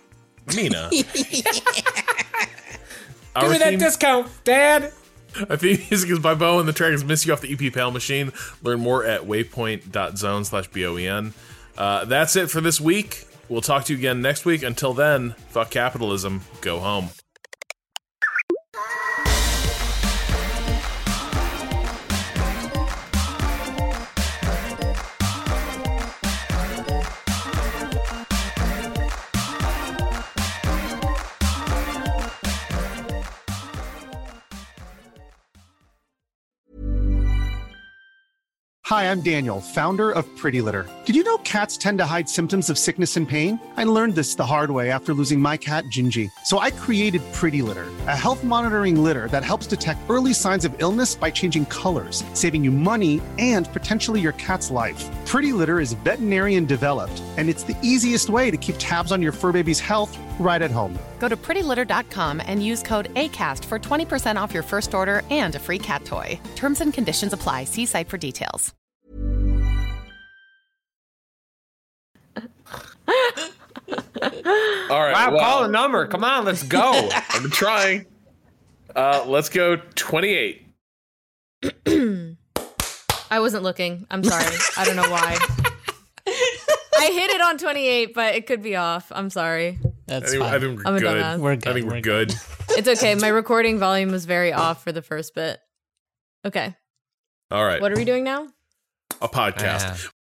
Speaker 4: Mina.
Speaker 6: Give
Speaker 4: Our
Speaker 6: me that
Speaker 4: theme-
Speaker 6: discount, Dad.
Speaker 4: Our theme music is by Bo, and the track is Miss You Off the E P Pal Machine. Learn more at waypoint dot zone slash B O E N. Uh, that's it for this week. We'll talk to you again next week. Until then, fuck capitalism. Go home.
Speaker 1: Hi, I'm Daniel, founder of Pretty Litter. Did you know cats tend to hide symptoms of sickness and pain? I learned this the hard way after losing my cat, Gingy. So I created Pretty Litter, a health monitoring litter that helps detect early signs of illness by changing colors, saving you money and potentially your cat's life. Pretty Litter is veterinarian developed, and it's the easiest way to keep tabs on your fur baby's health right at home.
Speaker 2: Go to pretty litter dot com and use code ACAST for twenty percent off your first order and a free cat toy. Terms and conditions apply. See site for details.
Speaker 4: All right.
Speaker 6: Wow,
Speaker 4: well,
Speaker 6: call a number. Come on, let's go.
Speaker 4: I've been trying. Uh, let's go twenty-eight.
Speaker 5: I wasn't looking. I'm sorry. I don't know why. I hit it on twenty-eight, but it could be off. I'm sorry.
Speaker 4: I
Speaker 7: That's
Speaker 4: think,
Speaker 7: fine.
Speaker 4: I think we're
Speaker 5: I'm a
Speaker 4: good.
Speaker 5: dumbass.
Speaker 7: We're good.
Speaker 4: I think we're,
Speaker 7: We're
Speaker 4: good.
Speaker 5: It's okay. My recording volume was very off for the first bit. Okay.
Speaker 4: All right.
Speaker 5: What are we doing now?
Speaker 4: A podcast.
Speaker 6: Uh,